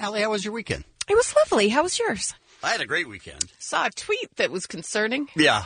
Allie, how was your weekend? It was lovely. How was yours? I had a great weekend. Saw a tweet that was concerning. Yeah.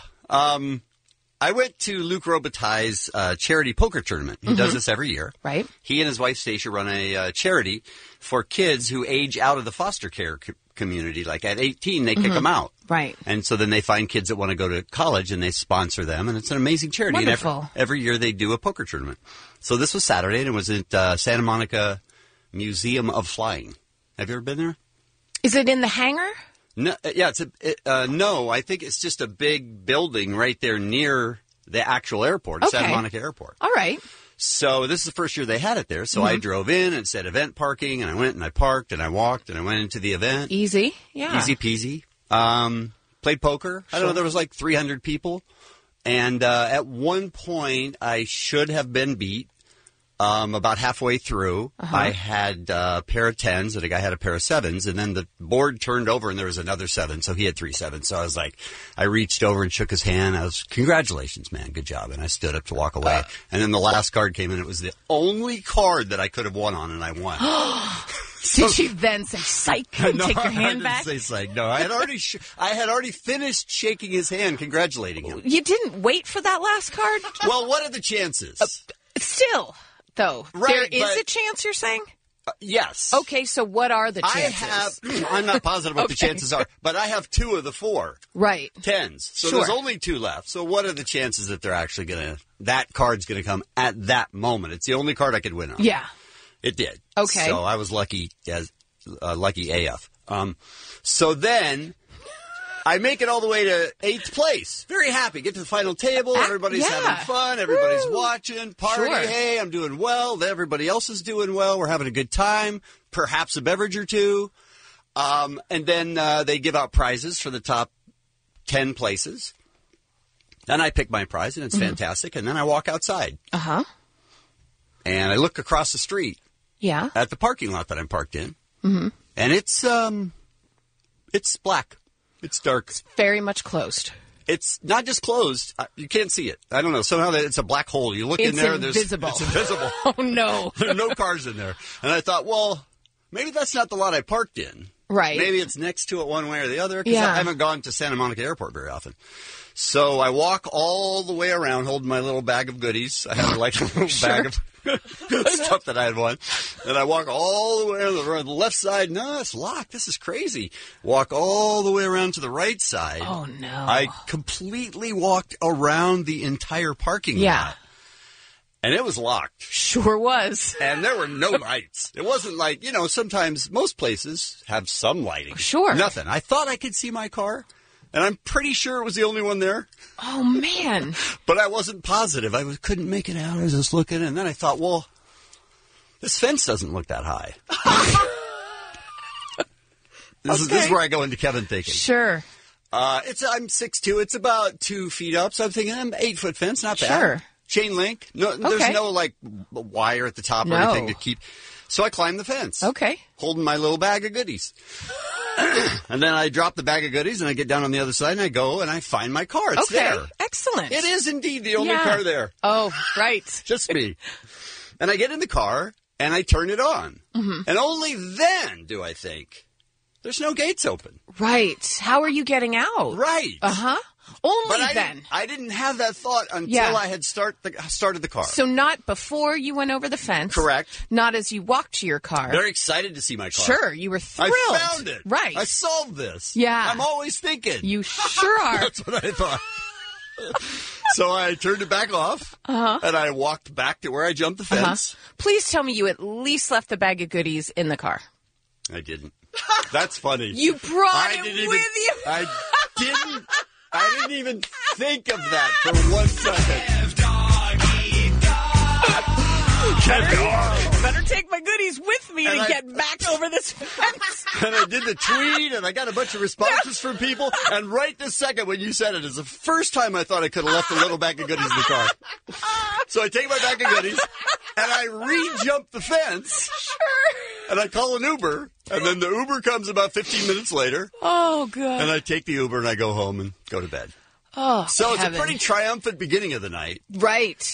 I went to Luke Robitaille's charity poker tournament. He does this every year. Right. He and his wife, Stacia, run a charity for kids who age out of the foster care community. Like at 18, they kick them out. Right. And so then they find kids that want to go to college and they sponsor them. And it's an amazing charity. Wonderful. And every year they do a poker tournament. So this was Saturday and it was at Santa Monica Museum of Flying. Have you ever been there? Is it in the hangar? No, yeah, no, I think it's just a big building right there near the actual airport, Santa Monica Airport. All right. So this is the first year they had it there. So I drove in and said event parking, and I went and I parked and I walked and I went into the event. Easy. Yeah. Easy peasy. Played poker. I don't know, there was like 300 people. And at one point, I should have been beat. About halfway through, I had a pair of 10s and a guy had a pair of 7s, and then the board turned over and there was another 7, so he had 3 7s. So I was like, I reached over and shook his hand. I was, congratulations, man, good job. And I stood up to walk away. And then the last card came in. It was the only card that I could have won on, and I won. Did you then say psych and take your hand back? I didn't say psych. No, I had already finished shaking his hand, congratulating him. You didn't wait for that last card? Well, what are the chances? Still, though, Right, there is but- a chance, you're saying? Yes. Okay, so what are the chances? I'm not positive what the chances are, but I have 2 of the 4 Right. 10s. So Sure. there's only 2 left. So what are the chances that they're actually that card's going to come at that moment? It's the only card I could win on. Yeah. It did. Okay. So I was lucky lucky AF. So then I make it all the way to 8th place. Very happy. Get to the final table. Everybody's having fun. Everybody's watching. Party. Sure. Hey, I'm doing well. Everybody else is doing well. We're having a good time. Perhaps a beverage or two. And then they give out prizes for the top 10 places. And I pick my prize, and it's fantastic. And then I walk outside. Uh-huh. And I look across the street Yeah. at the parking lot that I'm parked in. Mm-hmm. And it's black. It's dark. Very much closed. It's not just closed. You can't see it. I don't know. Somehow it's a black hole. You look in there, invisible. It's invisible. Oh, no. There are no cars in there. And I thought, well, maybe that's not the lot I parked in. Right. Maybe it's next to it one way or the other. Because Yeah. I haven't gone to Santa Monica Airport very often. So I walk all the way around holding my little bag of goodies. I had like a little bag of stuff that I had won. And I walk all the way around the left side. No, it's locked. This is crazy. Walk all the way around to the right side. Oh, no. I completely walked around the entire parking Yeah. lot. And it was locked. Sure was. And there were no lights. It wasn't like, sometimes most places have some lighting. Sure. Nothing. I thought I could see my car. And I'm pretty sure it was the only one there. Oh, man. But I wasn't positive. I couldn't make it out. I was just looking. And then I thought, well, this fence doesn't look that high. This is where I go into Kevin thinking. Sure. I'm 6'2". It's about 2 feet up. So I'm thinking, 8-foot fence, not bad. Sure. Chain link. No, there's no wire at the top or anything to keep. So I climbed the fence. Okay. Holding my little bag of goodies. And then I drop the bag of goodies and I get down on the other side and I go and I find my car. It's there. Excellent. It is indeed the only car there. Oh, right. Just me. And I get in the car and I turn it on. Mm-hmm. And only then do I think, there's no gates open. Right. How are you getting out? Right. Uh-huh. Only But then. I didn't have that thought until I had started the car. So not before you went over the fence. Correct. Not as you walked to your car. Very excited to see my car. Sure. You were thrilled. I found it. Right. I solved this. Yeah. I'm always thinking. You sure are. That's what I thought. So I turned it back off, and I walked back to where I jumped the fence. Please tell me you at least left the bag of goodies in the car. I didn't. That's funny. You brought it with you. I didn't even think of that for 1 second. Better take my goodies with me to get back over this fence. And I did the tweet, and I got a bunch of responses from people. And right this second, when you said it, is the first time I thought I could have left a little bag of goodies in the car. So I take my bag of goodies, and I re-jump the fence. Sure. And I call an Uber, and then the Uber comes about 15 minutes later. Oh, good. And I take the Uber, and I go home and go to bed. Oh, So heaven. it's a pretty triumphant beginning of the night. Right.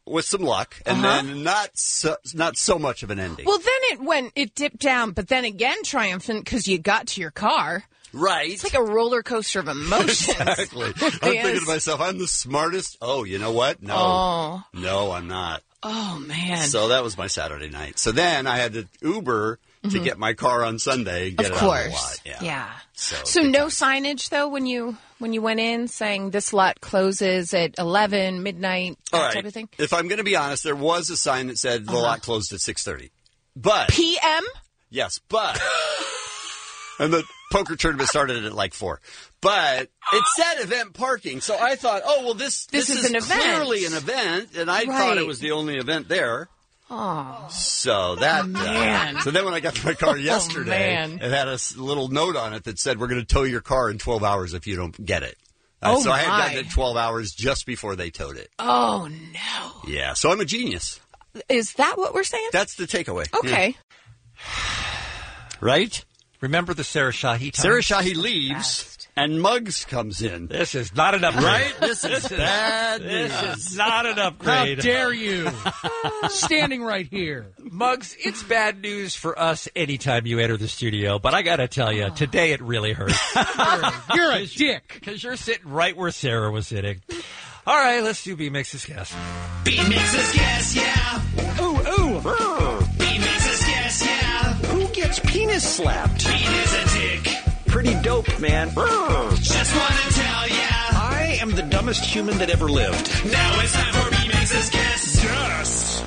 with some luck, and then not so much of an ending. Well, then it dipped down, but then again triumphant because you got to your car. Right. It's like a roller coaster of emotions. Exactly. I'm thinking to myself, I'm the smartest. Oh, you know what? No. No, I'm not. Oh, man. So that was my Saturday night. So then I had to Uber to get my car on Sunday and get of it course. out of the lot. Yeah. So no signage, though, when you went in saying this lot closes at 11, midnight, that type of thing? If I'm going to be honest, there was a sign that said the lot closed at 6:30. But PM? Yes, but... And the poker tournament started at like 4. But it said event parking. So I thought, oh, well, this is an event. Clearly an event. And I thought it was the only event there. Oh. So that. So then when I got to my car yesterday, it had a little note on it that said, we're going to tow your car in 12 hours if you don't get it. So I had gotten it 12 hours just before they towed it. Oh, no. Yeah. So I'm a genius. Is that what we're saying? That's the takeaway. Okay. Yeah. Right? Remember the Sarah Shahi time? Sarah Shahi leaves, and Muggs comes in. This is not an upgrade. Right? This is bad news. This is not an upgrade. How dare you? Standing right here. Muggs, it's bad news for us anytime you enter the studio, but I got to tell you, today it really hurts. You're a dick. Because you're sitting right where Sarah was sitting. All right, let's do B Mix's Guess. B Mix's Guess, yeah. Ooh. B Mix's Guess, yeah. Who gets penis slapped? Bean is a dick. Pretty dope, man. Just want to tell ya. I am the dumbest human that ever lived. Now it's time for B Mix's Guess. Yes.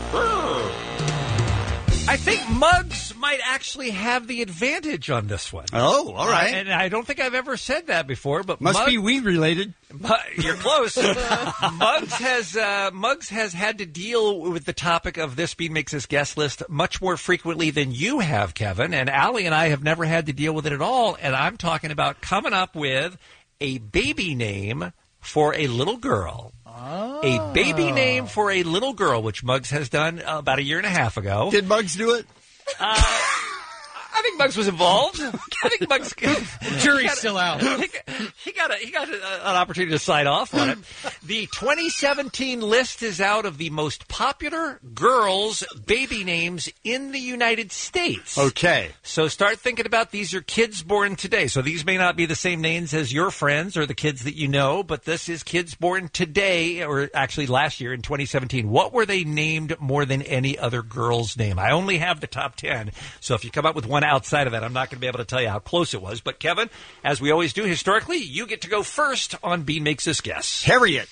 I think Muggs might actually have the advantage on this one. Oh, all right. And I don't think I've ever said that before, but Must be weed related. You're close. Muggs has had to deal with the topic of this Bean Makes His Guest list much more frequently than you have, Kevin. And Allie and I have never had to deal with it at all. And I'm talking about coming up with a baby name for a little girl. A baby name for a little girl, which Muggs has done about a year and a half ago. Did Muggs do it? I think Muggs was involved. I think Muggs. Jury's still out. He got an opportunity to sign off on it. The 2017 list is out of the most popular girls' baby names in the United States. Okay. So start thinking about these are kids born today. So these may not be the same names as your friends or the kids that you know, but this is kids born today, or actually last year in 2017. What were they named more than any other girl's name? I only have the top 10. So if you come up with one outside of that, I'm not going to be able to tell you how close it was. But Kevin, as we always do historically, you get to go first on Bean Makes This Guess. Harriet.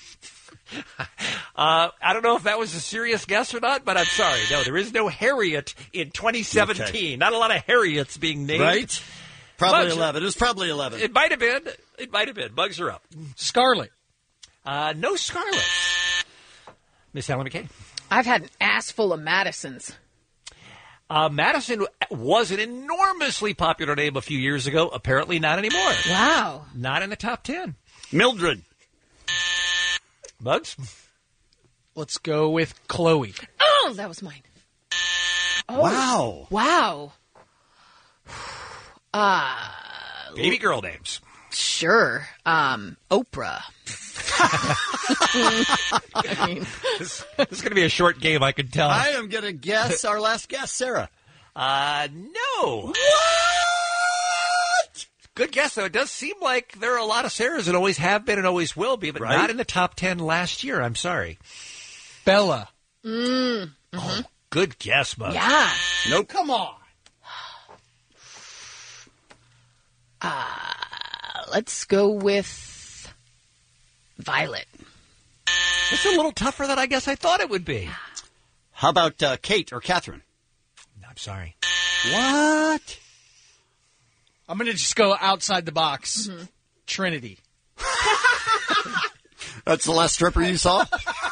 I don't know if that was a serious guess or not, but I'm sorry. No, there is no Harriet in 2017. Okay. Not a lot of Harriets being named. Right? Probably Muggs, 11. It was probably 11. It might have been. It might have been. Bugs are up. Scarlet. No Scarlet. Miss Ellen McKay. I've had an ass full of Madisons. Madison was an enormously popular name a few years ago. Apparently not anymore. Wow. Not in the top 10. Mildred. Bugs? Let's go with Chloe. Oh, that was mine. Oh. Wow. Baby girl names. Sure. Oprah. I mean, This is going to be a short game, I can tell. I am going to guess our last guess, Sarah. No. What? Good guess, though. It does seem like there are a lot of Sarahs that always have been and always will be, but not in the top 10 last year. I'm sorry. Bella. Oh, good guess, Muggs. yeah. Nope. Come on. Let's go with Violet. It's a little tougher than I guess I thought it would be. How about Kate or Catherine? I'm sorry. What? I'm going to just go outside the box. Trinity. That's the last stripper you saw?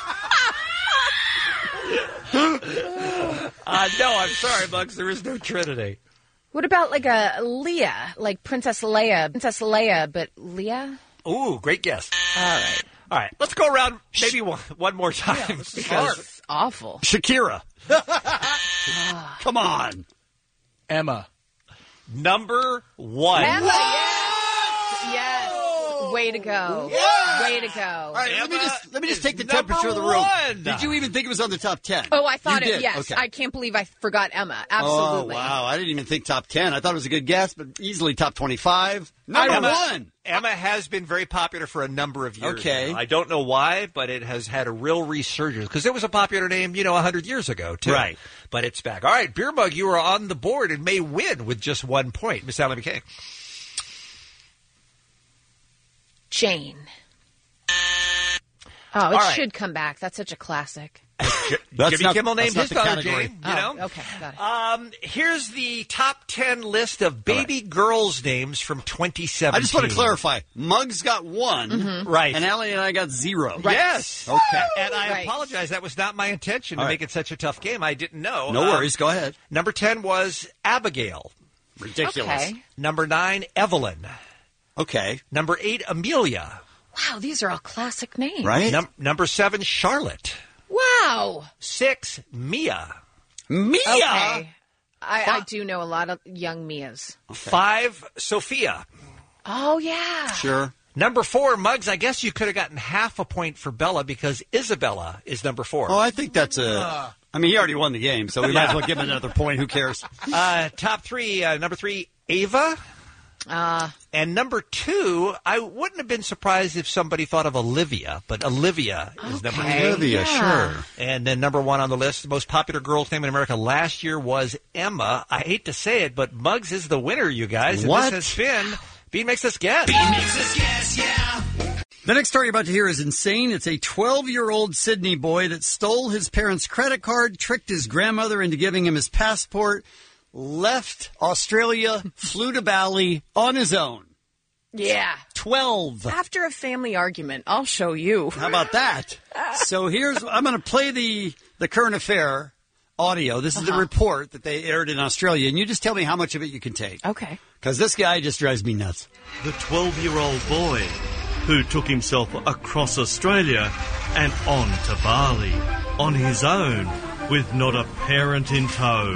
No, I'm sorry, Bugs. There is no Trinity. What about like a Leah, like Princess Leia, but Leah? Ooh, great guess. All right. Let's go around maybe one more time. That's awful. Shakira. Come on. Emma. Number 1. Emma, yes. Way to go. Yeah. Way to go. All right, let me just take the Emma temperature of the room. #1. Did you even think it was on the top 10? Oh, I thought You it, did? yes. Okay. I can't believe I forgot Emma. Absolutely. Oh, wow. I didn't even think top 10. I thought it was a good guess, but easily top 25. #1. Emma has been very popular for a number of years. Okay. now. I don't know why, but it has had a real resurgence because it was a popular name, 100 years ago, too. Right. But it's back. All right, Beer Mug, you are on the board and may win with just 1 point. Miss Allie McKay. Jane. Oh, it All right. should come back. That's such a classic. That's Jimmy not- Kimmel named that's his not the daughter category. Jane. Okay, got it. Here's the top 10 list of baby girls' names from 2017. I just want to clarify. Muggs got 1. Right. And Allie and I got 0. Yes. Okay. And I Right. apologize. That was not my intention to All right. make it such a tough game. I didn't know. No worries. Go ahead. Number 10 was Abigail. Ridiculous. Okay. Number 9, Evelyn. Okay. Number 8, Amelia. Wow, these are all classic names. Right? Number 7, Charlotte. Wow. 6, Mia. Mia! Okay. I do know a lot of young Mias. 5, Sophia. Oh, yeah. Sure. Number 4, Muggs. I guess you could have gotten half a point for Bella because Isabella is number 4. Oh, I think that's a... I mean, he already won the game, so we might as well give him another point. Who cares? Top 3, number 3, Ava. And number 2, I wouldn't have been surprised if somebody thought of Olivia, but Olivia is number 2. Olivia, sure. And then number 1 on the list, the most popular girl's name in America last year was Emma. I hate to say it, but Muggs is the winner, you guys. And What? this has been Bean Makes Us Guess. Bean makes us guess, yeah. The next story you're about to hear is insane. It's a 12-year-old Sydney boy that stole his parents' credit card, tricked his grandmother into giving him his passport, left Australia, flew to Bali on his own. Yeah. 12. After a family argument, I'll show you. How about that? So I'm going to play the current affair audio. This is the report that they aired in Australia, and you just tell me how much of it you can take. Okay. Because this guy just drives me nuts. The 12-year-old boy who took himself across Australia and on to Bali on his own with not a parent in tow.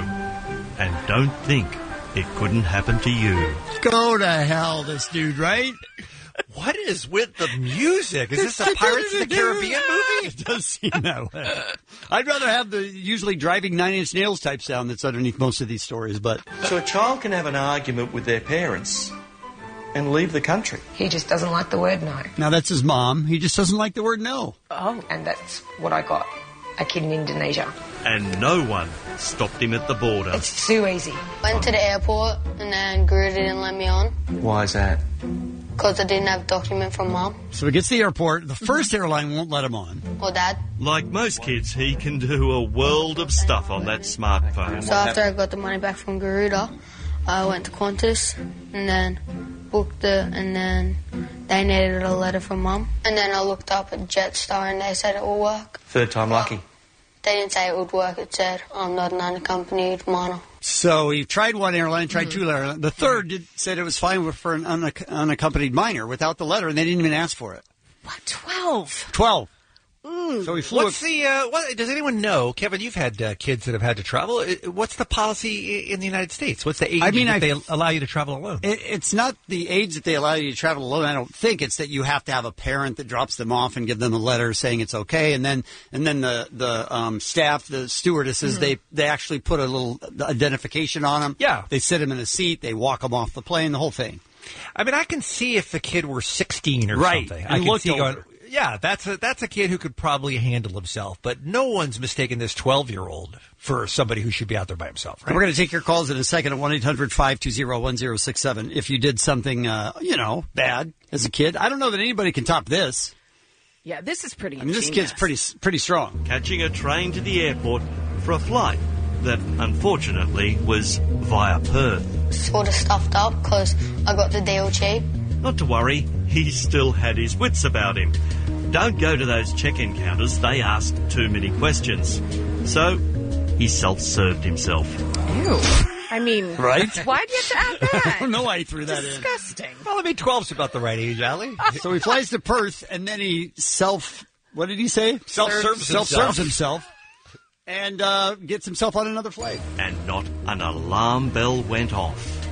And don't think it couldn't happen to you. Go to hell, this dude, right? What is with the music? Is this a Pirates of the Caribbean movie? It does seem that way. I'd rather have the usually driving 9 Inch Nails type sound that's underneath most of these stories, but... So a child can have an argument with their parents and leave the country. He just doesn't like the word no. Now, that's his mom. He just doesn't like the word no. Oh. And that's what I got. A kid in Indonesia. And no one stopped him at the border. It's too easy. Went to the airport and then Guru didn't let me on Why is that? because I didn't have a document from Mom So he gets to the airport. The first airline won't let him on. or Dad. Like most kids, he can do a world of stuff on that smartphone. So after I got the money back from Garuda, I went to Qantas and then booked it, and then they needed a letter from Mum. And then I looked up at Jetstar and they said it will work. Third time lucky. They didn't say it would work. It said I'm not an unaccompanied minor. So he tried one airline, tried two airlines. The third said it was fine for an unaccompanied minor without the letter, and they didn't even ask for it. What, 12? 12. So he flew. What's the? What does anyone know, Kevin? You've had kids that have had to travel. What's the policy in the United States? What's the age that they allow you to travel alone? It's not the age that they allow you to travel alone. I don't think it's that you have to have a parent that drops them off and give them a letter saying it's okay, and then the staff, the stewardesses, they actually put a little identification on them. Yeah, they sit them in a seat, they walk them off the plane, the whole thing. I mean, I can see if the kid were 16 or right. something. I can see going. Yeah, that's a kid who could probably handle himself, but no one's mistaken this 12-year-old for somebody who should be out there by himself. Right? We're going to take your calls in a second at 1-800-520-1067 if you did something, bad as a kid. I don't know that anybody can top this. Yeah, this is pretty. I mean, this kid's pretty strong. Catching a train to the airport for a flight that unfortunately was via Perth. Sort of stuffed up because I got the deal cheap. Not to worry, he still had his wits about him. Don't go to those check-in counters, they ask too many questions. So, he self-served himself. Ew. I mean, right? Why do you have to add that? I don't know why he threw that in. Disgusting. Well, I mean, 12's about the right age, Allie. So he flies to Perth, and then he what did he say? Self-serves himself. And gets himself on another flight. And not an alarm bell went off.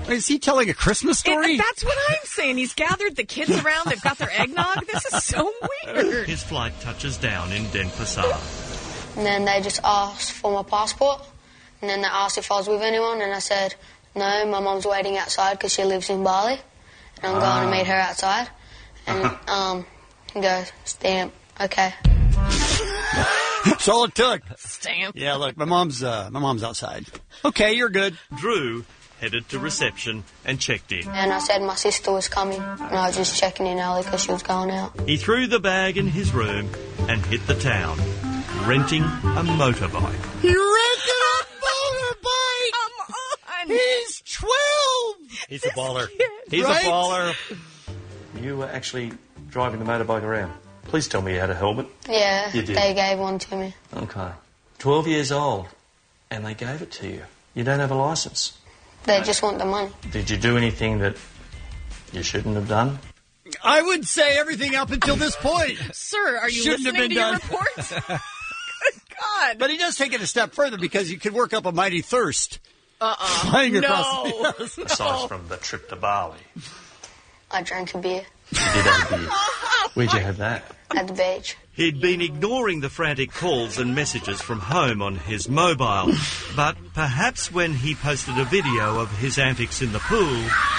Is he telling a Christmas story? That's what I'm saying. He's gathered the kids around. They've got their eggnog. This is so weird. His flight touches down in Denpasar. And then they just asked for my passport. And then they asked if I was with anyone. And I said, no, my mom's waiting outside because she lives in Bali. And I'm going to meet her outside. And he goes, stamp, okay. That's all it took. Stamp. Yeah, look, my mom's outside. Okay, you're good. Drew headed to reception and checked in. And I said my sister was coming, and I was just checking in early because she was going out. He threw the bag in his room and hit the town, renting a motorbike. He rented a motorbike! Come on! He's 12! He's a baller. He's a baller. You were actually driving the motorbike around. Please tell me you had a helmet. Yeah, You did. they gave one to me. Okay. 12 years old, and they gave it to you. You don't have a licence. They just want the money. Did you do anything that you shouldn't have done? I would say everything up until this point. Sir, are you Shouldn't have listening been to your done. reports? Good God. But he does take it a step further because you could work up a mighty thirst. Flying across the Aside from the trip to Bali. I drank a beer You did have a beer. Where'd you have that? at the beach. He'd been ignoring the frantic calls and messages from home on his mobile, but perhaps when he posted a video of his antics in the pool,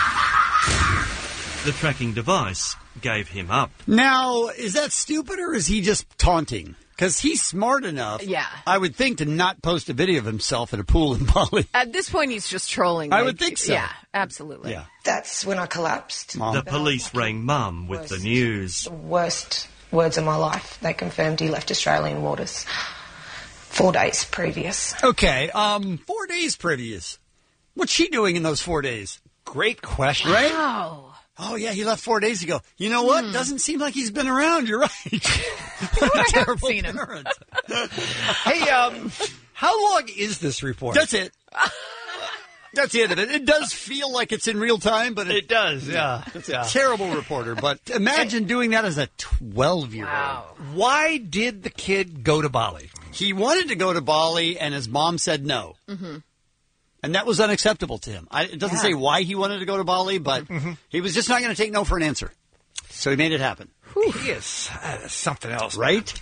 the tracking device gave him up. Now, is that stupid or is he just taunting? Because he's smart enough, Yeah. I would think, to not post a video of himself at a pool in Bali. At this point, he's just trolling. I would think so. Yeah, absolutely. Yeah. That's when I collapsed. Mom. The police rang Mum with the news. Worst words of my life. They confirmed he left Australian waters 4 days previous. Okay, 4 days previous. What's she doing in those 4 days? Great question. Right? Wow. Oh, yeah, he left 4 days ago. You know what? Doesn't seem like he's been around. You're right. I haven't seen him. parent. Hey, how long is this report? That's it. That's the end of it. It does feel like it's in real time, but It does, yeah. it's a terrible reporter. But imagine doing that as a 12-year-old. Wow. Why did the kid go to Bali? He wanted to go to Bali, and his mom said no. Mm-hmm. And that was unacceptable to him. It doesn't say why he wanted to go to Bali, but he was just not going to take no for an answer. So he made it happen. He is something else. Right?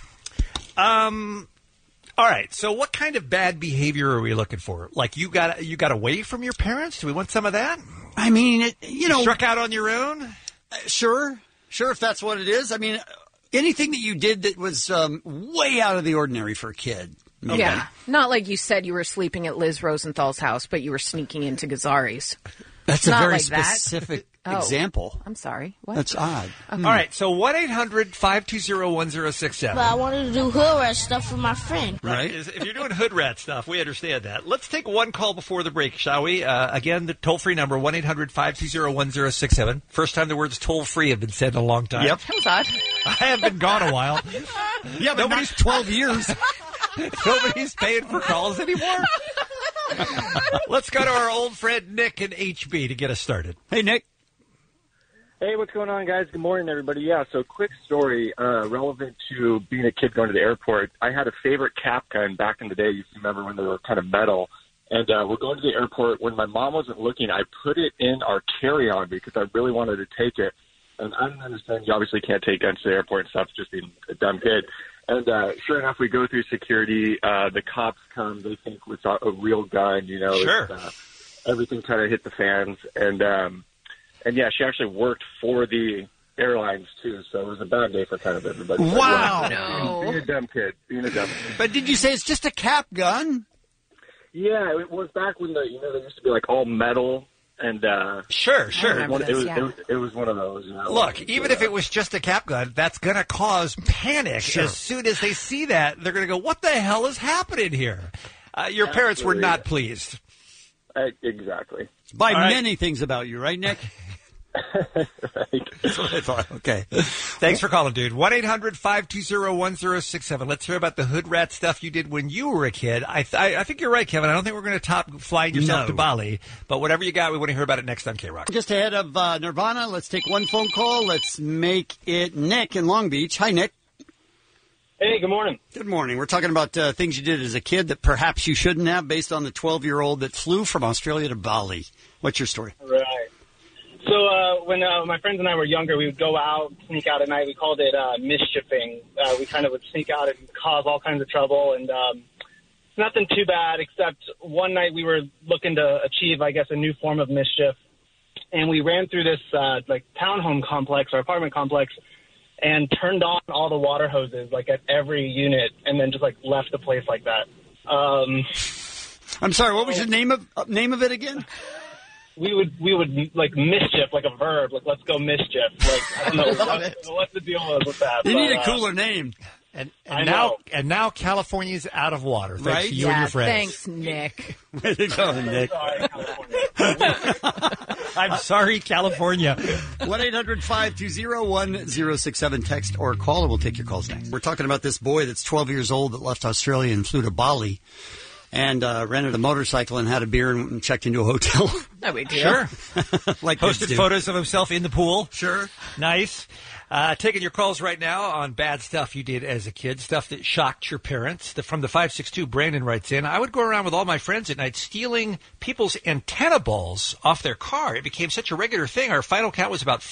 All right. So what kind of bad behavior are we looking for? Like you got away from your parents? Do we want some of that? I mean, You struck out on your own? Sure, if that's what it is. I mean, anything that you did that was way out of the ordinary for a kid. Okay. Yeah. Not like you said you were sleeping at Liz Rosenthal's house, but you were sneaking into Gazari's. That's a Not very like that. specific example. I'm sorry. What? That's odd. All right. So 1-800-520-1067. But I wanted to do hood rat stuff for my friend. Right. If you're doing hood rat stuff, we understand that. Let's take one call before the break, shall we? Again, the toll-free number, 1-800-520-1067. First time the words toll-free have been said in a long time. Yep. That was odd. I have been gone a while. Yeah, but nobody's 12 years. Nobody's paying for calls anymore. Let's go to our old friend Nick in HB to get us started. Hey, Nick. Hey, what's going on, guys? Good morning, everybody. Yeah, so quick story relevant to being a kid going to the airport. I had a favorite cap gun back in the day. You remember when they were kind of metal. And we're going to the airport. When my mom wasn't looking, I put it in our carry-on because I really wanted to take it. And I didn't understand. You obviously can't take guns to the airport and stuff, just being a dumb kid. And sure enough, we go through security. The cops come. They think it's a real gun, you know. Sure. Everything kind of hit the fans. And yeah, she actually worked for the airlines, too. So it was a bad day for kind of everybody. Wow. No. Being a dumb kid. But did you say it's just a cap gun? Yeah, it was back when they used to be like all metal. And Sure. It was one of those. You know, Look, even if it was just a cap gun, that's going to cause panic. Sure. As soon as they see that, they're going to go, what the hell is happening here? Your parents were not pleased. Exactly. By many things about you, right, Nick? Right. That's what I thought. Okay. Thanks for calling, dude. 1-800-520-1067. Let's hear about the hood rat stuff you did when you were a kid. I think you're right, Kevin. I don't think we're going to top flying yourself to Bali. But whatever you got, we want to hear about it next on K-Rock. Just ahead of Nirvana, let's take one phone call. Let's make it Nick in Long Beach. Hi, Nick. Hey, good morning. Good morning. We're talking about things you did as a kid that perhaps you shouldn't have based on the 12-year-old that flew from Australia to Bali. What's your story? Right. So when my friends and I were younger, we would go out, sneak out at night. We called it mischiefing. We kind of would sneak out and cause all kinds of trouble. And nothing too bad, except one night we were looking to achieve, I guess, a new form of mischief. And we ran through this like townhome complex or apartment complex and turned on all the water hoses like at every unit, and then just like left the place like that. I'm sorry. What was the name of it again? We would like mischief, like a verb, like let's go mischief. Like I don't know what the deal was with that. You need a cooler name. And now California's out of water. Thanks to you and your friends. Thanks, Nick. Way to go, Nick. I'm sorry, California. 1-800-520-1067. Text or call, and we'll take your calls next. We're talking about this boy that's 12 years old that left Australia and flew to Bali and rented a motorcycle and had a beer and checked into a hotel. No big deal. Sure. Like posted photos of himself in the pool. Sure. Nice. Taking your calls right now on bad stuff you did as a kid, stuff that shocked your parents. From the 562, Brandon writes in, I would go around with all my friends at night stealing people's antenna balls off their car. It became such a regular thing. Our final count was about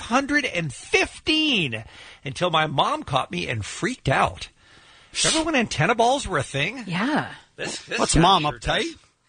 515 until my mom caught me and freaked out. Remember when antenna balls were a thing? Yeah. What's Mom, uptight?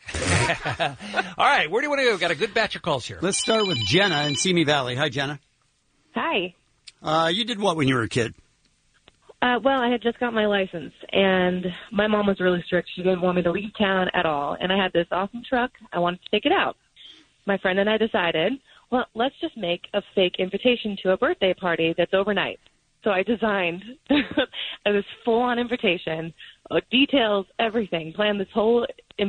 All right, where do you want to go? Got a good batch of calls here. Let's start with Jenna in Simi Valley. Hi, Jenna. Hi. You did what when you were a kid? Well, I had just got my license, and my mom was really strict. She didn't want me to leave town at all, and I had this awesome truck. I wanted to take it out. My friend and I decided, well, let's just make a fake invitation to a birthday party that's overnight. So I designed this full-on invitation, details, everything, planned this whole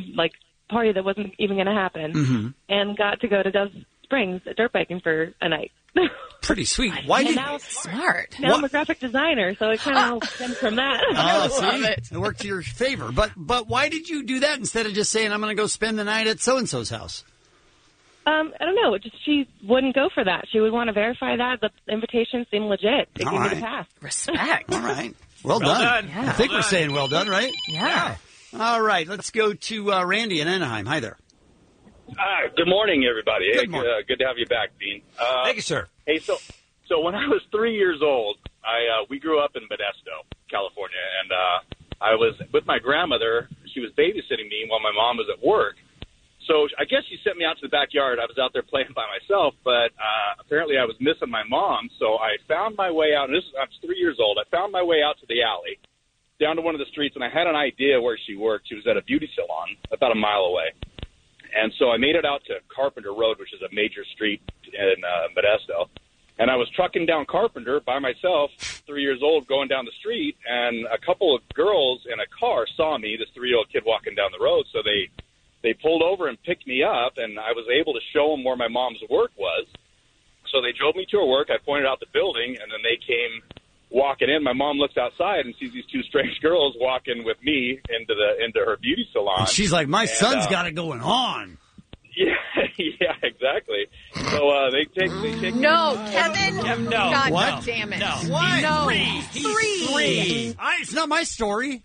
party that wasn't even going to happen, and got to go to Dove Springs dirt biking for a night. Pretty sweet. Smart? Now I'm a graphic designer, so it kind of all stems from that. Oh, see? It worked to your favor. But why did you do that instead of just saying, I'm going to go spend the night at so-and-so's house? I don't know. She wouldn't go for that. She would want to verify that the invitation seemed legit. It gave me the pass. Respect. All right. Well done. Yeah. I think we're saying well done, right? Yeah. All right. Let's go to Randy in Anaheim. Hi there. Good morning, everybody. Good morning. Good to have you back, Dean. Thank you, sir. Hey, so when I was 3 years old, we grew up in Modesto, California, and I was with my grandmother. She was babysitting me while my mom was at work. So I guess she sent me out to the backyard. I was out there playing by myself, but apparently I was missing my mom. So I found my way out, and I was 3 years old. I found my way out to the alley, down to one of the streets, and I had an idea where she worked. She was at a beauty salon about a mile away. And so I made it out to Carpenter Road, which is a major street in Modesto. And I was trucking down Carpenter by myself, 3 years old, going down the street. And a couple of girls in a car saw me, this 3-year-old kid walking down the road. So they pulled over and picked me up, and I was able to show them where my mom's work was. So they drove me to her work. I pointed out the building, and then they came walking in. My mom looks outside and sees these two strange girls walking with me into her beauty salon. And she's like, my son's got it going on. Yeah, yeah, exactly. So they take No, Kevin. No. God What? damn it. No. Why? No. Three. It's not my story.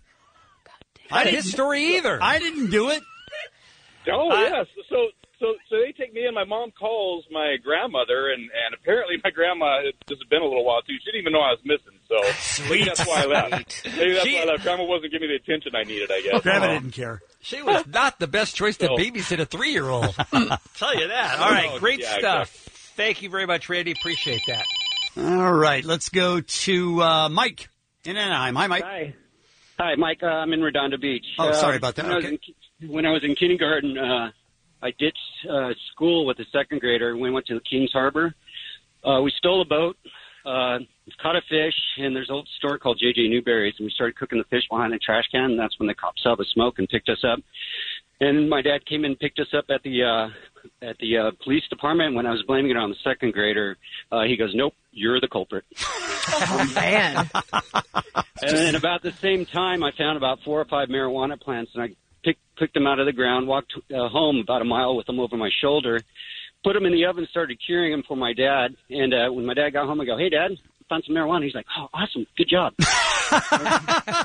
Not his story either. I didn't do it. Oh, yes. So they take me, and my mom calls my grandmother, and apparently my grandma, this has been a little while, too. She didn't even know I was missing, so maybe that's why I left. Grandma wasn't giving me the attention I needed, I guess. Grandma didn't care. She was not the best choice to babysit a 3-year-old. Tell you that. All right, great stuff. Exactly. Thank you very much, Randy. Appreciate that. All right, let's go to Mike in Anaheim. Hi, Mike. Hi, Mike. I'm in Redondo Beach. Oh, sorry about that. When I was in kindergarten, I ditched school with a second grader, and we went to Kings Harbor. We stole a boat, caught a fish, and there's an old store called J.J. Newberry's, and we started cooking the fish behind a trash can, and that's when the cops saw the smoke and picked us up. And my dad came in and picked us up at the police department. When I was blaming it on the second grader, he goes, "Nope, you're the culprit." Oh, man. And then about the same time, I found about 4 or 5 marijuana plants, and I picked them out of the ground, walked home about a mile with them over my shoulder, put them in the oven, started curing them for my dad. And when my dad got home, I go, "Hey, Dad, I found some marijuana." He's like, "Oh, awesome. Good job."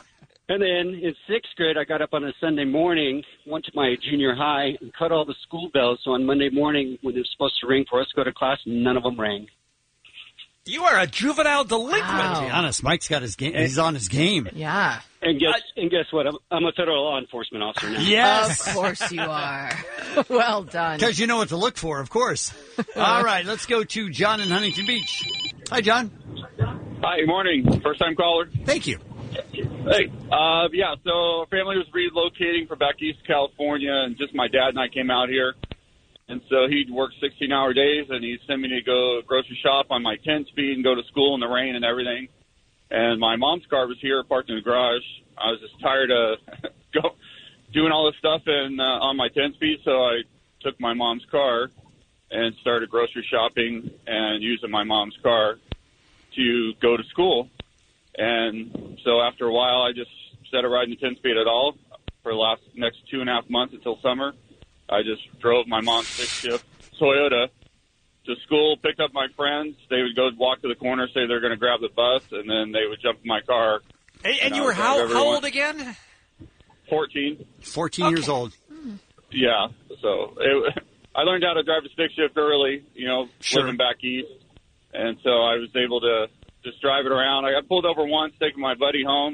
And then in 6th grade, I got up on a Sunday morning, went to my junior high, and cut all the school bells. So on Monday morning, when it was supposed to ring for us to go to class, none of them rang. You are a juvenile delinquent. To be honest, Mike's got his game. He's on his game. Yeah. And guess what? I'm a federal law enforcement officer now. Yes. Of course you are. Well done. Because you know what to look for, of course. All right, let's go to John in Huntington Beach. Hi, John. Hi, good morning. First-time caller. Thank you. Hey, yeah, so our family was relocating from back east California, and just my dad and I came out here. And so he'd work 16-hour days, and he'd send me to go grocery shop on my 10-speed and go to school in the rain and everything. And my mom's car was here parked in the garage. I was just tired of doing all this stuff on my 10-speed, so I took my mom's car and started grocery shopping and using my mom's car to go to school. And so after a while, I just instead of riding the 10-speed at all for the next 2.5 months until summer, I just drove my mom's 6-shift Toyota to school, picked up my friends. They would go walk to the corner, say they're going to grab the bus, and then they would jump in my car. And you were how old again? 14. 14 years old. Yeah. So I learned how to drive a stick shift early, living back east. And so I was able to just drive it around. I got pulled over once, taking my buddy home.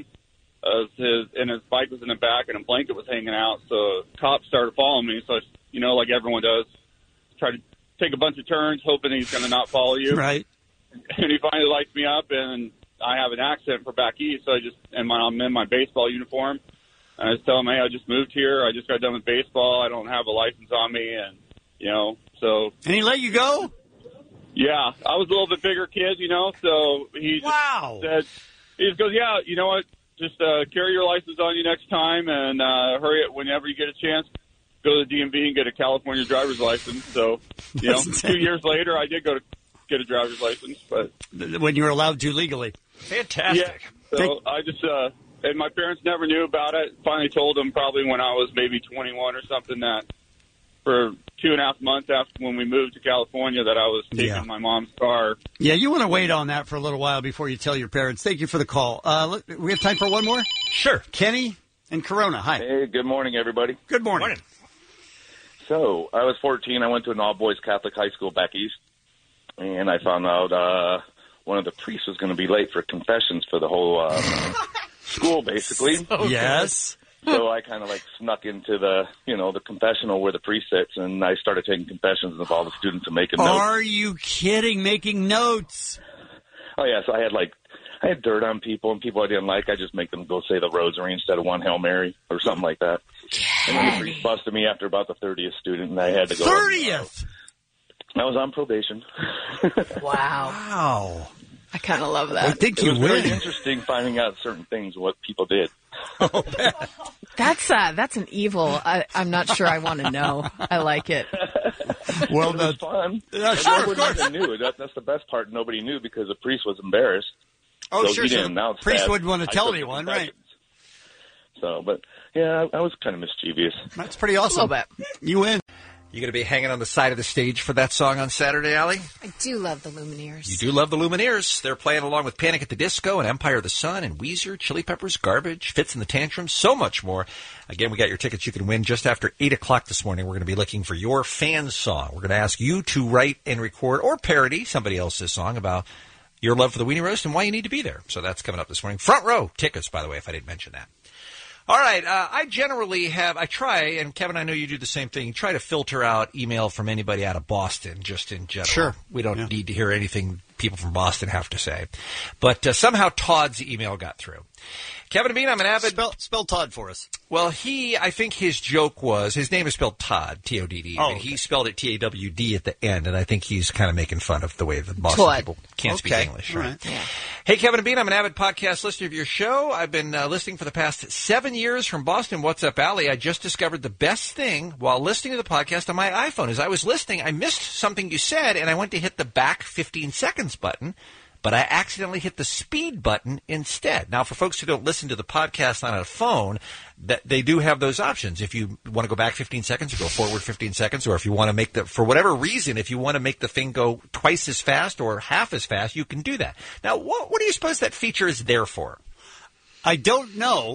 His bike was in the back, and a blanket was hanging out. So cops started following me. So, like everyone does, try to take a bunch of turns, hoping he's going to not follow you. Right. And he finally lights me up, and I have an accent for back east. So I'm in my baseball uniform. And I just tell him, hey, I just moved here. I just got done with baseball. I don't have a license on me, and so. And he let you go? Yeah, I was a little bit bigger kid, So he just said, he just goes, yeah, you know what? Just carry your license on you next time, and hurry it whenever you get a chance. Go to the DMV and get a California driver's license. So, 2 years later, I did go to get a driver's license, but when you were allowed to legally. Fantastic. Yeah. So I just and my parents never knew about it. Finally told them probably when I was maybe 21 or something that for 2.5 months after when we moved to California that I was taking my mom's car. Yeah, you want to wait on that for a little while before you tell your parents. Thank you for the call. We have time for one more? Sure. Kenny and Corona. Hi. Hey, good morning, everybody. Good morning. So I was 14. I went to an all-boys Catholic high school back east, and I found out one of the priests was going to be late for confessions for the whole school, basically. Yes. So I kind of snuck into the confessional where the priest sits, and I started taking confessions of all the students and making notes. Are you kidding? Making notes? Oh yeah. So I had dirt on people and people I didn't like. I just make them go say the rosary instead of one Hail Mary or something like that. And then the priest busted me after about the 30th student, and I had to go. 30th. I was on probation. Wow. I kind of love that. I think it was very interesting finding out certain things, what people did. That's an evil. I'm not sure I want to know. I like it. Well, it was fun. Yeah, sure, nobody even knew. That's the best part. Nobody knew because the priest was embarrassed. Oh, so sure. He didn't announce priest that. wouldn't want to tell anyone, right? So, but yeah, I was kind of mischievous. That's pretty awesome. A little bit. You win. You going to be hanging on the side of the stage for that song on Saturday, Allie? I do love the Lumineers. You do love the Lumineers. They're playing along with Panic at the Disco and Empire of the Sun and Weezer, Chili Peppers, Garbage, Fits and the Tantrums, so much more. Again, we got your tickets you can win just after 8 o'clock this morning. We're going to be looking for your fan song. We're going to ask you to write and record or parody somebody else's song about your love for the Weenie Roast and why you need to be there. So that's coming up this morning. Front row tickets, by the way, if I didn't mention that. All right, I generally I try, and Kevin, I know you do the same thing, try to filter out email from anybody out of Boston, just in general. Sure. We don't need to hear anything people from Boston have to say. But somehow Todd's email got through. Kevin and Bean, I'm an avid... Spell Todd for us. Well, I think his joke was, his name is spelled Todd, T-O-D-D, and he spelled it T-A-W-D at the end, and I think he's kind of making fun of the way the Boston people can't speak English. Right? Yeah. Hey, Kevin and Bean, I'm an avid podcast listener of your show. I've been listening for the past 7 years from Boston. What's up, Allie? I just discovered the best thing while listening to the podcast on my iPhone. As I was listening, I missed something you said, and I went to hit the back 15 seconds button, but I accidentally hit the speed button instead. Now, for folks who don't listen to the podcast on a phone, that they do have those options. If you want to go back 15 seconds or go forward 15 seconds, or if you want to make for whatever reason, if you want to make the thing go twice as fast or half as fast, you can do that. Now, what do you suppose that feature is there for? I don't know.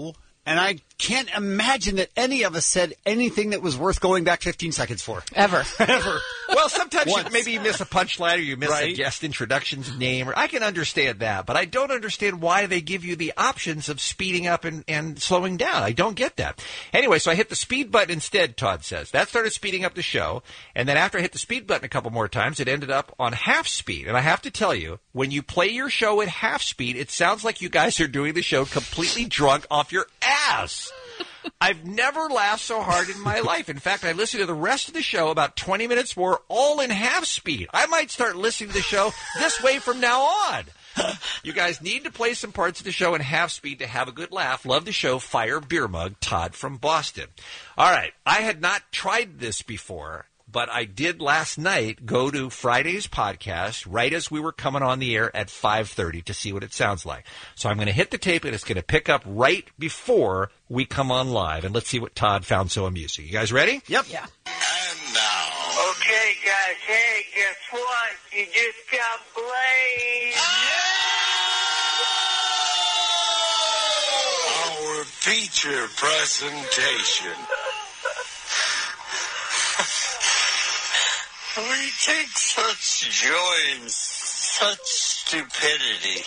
And I can't imagine that any of us said anything that was worth going back 15 seconds for. Ever. Well, sometimes maybe you miss a punchline or you miss a Right. guest introduction's name. Or I can understand that, but I don't understand why they give you the options of speeding up and slowing down. I don't get that. Anyway, so I hit the speed button instead, Todd says. That started speeding up the show. And then after I hit the speed button a couple more times, it ended up on half speed. And I have to tell you, when you play your show at half speed, it sounds like you guys are doing the show completely drunk off your ass. I've never laughed so hard in my life. In fact, I listened to the rest of the show, about 20 minutes more, all in half speed. I might start listening to the show this way from now on. You guys need to play some parts of the show in half speed to have a good laugh. Love the show. Fire Beer Mug, Todd from Boston. All right. I had not tried this before, but I did last night go to Friday's podcast right as we were coming on the air at 5:30 to see what it sounds like. So I'm going to hit the tape, and it's going to pick up right before we come on live. And let's see what Todd found so amusing. You guys ready? Yep. Yeah. Okay, guys, hey, guess what? You just got blazed. Our feature presentation. We take such joy in such stupidity.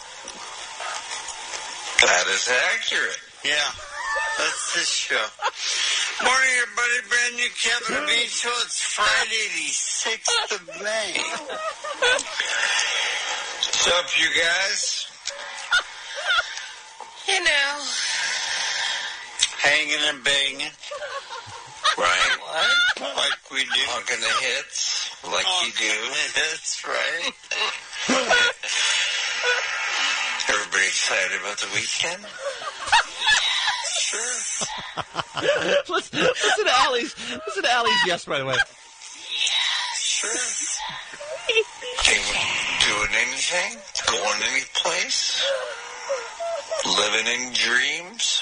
That is accurate. Yeah, that's this show. Morning, everybody. Brand new Kevin and Bean Show. It's Friday, the 6th of May. What's up, you guys? You know, Hanging and banging. Right. What? Like we do. Honking the hits. Like you do. That's right. Everybody excited about the weekend? Sure. Listen to Allie's yes, by the way. Sure. Doing anything? Going any place? Living in dreams?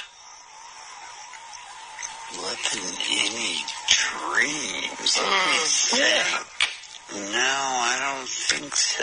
Living any dreams? Let me think. No, I don't think so.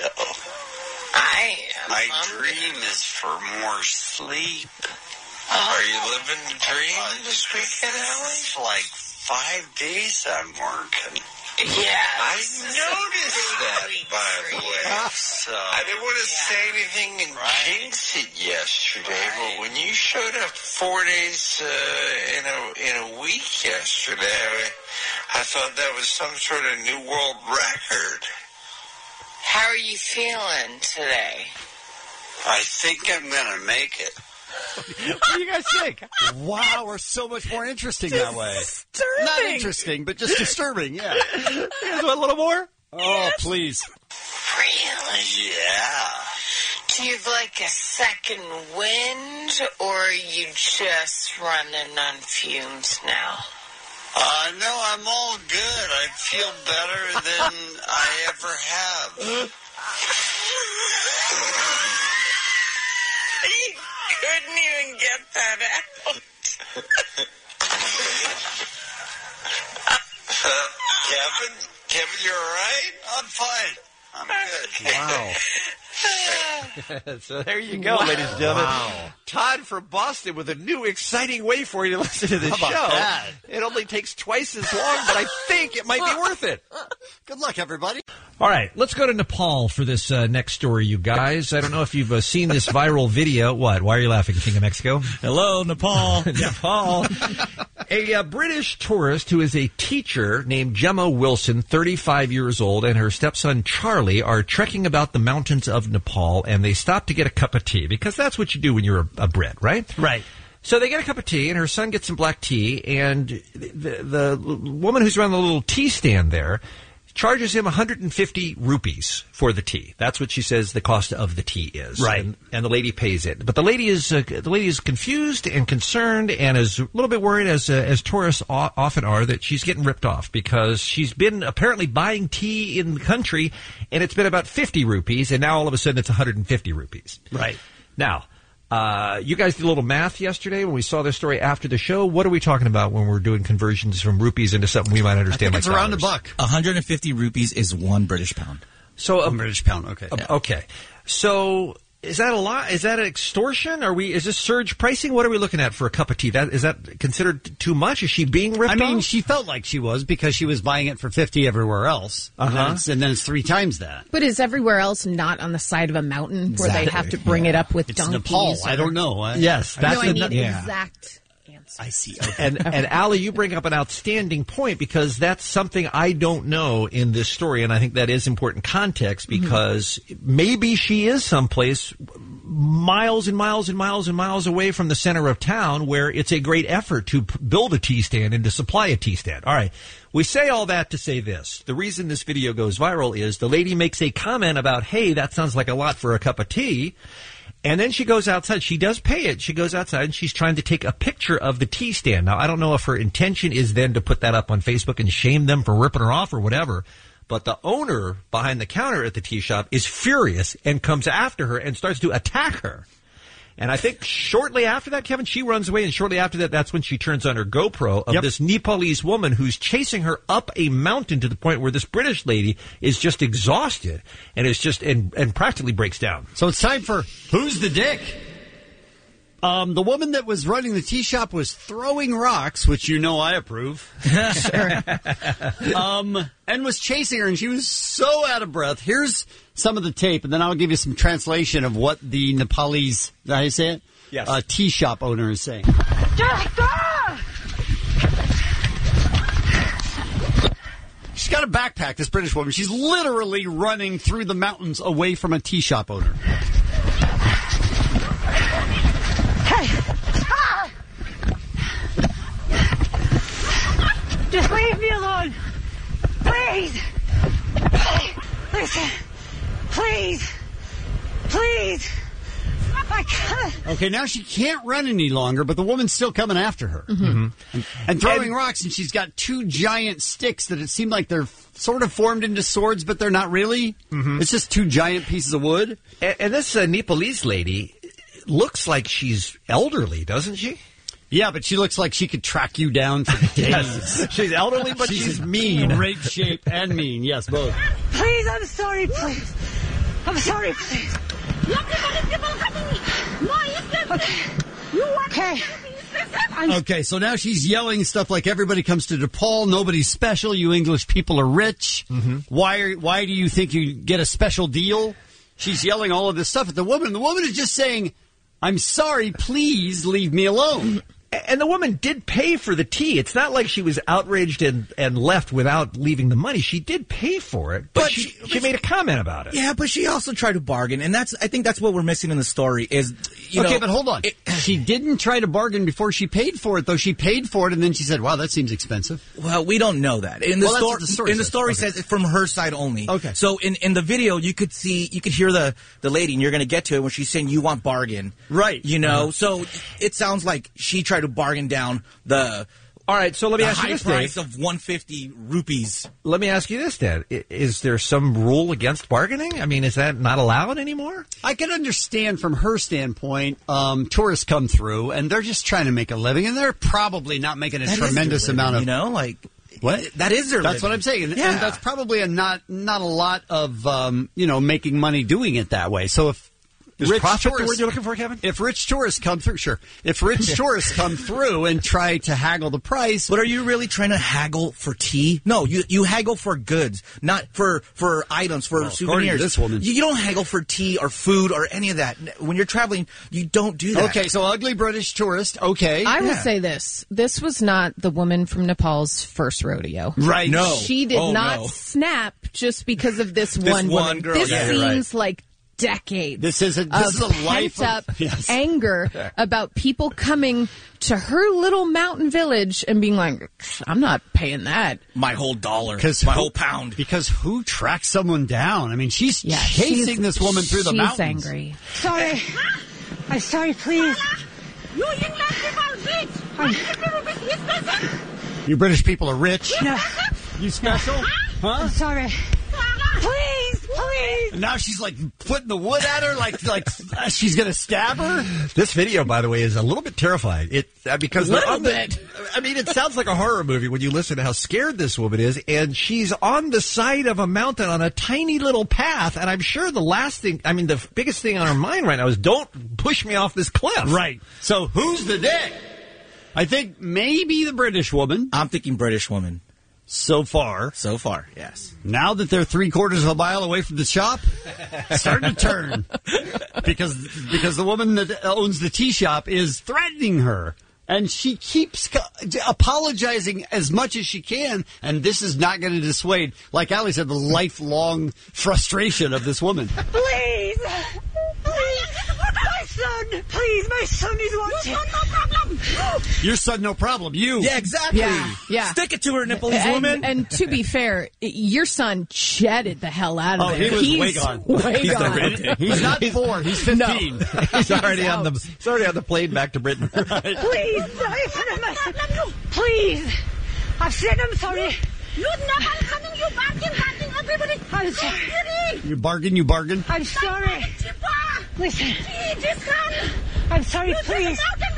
My dream is for more sleep. Are you living the dream this weekend, Alex? Like 5 days I'm working. Yeah, I noticed that, by the way. So I didn't want to say anything and jinx it yesterday, but when you showed up 4 days in a week yesterday, I thought that was some sort of new world record. how are you feeling today? I think I'm going to make it. What do you guys think? Wow, we're so much more interesting that way. Disturbing. Not interesting, but just disturbing, yeah. You guys want a little more? Oh, please. Really? Yeah. Do you have like a second wind, or are you just running on fumes now? No, I'm all good. I feel better than I ever have. You couldn't even get that out. Kevin, you all right? I'm fine. I'm good. Wow. So there you go, ladies and gentlemen. Wow. Todd from Boston with a new exciting way for you to listen to the How show. about that? It only takes twice as long, but I think it might be worth it. Good luck, everybody. All right, let's go to Nepal for this next story, you guys. I don't know if you've seen this viral video. What? Why are you laughing, King of Mexico? Hello, Nepal. Nepal. A British tourist who is a teacher named Gemma Wilson, 35 years old, and her stepson Charlie are trekking about the mountains of Nepal, and they stop to get a cup of tea, because that's what you do when you're a Brit, right? Right. So they get a cup of tea, and her son gets some black tea, and the woman who's around the little tea stand there charges him 150 rupees for the tea. That's what she says the cost of the tea is. Right. And the lady pays it. But the lady is confused and concerned and is a little bit worried, as tourists often are, that she's getting ripped off, because she's been apparently buying tea in the country, and it's been about 50 rupees, and now all of a sudden it's 150 rupees. Right. Now, you guys did a little math yesterday when we saw this story after the show. What are we talking about when we're doing conversions from rupees into something we might understand? I think it's around $1. 150 rupees is 1 British pound. So $1 British pound, okay. Okay. So Is that a lot? Is that an extortion? Is this surge pricing? What are we looking at for a cup of tea? Is that considered too much? Is she being ripped off? She felt like she was because she was buying it for $50 everywhere else. And then it's 3 times that. But is everywhere else not on the side of a mountain where they have to bring it up with it's donkeys? Nepal. I don't know. Yes. That's I need exact answer. I see. And Allie, you bring up an outstanding point because that's something I don't know in this story, and I think that is important context because maybe she is someplace miles and miles and miles and miles away from the center of town where it's a great effort to build a tea stand and to supply a tea stand. All right. We say all that to say this. The reason this video goes viral is the lady makes a comment about, hey, that sounds like a lot for a cup of tea. And then she goes outside. She does pay it. She goes outside and she's trying to take a picture of the tea stand. Now, I don't know if her intention is then to put that up on Facebook and shame them for ripping her off or whatever. But the owner behind the counter at the tea shop is furious and comes after her and starts to attack her. And I think shortly after that, Kevin, she runs away. And shortly after that, that's when she turns on her GoPro of this Nepalese woman who's chasing her up a mountain to the point where this British lady is just exhausted and is just and practically breaks down. So it's time for Who's the Dick? The woman that was running the tea shop was throwing rocks, which I approve. And was chasing her, and she was so out of breath. Here's some of the tape, and then I'll give you some translation of what the Nepalese, did I say it? Yes. Tea shop owner is saying. She's got a backpack, this British woman. She's literally running through the mountains away from a tea shop owner. Just leave me alone. Please. Listen. Please. Please. I can't. Okay, now she can't run any longer, but the woman's still coming after her. And throwing rocks, and she's got 2 giant sticks that it seemed like they're sort of formed into swords, but they're not really. It's just 2 giant pieces of wood. And this Nepalese lady looks like she's elderly, doesn't she? Yeah, but she looks like she could track you down for days. Yes. She's elderly, but she's mean. Great shape and mean. Yes, both. Please, I'm sorry, please. I'm sorry, please. Okay. Okay, so now she's yelling stuff like everybody comes to DePaul, nobody's special, you English people are rich. Why do you think you get a special deal? She's yelling all of this stuff at the woman. The woman is just saying, I'm sorry, please leave me alone. And the woman did pay for the tea. It's not like she was outraged and left without leaving the money. She did pay for it, but she made a comment about it. Yeah, but she also tried to bargain, and I think that's what we're missing in the story is, Okay, but hold on. She didn't try to bargain before she paid for it, though. She paid for it, and then she said, wow, that seems expensive. Well, we don't know that. In the story says it from her side only. Okay. So in the video, you could hear the lady, and you're going to get to it when she's saying, you want bargain. Right. So it sounds like she tried to bargain down the All right, so let me ask you this, price Dave. of 150 rupees. Let me ask you this, Dad. Is there some rule against bargaining? I mean, is that not allowed anymore? I can understand from her standpoint, tourists come through, and they're just trying to make a living, and they're probably not making a tremendous amount of... What? That is their That's living. what I'm saying. Yeah. And that's probably not a lot of, making money doing it that way. So if... Is profit the word you're looking for, Kevin? If rich tourists come through, sure. If rich tourists come through and try to haggle the price... But are you really trying to haggle for tea? No, you haggle for goods, not for items, for souvenirs. According to this woman. You don't haggle for tea or food or any of that. When you're traveling, you don't do that. Okay, so ugly British tourist, okay. I will say this. This was not the woman from Nepal's first rodeo. Right. No. She did not snap just because of this one woman. girl. This Yeah, seems like decades This is a life pent-up of, yes. anger about people coming to her little mountain village and being like, I'm not paying that. My whole dollar. My whole pound. Because who tracks someone down? I mean, she's chasing this woman through the mountains. She's angry. Sorry. I'm sorry, please. You English people rich. You British people are rich. No. You special? Huh? I'm sorry. Please, please. Now she's like putting the wood at her, like she's going to stab her. This video, by the way, is a little bit terrifying. Because little bit. I mean, it sounds like a horror movie when you listen to how scared this woman is, and she's on the side of a mountain on a tiny little path. And I'm sure the biggest thing on her mind right now is don't push me off this cliff. Right. So who's the dick? I think maybe the British woman. I'm thinking British woman. So far, yes. Now that they're 3/4 of a mile away from the shop, starting to turn because the woman that owns the tea shop is threatening her, and she keeps apologizing as much as she can, and this is not going to dissuade, like Allie said, the lifelong frustration of this woman. Please, my son, please, my son is watching. Your son, no problem. Your son, no problem. You. Yeah, exactly. Yeah. Stick it to her, Nepalese woman. And to be fair, your son jetted the hell out of it. He was way gone. He's not 4. He's 15. No. He's already on the plane back to Britain. Please, please. I've said I'm sorry. You never coming, you bargain, everybody. I'm sorry. You bargain. I'm sorry. Listen. I'm sorry, please.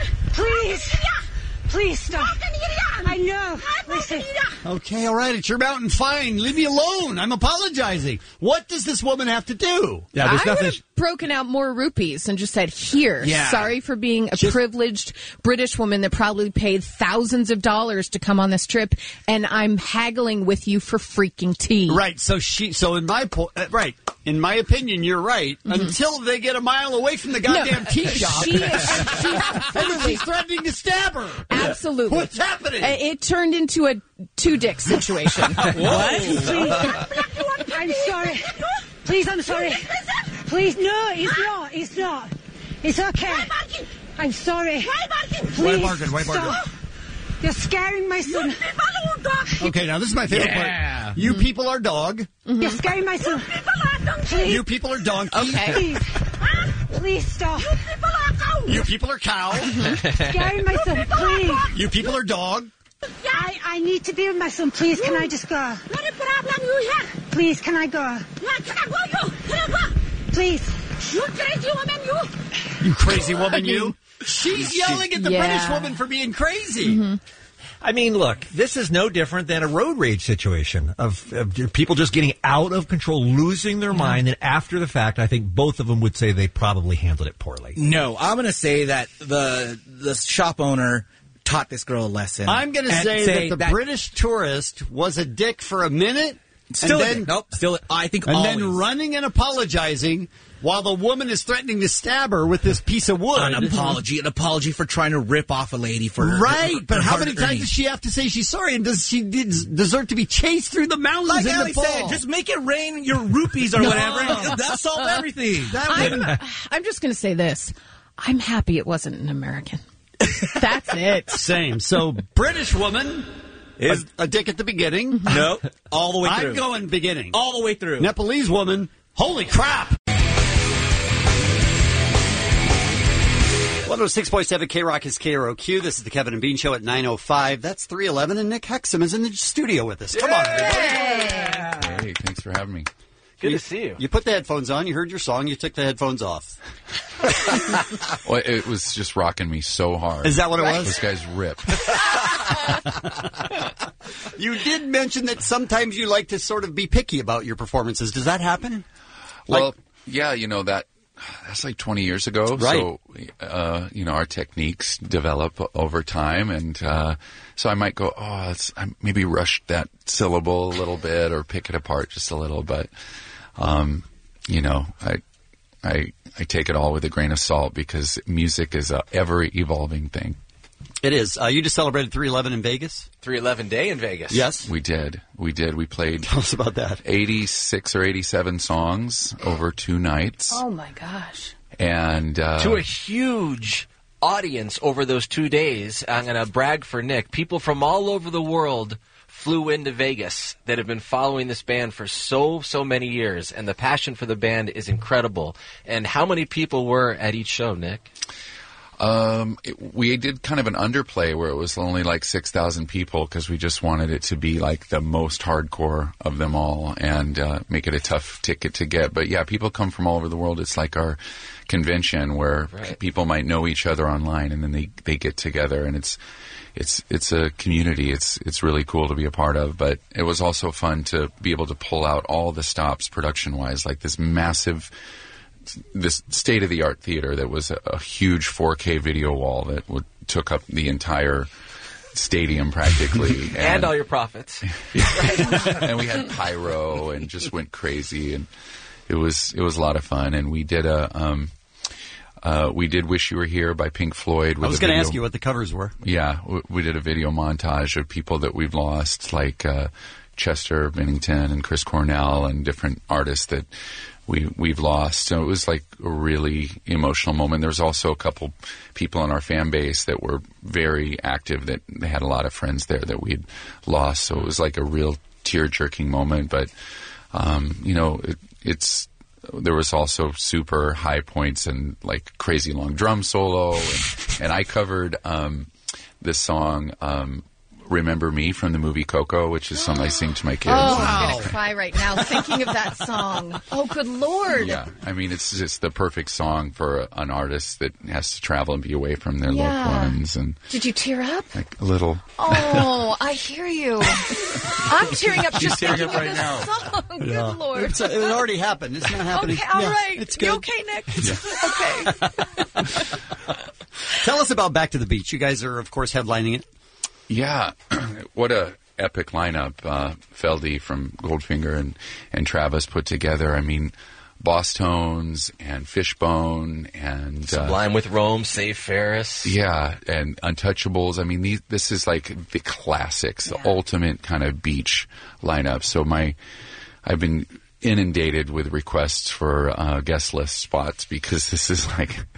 Please stop. I know. Listen. Okay, all right, it's your mountain. Fine. Leave me alone. I'm apologizing. What does this woman have to do? Yeah, there's I nothing. would have broken out more rupees and just said, here, sorry for being a privileged British woman that probably paid thousands of dollars to come on this trip, and I'm haggling with you for freaking tea. Right, in my opinion, you're right, until they get a mile away from the goddamn tea shop. And she's threatening to stab her. Absolutely. What's happening? It turned into a two-dick situation. What? Please. I'm sorry. Please, I'm sorry. Please, no, it's not. It's okay. I'm sorry. Please, Why bargain? stop. You're scaring my son. Okay, now this is my favorite part. You people are dog. You're scaring my son. Please. You people are donkey. Okay. Please stop. You people are cow. Scaring my son, please. You people are dog. I need to be with my son. Please, can I just go? Not a problem, you here. Please, can I go? Please. You crazy woman, you. You crazy woman, you. She's yelling at the British woman for being crazy. I mean, look, this is no different than a road rage situation of people just getting out of control, losing their mind, and after the fact, I think both of them would say they probably handled it poorly. No, I'm going to say that the shop owner taught this girl a lesson. I'm going to say that the British tourist was a dick for a minute. Still, I think then running and apologizing while the woman is threatening to stab her with this piece of wood. An apology for trying to rip off a lady for but how many times does she have to say she's sorry? And does she deserve to be chased through the mountains like in Allie the fall? said, just make it rain your rupees or whatever. That'll solve everything. I'm just going to say this. I'm happy it wasn't an American. That's it. Same. So British woman is a dick at the beginning. No, all the way through. I'm going beginning. All the way through. Nepalese woman, holy crap. 106.7 K-Rock is KROQ. This is the Kevin and Bean Show at 9:05. That's 3:11, and Nick Hexum is in the studio with us. Come on, everybody. Hey, thanks for having me. Good to see you. You put the headphones on, you heard your song, you took the headphones off. Well, it was just rocking me so hard. Is that what it was? This guy's ripped. You did mention that sometimes you like to sort of be picky about your performances. Does that happen? Well, yeah, that's like 20 years ago. Right. So, our techniques develop over time. And so I might go, I maybe rushed that syllable a little bit or pick it apart just a little. But, I take it all with a grain of salt because music is a ever-evolving thing. It is. You just celebrated 311 in Vegas? 311 Day in Vegas. Yes. We did. We played Tell us about that. 86 or 87 songs over 2 nights. Oh, my gosh. And to a huge audience over those 2 days. I'm going to brag for Nick. People from all over the world flew into Vegas that have been following this band for so many years, and the passion for the band is incredible. And how many people were at each show, Nick? We did kind of an underplay where it was only like 6,000 people because we just wanted it to be like the most hardcore of them all and make it a tough ticket to get. But yeah, people come from all over the world. It's like our convention where people might know each other online and then they get together, and it's a community. It's really cool to be a part of. But it was also fun to be able to pull out all the stops production wise, like this state-of-the-art theater that was a huge 4K video wall that took up the entire stadium practically. And all your profits. And we had pyro and just went crazy, and it was a lot of fun. And we did we did Wish You Were Here by Pink Floyd. I was going to ask you what the covers were. Yeah, we did a video montage of people that we've lost, like Chester Bennington and Chris Cornell and different artists that we've lost. So it was like a really emotional moment. There was also a couple people in our fan base that were very active, that they had a lot of friends there that we'd lost. So it was like a real tear-jerking moment. But, there was also super high points and like crazy long drum solo. And I covered this song, Remember Me from the movie Coco, which is something I sing to my kids. Oh, I'm going to cry right now thinking of that song. Oh, good Lord. Yeah, I mean, it's just the perfect song for an artist that has to travel and be away from their loved ones. And did you tear up? Like a little. Oh, I hear you. I'm tearing up just tearing thinking up right of now. this song. Yeah. Good Lord. It already happened. It's not happening. Okay, all right. It's good. You okay, Nick? Okay. Tell us about Back to the Beach. You guys are, of course, headlining it. Yeah, what a epic lineup Feldy from Goldfinger and Travis put together. I mean, Boss Tones and Fishbone and Sublime with Rome, Save Ferris. Yeah, and Untouchables. I mean, this is like the classics, the ultimate kind of beach lineup. So I've been inundated with requests for guest list spots because this is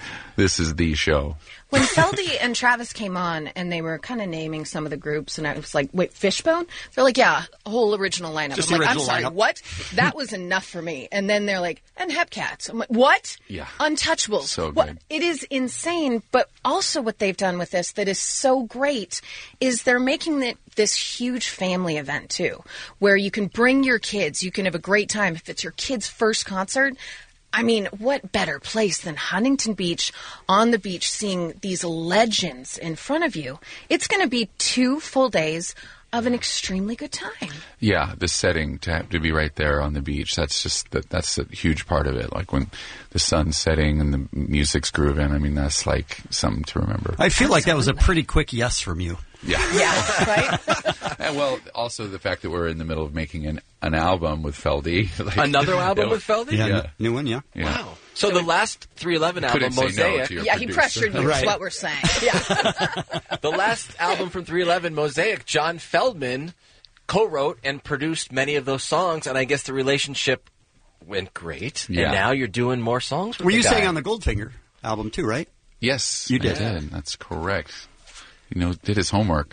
the show. When Feldy and Travis came on and they were kind of naming some of the groups, and I was like, wait, Fishbone? They're like, yeah, a whole original lineup. Just I'm like, original I'm sorry, lineup. what? That was enough for me. And then they're like, and Hepcats. I'm like, what? Yeah. Untouchables. So What? good. It is insane, but also what they've done with this that is so great is they're making it this huge family event, too, where you can bring your kids. You can have a great time. If it's your kid's first concert, I mean, what better place than Huntington Beach, on the beach, seeing these legends in front of you? It's going to be 2 full days of an extremely good time. Yeah, the setting to be right there on the beach. That's a huge part of it. Like when the sun's setting and the music's grooving. I mean, that's like something to remember. I feel like that was a pretty quick yes from you. Yeah. Yeah, right? And well, also the fact that we're in the middle of making an album with Feldy. Like, Another album with Feldy? Yeah, new one, yeah. Wow. So the last 311 album, Couldn't say no Mosaic. to your Yeah, he producer. pressured you, is what we're saying. Yeah. The last album from 311, Mosaic, John Feldman co-wrote and produced many of those songs, and I guess the relationship went great. Yeah. And now you're doing more songs with Were the you guy. saying on the Goldfinger album, too, right? Yes, You did. I did. That's correct. Did his homework.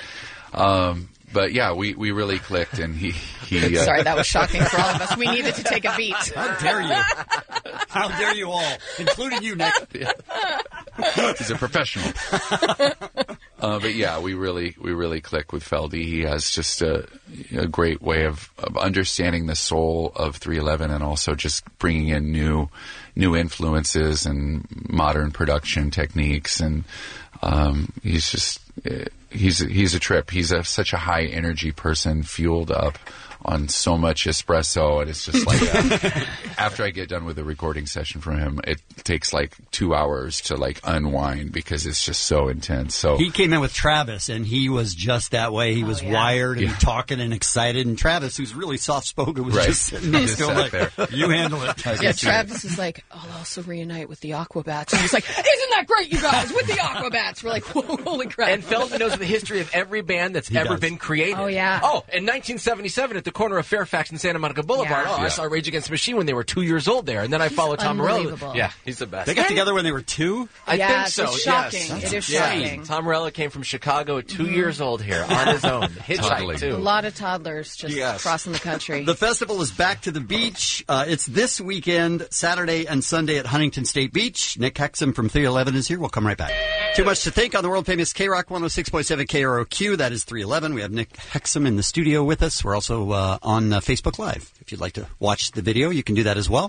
But yeah, we really clicked, and he Sorry, that was shocking for all of us. We needed to take a beat. How dare you? How dare you all, including you, Nick? He's a professional. But yeah, we really click with Feldy. He has just a great way of understanding the soul of 311 and also just bringing in new influences and modern production techniques. And he's just he's a trip. He's such a high energy person, fueled up on so much espresso, and it's just like after I get done with a recording session from him, it takes like 2 hours to like unwind because it's just so intense. So he came in with Travis, and he was just that way. He was wired and talking and excited. And Travis, who's really soft spoken, was just sitting there Just still sat like, there. "You handle it." Yeah, Travis is like, I'll also reunite with the Aquabats. And he's like, isn't that great, you guys, with the Aquabats? We're like, whoa, holy crap. And Feldman knows the history of every band that's ever been created. Oh, yeah. Oh, in 1977 at the corner of Fairfax and Santa Monica Boulevard. Yeah. I saw Rage Against the Machine when they were 2 years old there. And then I followed Tom Morello. unbelievable. Yeah, he's the best. They got together when they were 2? I Yeah, think so, it's shocking. yes. It is Yeah. shocking. Tom Morello came from Chicago at 2 years old here on his own. Hitchhiked, A too. lot of toddlers just Yes. crossing the country. The festival is Back to the Beach. It's this weekend, Saturday and Sunday at Huntington State Beach. Nick Hexum from 311 is here. We'll come right back. Too much to think on the world famous K-Rock 106.7 KROQ. That is 311. We have Nick Hexum in the studio with us. We're also on Facebook Live. If you'd like to watch the video, you can do that as well.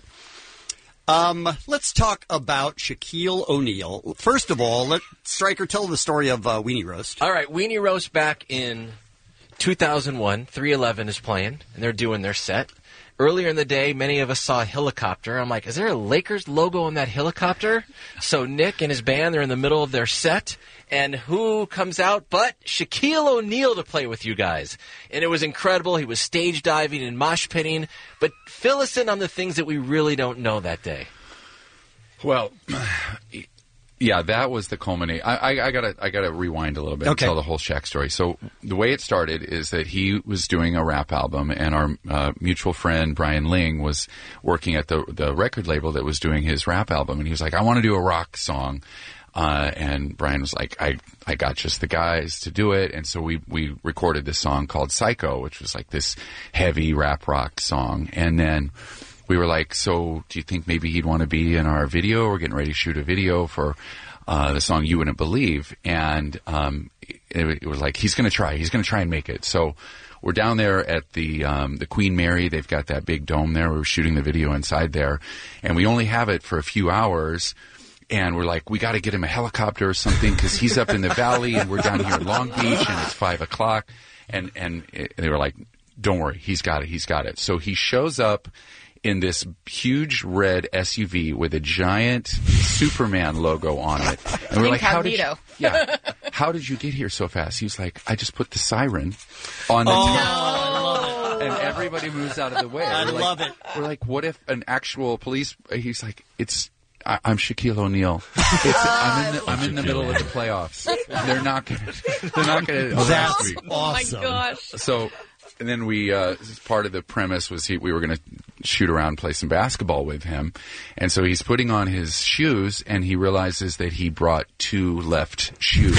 Let's talk about Shaquille O'Neal. First of all, Stryker, tell the story of Weenie Roast. All right, Weenie Roast back in 2001. 311 is playing, and they're doing their set. Earlier in the day, many of us saw a helicopter. I'm like, is there a Lakers logo on that helicopter? So Nick and his band, they're in the middle of their set, and who comes out but Shaquille O'Neal to play with you guys. And it was incredible. He was stage diving and mosh pitting. But fill us in on the things that we really don't know that day. Well, yeah, that was the culmination. I gotta rewind a little bit and tell the whole Shaq story. So the way it started is that he was doing a rap album, and our mutual friend Brian Ling was working at the record label that was doing his rap album, and he was like, I want to do a rock song. And Brian was like, I got just the guys to do it. And so we recorded this song called Psycho, which was like this heavy rap rock song. And then we were like, so do you think maybe he'd want to be in our video? We're getting ready to shoot a video for the song You Wouldn't Believe. And it was like, he's going to try and make it. So we're down there at the Queen Mary. They've got that big dome there. We were shooting the video inside there. And we only have it for a few hours. And we're like, we got to get him a helicopter or something because he's up in the valley and we're down here in Long Beach and it's 5 o'clock. And they were like, don't worry, he's got it. So he shows up in this huge red SUV with a giant Superman logo on it. And we're like, how did you get here so fast? He was like, I just put the siren on the top. And everybody moves out of the way. I love it. We're like, what if an actual police, he's like, I'm Shaquille O'Neal. I'm in the middle of the playoffs. They're not gonna That's me. awesome. Oh my gosh. So, and then part of the premise was we were going to shoot around, play some basketball with him. And so he's putting on his shoes and he realizes that he brought 2 left shoes.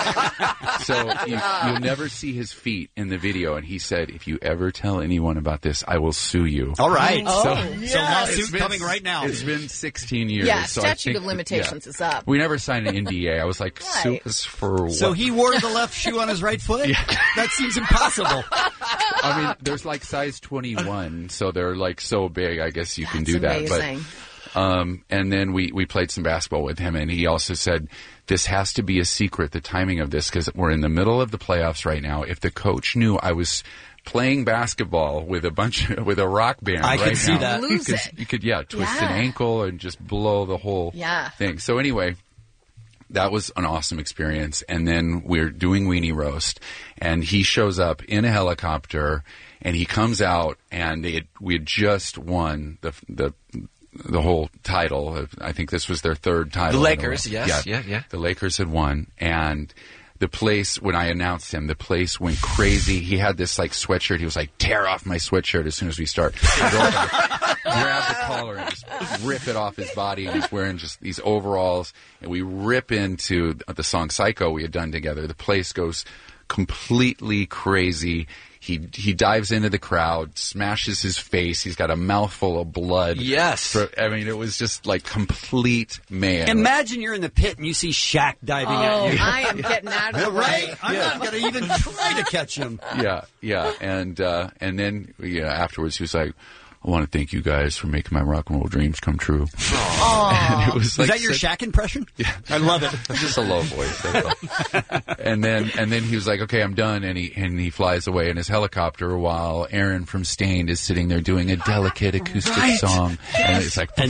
So you'll never see his feet in the video. And he said, if you ever tell anyone about this, I will sue you. All right. Oh, So lawsuit coming right now. It's been 16 years. Yeah, so statute of limitations is up. We never signed an NDA. I was like, sue us for what? So he wore the left shoe on his right foot? Yeah. That seems impossible. I mean, there's like size 21, so they're like so big. I guess you can do that. Amazing. But and then we played some basketball with him, and he also said this has to be a secret, the timing of this, because we're in the middle of the playoffs right now. If the coach knew I was playing basketball with a rock band, I right can see now, that. You could twist an ankle and just blow the whole thing. So anyway. That was an awesome experience. And then we're doing Weenie Roast, and he shows up in a helicopter, and he comes out, and we had just won the whole title. I think this was their 3rd title. The Lakers, yes. Yeah. The Lakers had won, and the place, when I announced him, the place went crazy. He had this like sweatshirt. He was like, tear off my sweatshirt as soon as we start. I go over, grab the collar and just rip it off his body. And he's wearing just these overalls. And we rip into the song Psycho we had done together. The place goes completely crazy. He dives into the crowd, smashes his face. He's got a mouthful of blood. Yes. It was just like complete mayhem. Imagine you're in the pit and you see Shaq diving at you. I am getting out of the way. Right? I'm not going to even try to catch him. Yeah. And then afterwards he was like, I want to thank you guys for making my rock and roll dreams come true. And it was that your Shaq impression? Yeah. I love it. Just a low voice. That's all. And then he was like, okay, I'm done. And he flies away in his helicopter while Aaron from Stained is sitting there doing a delicate acoustic song. And it's like... I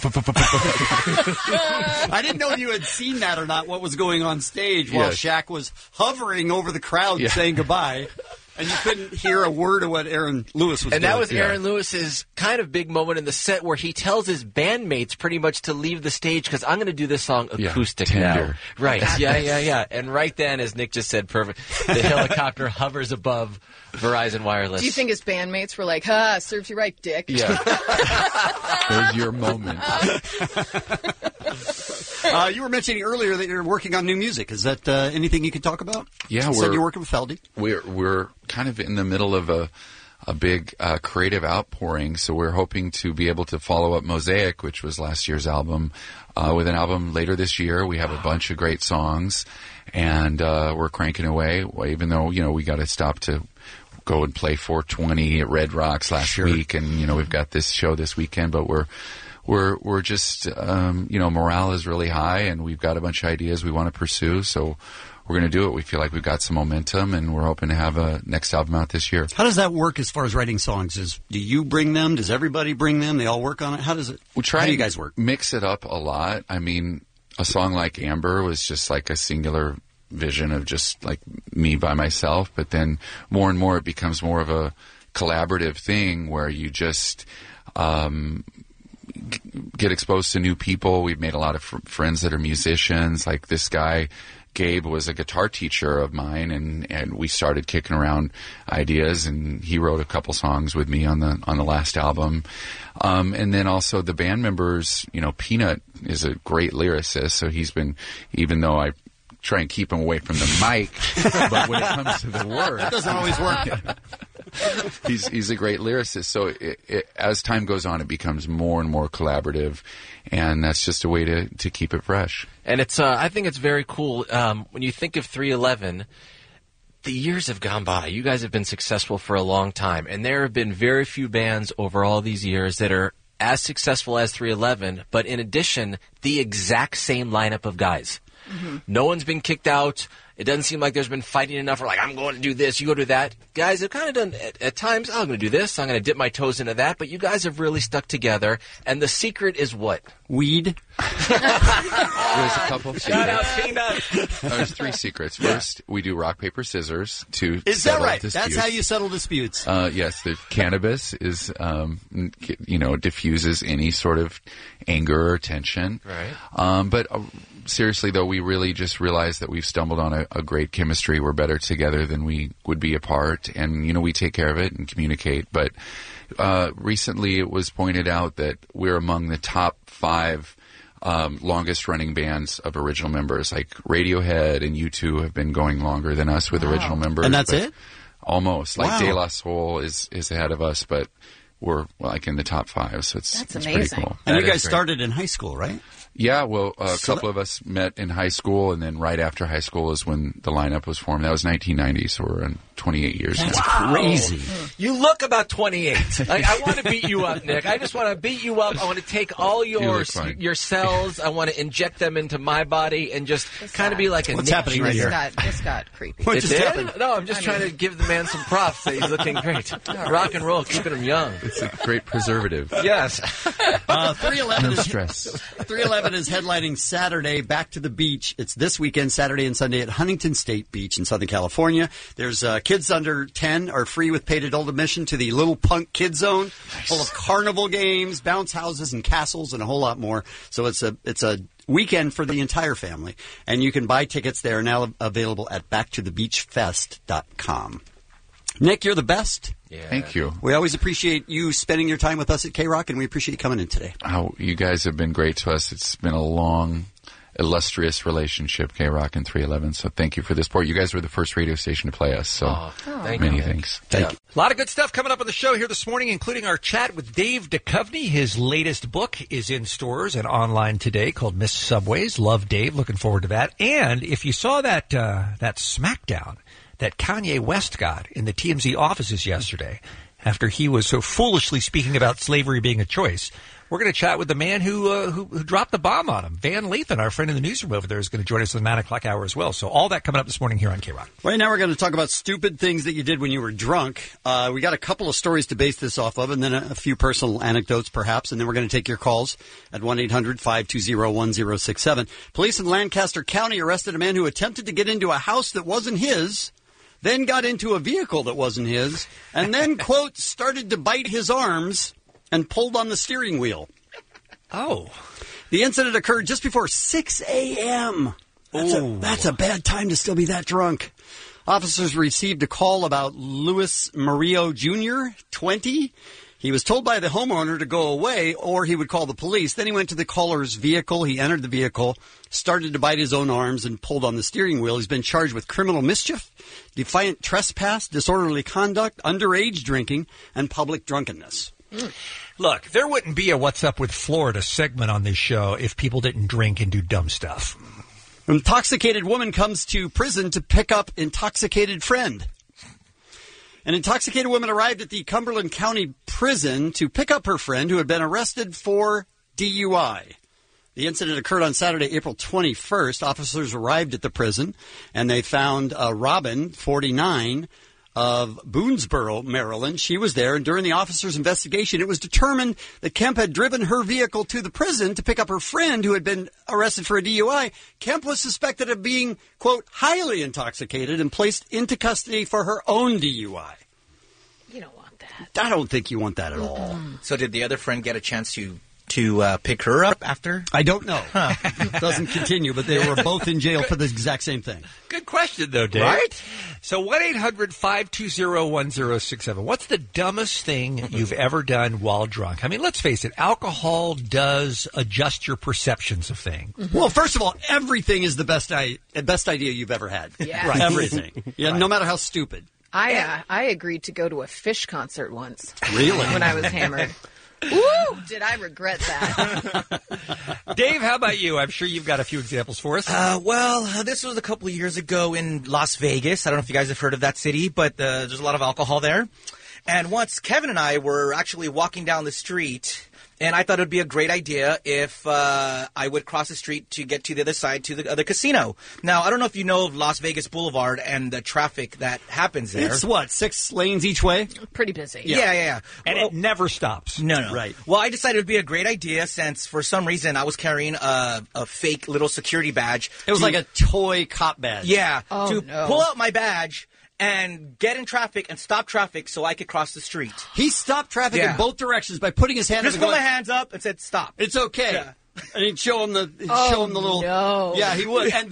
didn't know you had seen that or not, what was going on stage while Shaq was hovering over the crowd saying goodbye. And you couldn't hear a word of what Aaron Lewis was doing. And that was Aaron Lewis's kind of big moment in the set where he tells his bandmates pretty much to leave the stage because I'm going to do this song acoustic now. Right. Yeah. And right then, as Nick just said, perfect, the helicopter hovers above Verizon Wireless. Do you think his bandmates were like, serves you right, dick? Yeah. There's your moment. You were mentioning earlier that you're working on new music. Is that anything you can talk about? Yeah, you said you're working with Feldy. We're kind of in the middle of a big creative outpouring. So we're hoping to be able to follow up Mosaic, which was last year's album, with an album later this year. We have a bunch of great songs, and we're cranking away. Even though we got to stop to go and play 420 at Red Rocks last week, and we've got this show this weekend, but we're just morale is really high, and we've got a bunch of ideas we want to pursue, so we're going to do it. We feel like we've got some momentum, and we're hoping to have a next album out this year. How does that work as far as writing songs? Do you bring them? Does everybody bring them? They all work on it? How does it? How do you guys work? Mix it up a lot. I mean, a song like Amber was just like a singular vision of just like me by myself, but then more and more it becomes more of a collaborative thing where you just get exposed to new people. We've made a lot of friends that are musicians. Like this guy Gabe was a guitar teacher of mine, and we started kicking around ideas, and he wrote a couple songs with me on the last album. And then also the band members, Peanut is a great lyricist, so he's been, even though I try and keep him away from the mic, but when it comes to the work, that doesn't always work. He's a great lyricist. So as time goes on, it becomes more and more collaborative, and that's just a way to keep it fresh. And it's I think it's very cool when you think of 311. The years have gone by. You guys have been successful for a long time, and there have been very few bands over all these years that are as successful as 311, but in addition, the exact same lineup of guys. Mm-hmm. No one's been kicked out. It doesn't seem like there's been fighting enough. Or like, I'm going to do this, you go do that. Guys have kind of done, at times, I'm going to do this, I'm going to dip my toes into that. But you guys have really stuck together. And the secret is what? Weed. There's a couple of Shout out secrets. Peanut. There's 3 secrets. First, we do rock, paper, scissors to Is settle that right? disputes. That's how you settle disputes. Yes, the cannabis is, diffuses any sort of anger or tension. Right. But seriously, though, we really just realized that we've stumbled on a great chemistry. We're better together than we would be apart. And, we take care of it and communicate. But recently it was pointed out that we're among the top 5 longest running bands of original members. Like Radiohead and U2 have been going longer than us with original members. And that's it? Almost. Like Wow. De La Soul is ahead of us, but we're like in the top 5. So it's amazing. pretty cool. And That you is guys great. started in high school, right? Yeah, well, a So couple of us met in high school, and then right after high school is when the lineup was formed. That was 1990, so we're in 28 years That's now. crazy. You look about 28. I want to beat you up, Nick. I just want to beat you up. I want to take all You your look fine. your cells. I want to inject them into my body and just kind of be like a What's Nick happening right Jr. here? This got creepy. What It just did? happened? No, I'm just trying to give the man some props that he's looking great. Rock and roll, keeping him young. It's a great preservative. Yes. 311 No is stress. 311 is headlining Saturday, Back to the Beach. It's this weekend, Saturday and Sunday at Huntington State Beach in Southern California. There's kids under 10 are free with paid adult admission to the Little Punk Kid Zone, full of carnival games, bounce houses, and castles, and a whole lot more. So it's a weekend for the entire family, and you can buy tickets there now available at backtothebeachfest.com. Nick, you're the best. Yeah. Thank you. We always appreciate you spending your time with us at K-Rock, and we appreciate you coming in today. You guys have been great to us. It's been a long, illustrious relationship, K-Rock and 311. So thank you for the support. You guys were the first radio station to play us. So thank many you. thanks. Thank you. A lot of good stuff coming up on the show here this morning, including our chat with Dave Duchovny. His latest book is in stores and online today called Miss Subways. Love Dave. Looking forward to that. And if you saw that smackdown that Kanye West got in the TMZ offices yesterday after he was so foolishly speaking about slavery being a choice, we're going to chat with the man who dropped the bomb on him. Van Lathan, our friend in the newsroom over there, is going to join us at the 9 o'clock hour as well. So all that coming up this morning here on K-Rock. Right now we're going to talk about stupid things that you did when you were drunk. We got a couple of stories to base this off of, and then a few personal anecdotes perhaps, and then we're going to take your calls at 1-800-520-1067. Police in Lancaster County arrested a man who attempted to get into a house that wasn't his, then got into a vehicle that wasn't his, and then, quote, started to bite his arms and pulled on the steering wheel. Oh. The incident occurred just before 6 a.m. That's a bad time to still be that drunk. Officers received a call about Luis Murillo Jr., 20. He was told by the homeowner to go away or he would call the police. Then he went to the caller's vehicle. He entered the vehicle, started to bite his own arms, and pulled on the steering wheel. He's been charged with criminal mischief, defiant trespass, disorderly conduct, underage drinking, and public drunkenness. Look, there wouldn't be a What's Up with Florida segment on this show if people didn't drink and do dumb stuff. An intoxicated woman comes to prison to pick up intoxicated friend. An intoxicated woman arrived at the Cumberland County Prison to pick up her friend who had been arrested for DUI. The incident occurred on Saturday, April 21st. Officers arrived at the prison, and they found Robin, 49, of Boonesboro, Maryland. She was there, and during the officers' investigation, it was determined that Kemp had driven her vehicle to the prison to pick up her friend who had been arrested for a DUI. Kemp was suspected of being, quote, highly intoxicated and placed into custody for her own DUI. You don't want that. I don't think you want that at all. So did the other friend get a chance to pick her up after? I don't know. It doesn't continue, but they were both in jail for the exact same thing. Good question, though, Dave. Right? So 1-800-520-1067. What's the dumbest thing you've ever done while drunk? I mean, let's face it. Alcohol does adjust your perceptions of things. Mm-hmm. Well, first of all, everything is the best idea you've ever had. Yeah. Right. Everything. Yeah, right. No matter how stupid. I agreed to go to a Fish concert once. Really? When I was hammered. Ooh, did I regret that? Dave, how about you? I'm sure you've got a few examples for us. This was a couple of years ago in Las Vegas. I don't know if you guys have heard of that city, but there's a lot of alcohol there. And once Kevin and I were actually walking down the street, and I thought it would be a great idea if I would cross the street to get to the other side to the other casino. Now, I don't know if you know of Las Vegas Boulevard and the traffic that happens there. It's what, 6 lanes each way? Pretty busy. Yeah. And it never stops. No. Right. Well, I decided it would be a great idea since for some reason I was carrying a fake little security badge. It was like a toy cop badge. Yeah. Oh, pull out my badge and get in traffic and stop traffic so I could cross the street. He stopped traffic in both directions by putting his hand up. Just put my hands up and said, stop. It's okay. Yeah. And he'd show him the little... No. Yeah, he would. And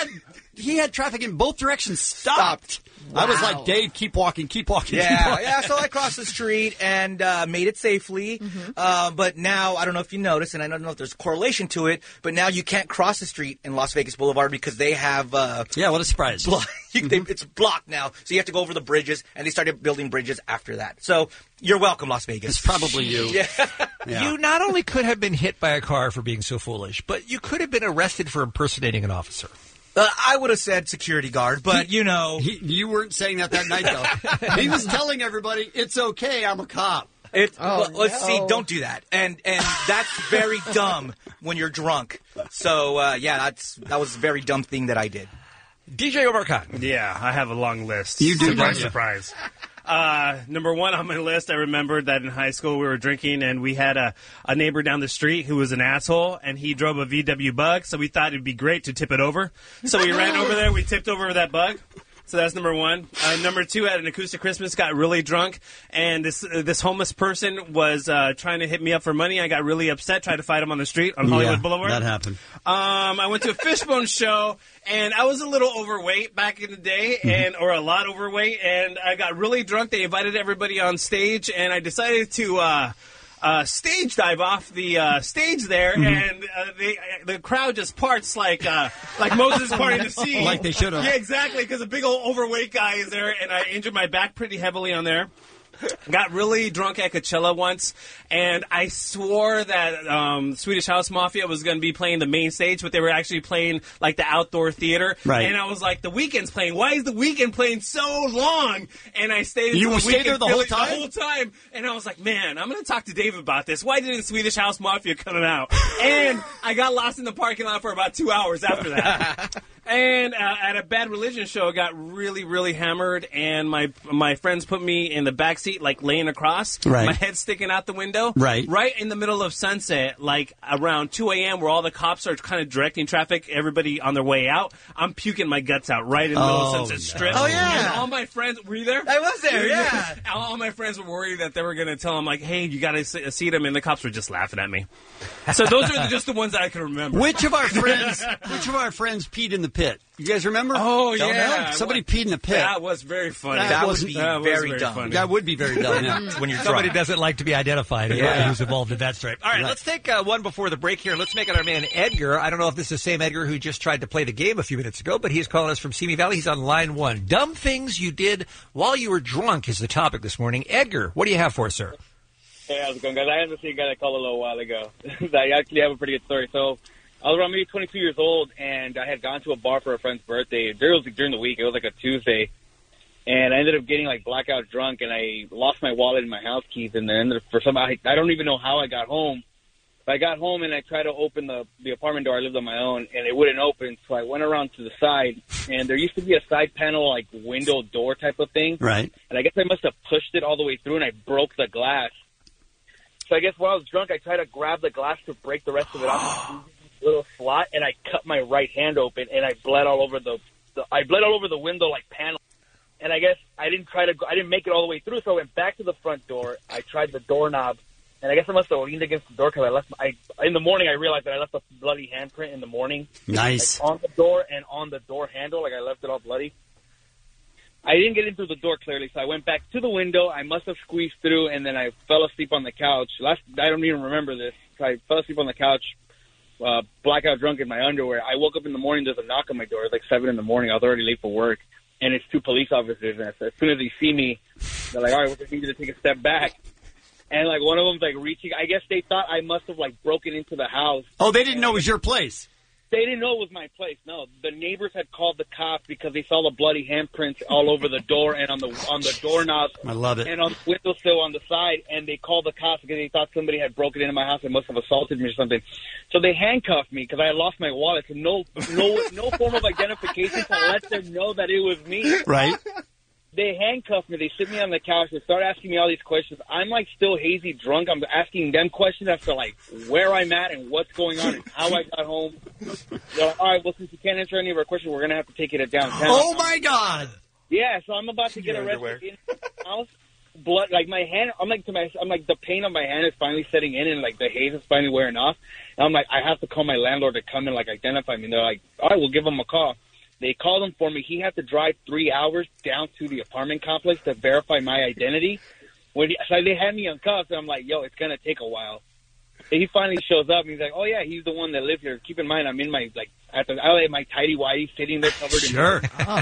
he had traffic in both directions stopped. Wow. I was like, Dave, keep walking. Yeah, so I crossed the street and made it safely. Mm-hmm. But now, I don't know if you noticed, and I don't know if there's a correlation to it, but now you can't cross the street in Las Vegas Boulevard because they have... yeah, what a surprise. It's blocked now, so you have to go over the bridges, and they started building bridges after that. So you're welcome, Las Vegas. It's probably you. Yeah. You not only could have been hit by a car for being so foolish, but you could have been arrested for impersonating an officer. I would have said security guard, but you know... You weren't saying that night, though. He was telling everybody, it's okay, I'm a cop. See, don't do that. And that's very dumb when you're drunk. So, that was a very dumb thing that I did. DJ Omar Khan. Yeah, I have a long list. You do, Surprise. Number one on my list, I remembered that in high school we were drinking and we had a neighbor down the street who was an asshole and he drove a VW Bug, so we thought it'd be great to tip it over. So we ran over there, we tipped over that Bug. So that's number one. Number two, at an acoustic Christmas, got really drunk, and this homeless person was trying to hit me up for money. I got really upset, tried to fight him on the street on Hollywood Boulevard. That happened. I went to a Fishbone show, and I was a little overweight back in the day, or a lot overweight, and I got really drunk. They invited everybody on stage, and I decided to stage dive off the stage there, and the crowd just parts like Moses parting the sea. Like they should have. Yeah, exactly, because a big old overweight guy is there, and I injured my back pretty heavily on there. Got really drunk at Coachella once, and I swore that Swedish House Mafia was going to be playing the main stage, but they were actually playing like the outdoor theater. Right. And I was like, The Weeknd's playing. Why is The Weeknd playing so long? And I stayed until You stayed there the whole time? The whole time. And I was like, man, I'm going to talk to Dave about this. Why didn't Swedish House Mafia come out? And I got lost in the parking lot for about 2 hours after that. And at a Bad Religion show, I got really, really hammered, and my friends put me in the back seat, like laying across, right. My head sticking out the window, right in the middle of Sunset, like around 2 a.m., where all the cops are kind of directing traffic, everybody on their way out. I'm puking my guts out right in the middle of Sunset Strip. Oh, yeah. And all my friends, were you there? I was there, yeah. All my friends were worried that they were going to tell them, like, hey, you got to seat them, and the cops were just laughing at me. So those are just the ones that I can remember. Which of our friends peed in the pit. You guys remember? Oh, Don't yeah. know. Somebody peed in the pit. That was very funny. That would be very dumb. funny. That would be very dumb. Yeah. When you're Somebody drunk. doesn't like to be identified who's involved in that story. All right, let's take one before the break here. Let's make it our man Edgar. I don't know if this is the same Edgar who just tried to play the game a few minutes ago, but he's calling us from Simi Valley. He's on line 1. Dumb things you did while you were drunk is the topic this morning. Edgar, what do you have for us, sir? Hey, how's it going, guys? I had the same guy that called a little while ago. I actually have a pretty good story. So I was around maybe 22 years old, and I had gone to a bar for a friend's birthday. It was during the week. It was like a Tuesday. And I ended up getting, like, blackout drunk, and I lost my wallet and my house keys. And then for some, I don't even know how I got home. But I got home, and I tried to open the apartment door. I lived on my own, and it wouldn't open. So I went around to the side, and there used to be a side panel, like, window door type of thing. Right. And I guess I must have pushed it all the way through, and I broke the glass. So I guess while I was drunk, I tried to grab the glass to break the rest of it off the little slot, and I cut my right hand open, and I bled all over the window like panel. And I guess I didn't make it all the way through, so I went back to the front door. I tried the doorknob, and I guess I must have leaned against the door because in the morning I realized that I left a bloody handprint in the morning. Nice. Like on the door and on the door handle, like I left it all bloody. I didn't get into the door clearly, so I went back to the window. I must have squeezed through, and then I fell asleep on the couch. I don't even remember this. So I fell asleep on the couch, blackout drunk in my underwear. I woke up in the morning, there's a knock on my door. It was like 7 in the morning. I was already late for work, and it's 2 police officers. And as soon as they see me, they're like, all right, we need to take a step back. And, like, one of them's, like, reaching. I guess they thought I must have, like, broken into the house. Oh, they didn't know it was your place. They didn't know it was my place. No, the neighbors had called the cops because they saw the bloody handprints all over the door and on the doorknob. I love it. And on the windowsill on the side, and they called the cops because they thought somebody had broken into my house and must have assaulted me or something. So they handcuffed me because I had lost my wallet. So no form of identification to let them know that it was me. Right. They handcuffed me. They sit me on the couch. They start asking me all these questions. I'm, like, still hazy drunk. I'm asking them questions as to, like, where I'm at and what's going on and how I got home. They're like, all right, well, since you can't answer any of our questions, we're going to have to take you to downtown. Oh, my God. Yeah, so I'm about to get arrested in the house. Blood, like, my hand, I'm like, the pain on my hand is finally setting in and, like, the haze is finally wearing off. And I'm like, I have to call my landlord to come and, like, identify me. And they're like, all right, we'll give him a call. They called him for me. He had to drive 3 hours down to the apartment complex to verify my identity. So they had me uncuffed, and I'm like, yo, it's going to take a while. And he finally shows up, and he's like, oh, yeah, he's the one that lives here. Keep in mind, I'm in my, like, I had my tidy-whitey sitting there covered in... Sure.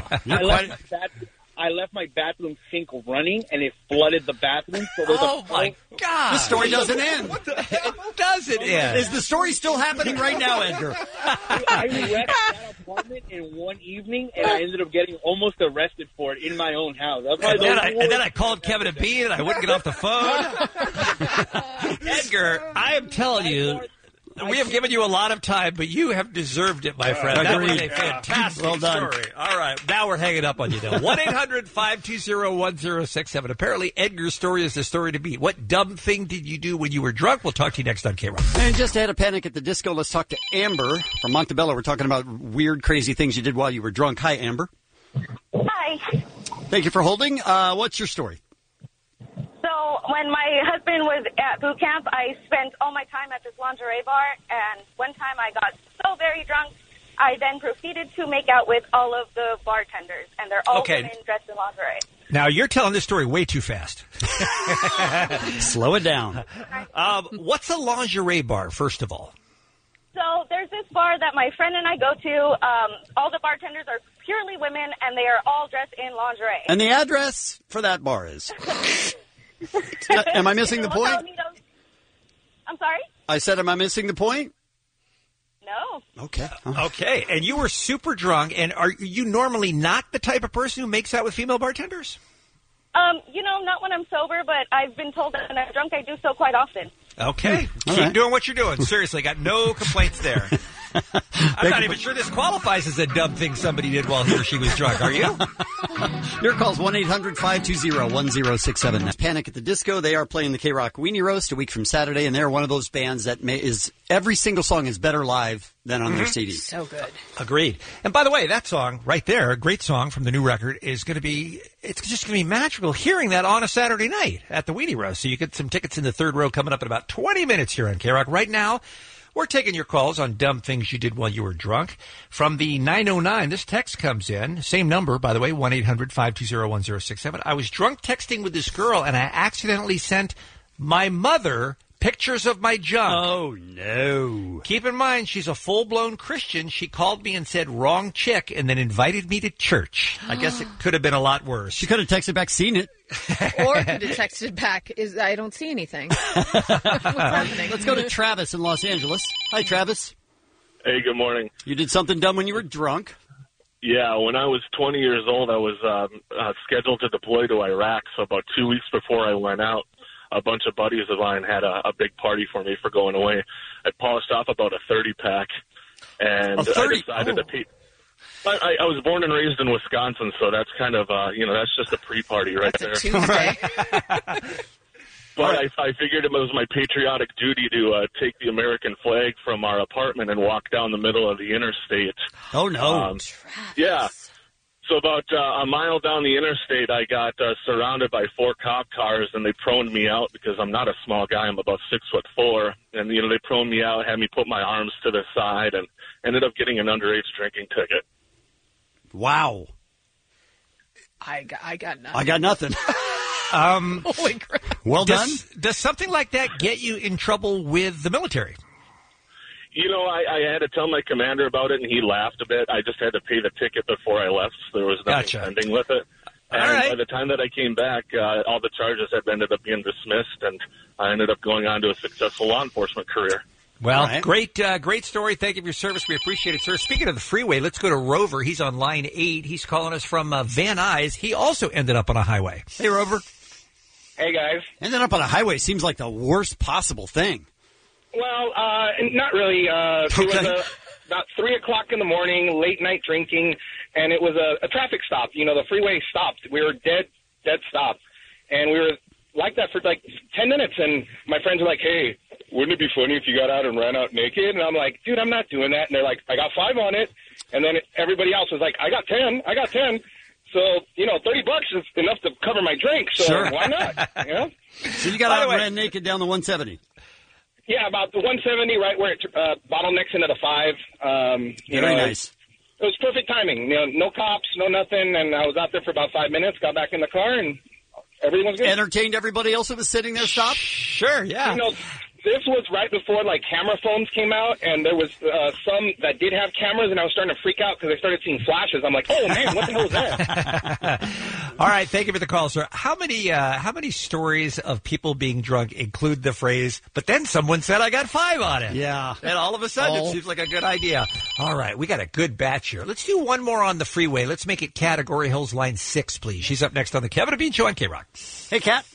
I left my bathroom sink running, and it flooded the bathroom. So there's my God. The story doesn't end. What the hell does it end? Is the story still happening right now, Edgar? I wrecked that apartment in one evening, and I ended up getting almost arrested for it in my own house. And then I called Kevin and Bean, and I wouldn't get off the phone. Edgar, I am telling you... We have given you a lot of time, but you have deserved it, my friend. That was a fantastic story. All right, now we're hanging up on you, though. 1-800-520-1067. Apparently, Edgar's story is the story to beat. What dumb thing did you do when you were drunk? We'll talk to you next on K-Rock. And just had a panic at the disco. Let's talk to Amber from Montebello. We're talking about weird, crazy things you did while you were drunk. Hi, Amber. Hi. Thank you for holding. What's your story? So when my husband was at boot camp, I spent all my time at this lingerie bar, and one time I got so very drunk, I then proceeded to make out with all of the bartenders, and they're all women dressed in lingerie. Now, you're telling this story way too fast. Slow it down. What's a lingerie bar, first of all? So there's this bar that my friend and I go to. All the bartenders are purely women, and they are all dressed in lingerie. And the address for that bar is... Am I missing the point? I'm sorry? I said, am I missing the point? No. Okay. Okay, and you were super drunk, and are you normally not the type of person who makes out with female bartenders? Not when I'm sober, but I've been told that when I'm drunk I do so quite often. Okay. Keep doing what you're doing. Seriously, got no complaints there. I'm not even sure this qualifies as a dumb thing somebody did while he or she was drunk. Are you? Your call's 1-800-520-1067. Panic at the Disco. They are playing the K-Rock Weenie Roast a week from Saturday, and they're one of those bands that every single song is better live than on their CD. So good. Agreed. And by the way, that song right there, a great song from the new record, it's just going to be magical hearing that on a Saturday night at the Weenie Roast. So you get some tickets in the third row coming up in about 20 minutes here on K-Rock. Right now, We're taking your calls on dumb things you did while you were drunk. From the 909, this text comes in. Same number, by the way, 1-800-520-1067. I was drunk texting with this girl, and I accidentally sent my mother pictures of my junk. Oh, no. Keep in mind, she's a full-blown Christian. She called me and said, wrong chick, and then invited me to church. I guess it could have been a lot worse. She could have texted back, seen it. Or could have texted back, I don't see anything. What's happening? Let's go to Travis in Los Angeles. Hi, Travis. Hey, good morning. You did something dumb when you were drunk? Yeah, when I was 20 years old, I was scheduled to deploy to Iraq. So about 2 weeks before I went out, a bunch of buddies of mine had a big party for me for going away. I polished off about a 30-pack, and I decided to pay. I was born and raised in Wisconsin, so that's kind of, that's just a pre-party right there. Tuesday. But I figured it was my patriotic duty to take the American flag from our apartment and walk down the middle of the interstate. Oh, no. Yeah. So about a mile down the interstate, I got surrounded by 4 cop cars, and they proned me out because I'm not a small guy. I'm about 6'4", and they proned me out, had me put my arms to the side, and ended up getting an underage drinking ticket. Wow. I got nothing. I got nothing. Holy crap. Well done. Does something like that get you in trouble with the military? I had to tell my commander about it, and he laughed a bit. I just had to pay the ticket before I left, so there was nothing pending with it. And by the time that I came back, all the charges had ended up being dismissed, and I ended up going on to a successful law enforcement career. Well, great story. Thank you for your service. We appreciate it, sir. Speaking of the freeway, let's go to Rover. He's on line 8. He's calling us from Van Nuys. He also ended up on a highway. Hey, Rover. Hey, guys. Ended up on a highway seems like the worst possible thing. Well, not really. It was about 3 o'clock in the morning, late night drinking, and it was a traffic stop. The freeway stopped. We were dead stop. And we were like that for like 10 minutes, and my friends were like, hey, wouldn't it be funny if you got out and ran out naked? And I'm like, dude, I'm not doing that. And they're like, I got 5 on it. And then everybody else was like, I got 10. So, $30 is enough to cover my drink, so sure. Why not? So you got out and ran naked down the 170? Yeah, about the 170, right where it bottlenecks into the 5. Very nice. It was perfect timing. No cops, no nothing, and I was out there for about 5 minutes, got back in the car, and everything was good. Entertained everybody else that was sitting there stopped? Sure, yeah. This was right before, camera phones came out, and there was some that did have cameras, and I was starting to freak out because I started seeing flashes. I'm like, oh, man, what the hell is that? All right, thank you for the call, sir. How many stories of people being drunk include the phrase, but then someone said I got 5 on it? Yeah. And all of a sudden, it seems like a good idea. All right, we got a good batch here. Let's do one more on the freeway. Let's make it Category Hills line 6, please. She's up next on the Kevin and Bean Show on K-Rock. Hey, Kat.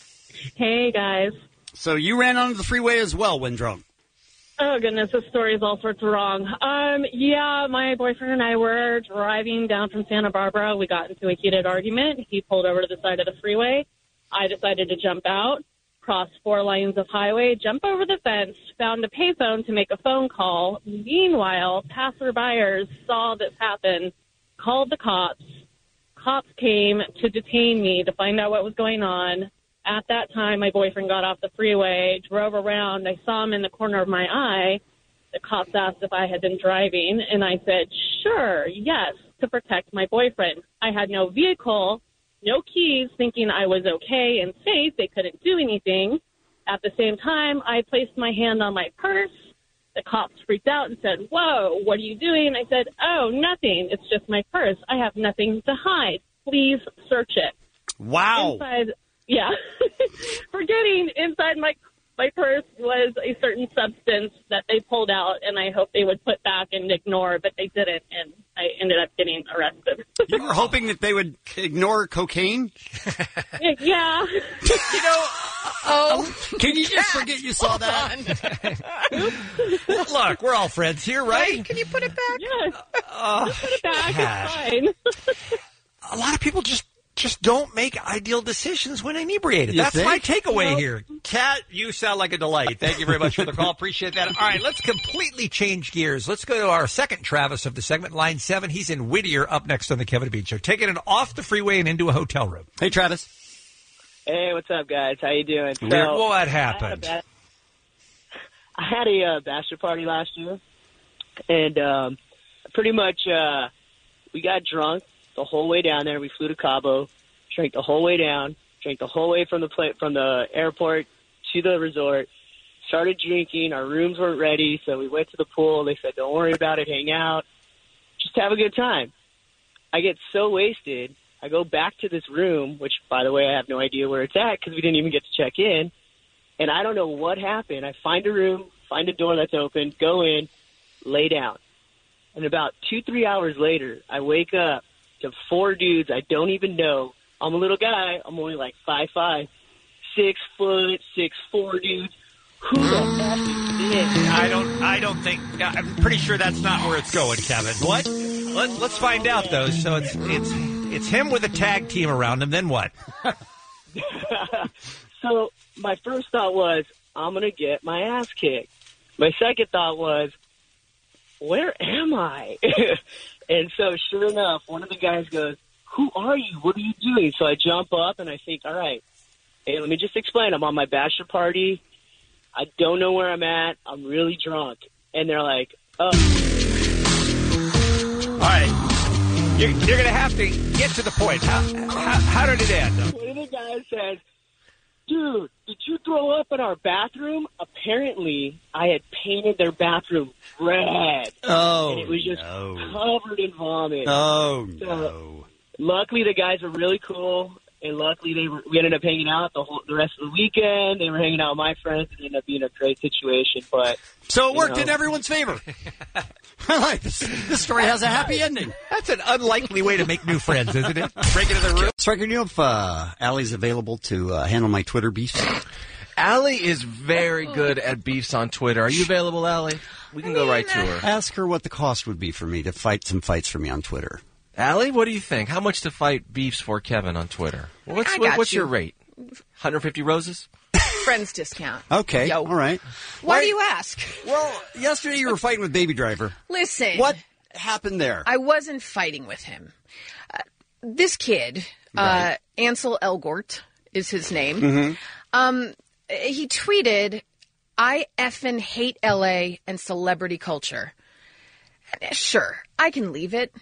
Hey, guys. So you ran onto the freeway as well when drunk? Oh, goodness, this story is all sorts of wrong. Yeah, my boyfriend and I were driving down from Santa Barbara. We got into a heated argument. He pulled over to the side of the freeway. I decided to jump out, cross 4 lanes of highway, jump over the fence, found a payphone to make a phone call. Meanwhile, passerbyers saw this happen, called the cops. Cops came to detain me to find out what was going on. At that time, my boyfriend got off the freeway, drove around. I saw him in the corner of my eye. The cops asked if I had been driving, and I said, sure, yes, to protect my boyfriend. I had no vehicle, no keys, thinking I was okay and safe. They couldn't do anything. At the same time, I placed my hand on my purse. The cops freaked out and said, whoa, what are you doing? I said, oh, nothing. It's just my purse. I have nothing to hide. Please search it. Wow. Yeah. Forgetting inside my purse was a certain substance that they pulled out, and I hoped they would put back and ignore, but they didn't, and I ended up getting arrested. You were hoping that they would ignore cocaine? Yeah. Can you just forget you saw that? Look, we're all friends here, right? Hey, can you put it back? Yes. Put it back. It's fine. A lot of people just don't make ideal decisions when inebriated. You That's think? my takeaway here. Kat, you sound like a delight. Thank you very much for the call. Appreciate that. All right, let's completely change gears. Let's go to our second Travis of the segment, line 7. He's in Whittier, up next on the Kevin and Bean Show. Taking it off the freeway and into a hotel room. Hey, Travis. Hey, what's up, guys? How you doing? What happened? I had a bachelor party last year, and pretty much we got drunk the whole way down there. We flew to Cabo, drank the whole way down, drank the whole way from the airport to the resort, started drinking. Our rooms weren't ready, so we went to the pool. They said, don't worry about it, hang out, just have a good time. I get so wasted, I go back to this room, which, by the way, I have no idea where it's at because we didn't even get to check in, and I don't know what happened. I find a room, find a door that's open, go in, lay down. And about 2-3 hours later, I wake up to 4 dudes I don't even know. I'm a little guy. I'm only like 5'5", 6 foot, 6'4" dudes. Who the F is this? I don't think. I'm pretty sure that's not where it's going, Kevin. What? Let's find out though. So it's him with a tag team around him. Then what? So my first thought was, I'm gonna get my ass kicked. My second thought was, where am I? And so sure enough, one of the guys goes, who are you? What are you doing? So I jump up and I think, all right, hey, let me just explain. I'm on my bachelor party. I don't know where I'm at. I'm really drunk. And they're like, oh. All right. You're going to have to get to the point. How did it end? One of the guys says, dude, did you throw up in our bathroom? Apparently, I had painted their bathroom red. Oh, and it was just covered in vomit. Oh, so, no. Luckily, the guys were really cool, and luckily we ended up hanging out the rest of the weekend. They were hanging out with my friends. It ended up being a great situation. But so it worked in everyone's favor. I like this. This story has a happy ending. That's an unlikely way to make new friends, isn't it? Break into the room. Striker, do you know if Allie's available to handle my Twitter beefs? Allie is very good at beefs on Twitter. Are you available, Allie? We can go right to her. Ask her what the cost would be for me to fight some fights for me on Twitter. Allie, what do you think? How much to fight beefs for Kevin on Twitter? What's your rate? 150 roses? Friends discount. Okay, Yo. all right. Why do you ask? Well, yesterday you were fighting with Baby Driver. Listen. What happened there? I wasn't fighting with him. This kid, Right. Ansel Elgort is his name. Mm-hmm. He tweeted, I effing hate LA and celebrity culture. Sure, I can leave it.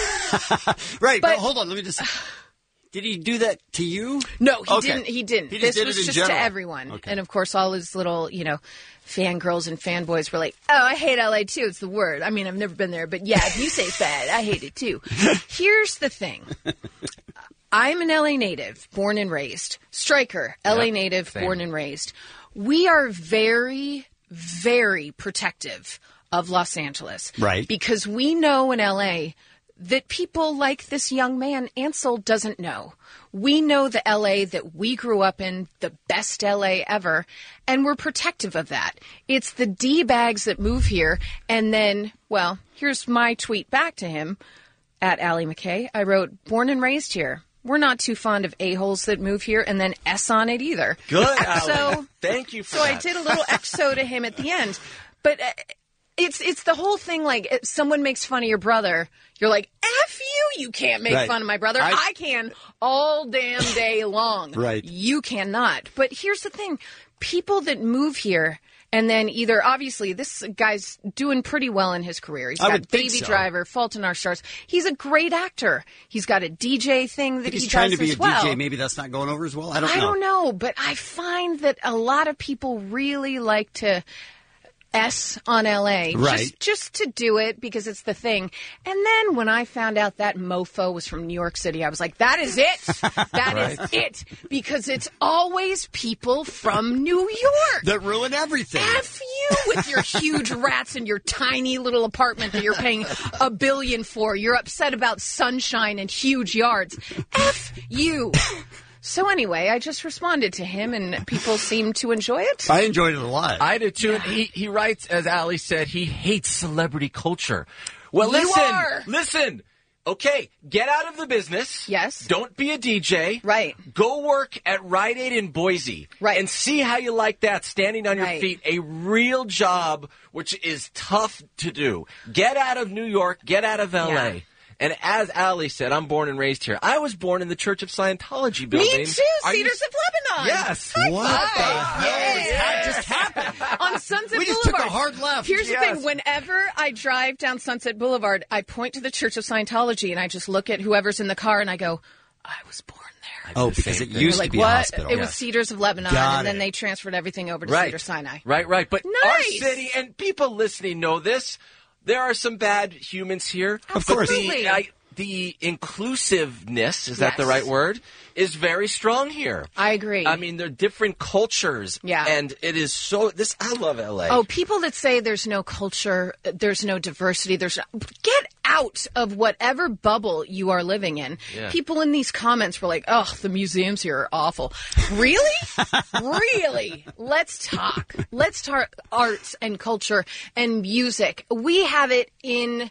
Right, but hold on, let me just... Did he do that to you? No, he Okay. didn't. He didn't. He This did was it in just general. to everyone. Okay. And of course, all his little, fangirls and fanboys were like, oh, I hate LA too. It's the word. I mean, I've never been there, but yeah, if you say it's bad, I hate it too. Here's the thing. I'm an LA native, born and raised. Stryker, LA native, same. born and raised. We are very, very protective of Los Angeles. Right. Because we know in LA that people like this young man, Ansel, doesn't know. We know the LA that we grew up in, the best LA ever, and we're protective of that. It's the D-bags that move here, and then, well, here's my tweet back to him, at Allie McKay. I wrote, born and raised here. We're not too fond of a-holes that move here, and then S on it either. Good, Allie. So, Thank you for so that. I did a little XO to him at the end. But it's the whole thing, like, if someone makes fun of your brother, you're like, F you can't make Right. fun of my brother. I can all damn day long. Right. You cannot. But here's the thing. People that move here and then either, obviously, this guy's doing pretty well in his career. He's I got would think Baby so. Driver, Fault in Our Stars. He's a great actor. He's got a DJ thing I that think he he's trying does to be as a well. DJ. Maybe that's not going over as well. I I don't know, but I find that a lot of people really like to S on LA, Right. just to do it because it's the thing. And then when I found out that mofo was from New York City, I was like, that is it. That is Right. it. Because it's always people from New York. That ruin everything. F you with your huge rats and your tiny little apartment that you're paying $1 billion for. You're upset about sunshine and huge yards. F you. So anyway, I just responded to him, and people seemed to enjoy it. I enjoyed it a lot. I did too. And he writes, as Allie said, he hates celebrity culture. Well, You listen, are. listen. Okay, get out of the business. Yes. Don't be a DJ. Right. Go work at Rite Aid in Boise. Right. And see how you like that, standing on your Right. feet. A real job, which is tough to do. Get out of New York. Get out of L.A. Yeah. And as Allie said, I'm born and raised here. I was born in the Church of Scientology building. Me too, Are you- Cedars of Lebanon. Yes. What the hell Yeah. just happened? On Sunset We just Boulevard. took a hard left. Here's Yes. the thing. Whenever I drive down Sunset Boulevard, I point to the Church of Scientology and I just look at whoever's in the car and I go, I was born there. Oh, because it They're used like, to be what? a hospital. It was Cedars of Lebanon, Got and then it. they transferred everything over to Right. Cedar Sinai. Right. But Nice. our city, and people listening know this, there are some bad humans here. Of course. But the inclusiveness, is that the Yes. right word, is very strong here. I agree. I mean, there are different cultures. Yeah. And it is I love LA. Oh, people that say there's no culture, there's no diversity, get out of whatever bubble you are living in. Yeah. People in these comments were like, oh, the museums here are awful. Really? Really? Let's talk. Let's talk arts and culture and music. We have it in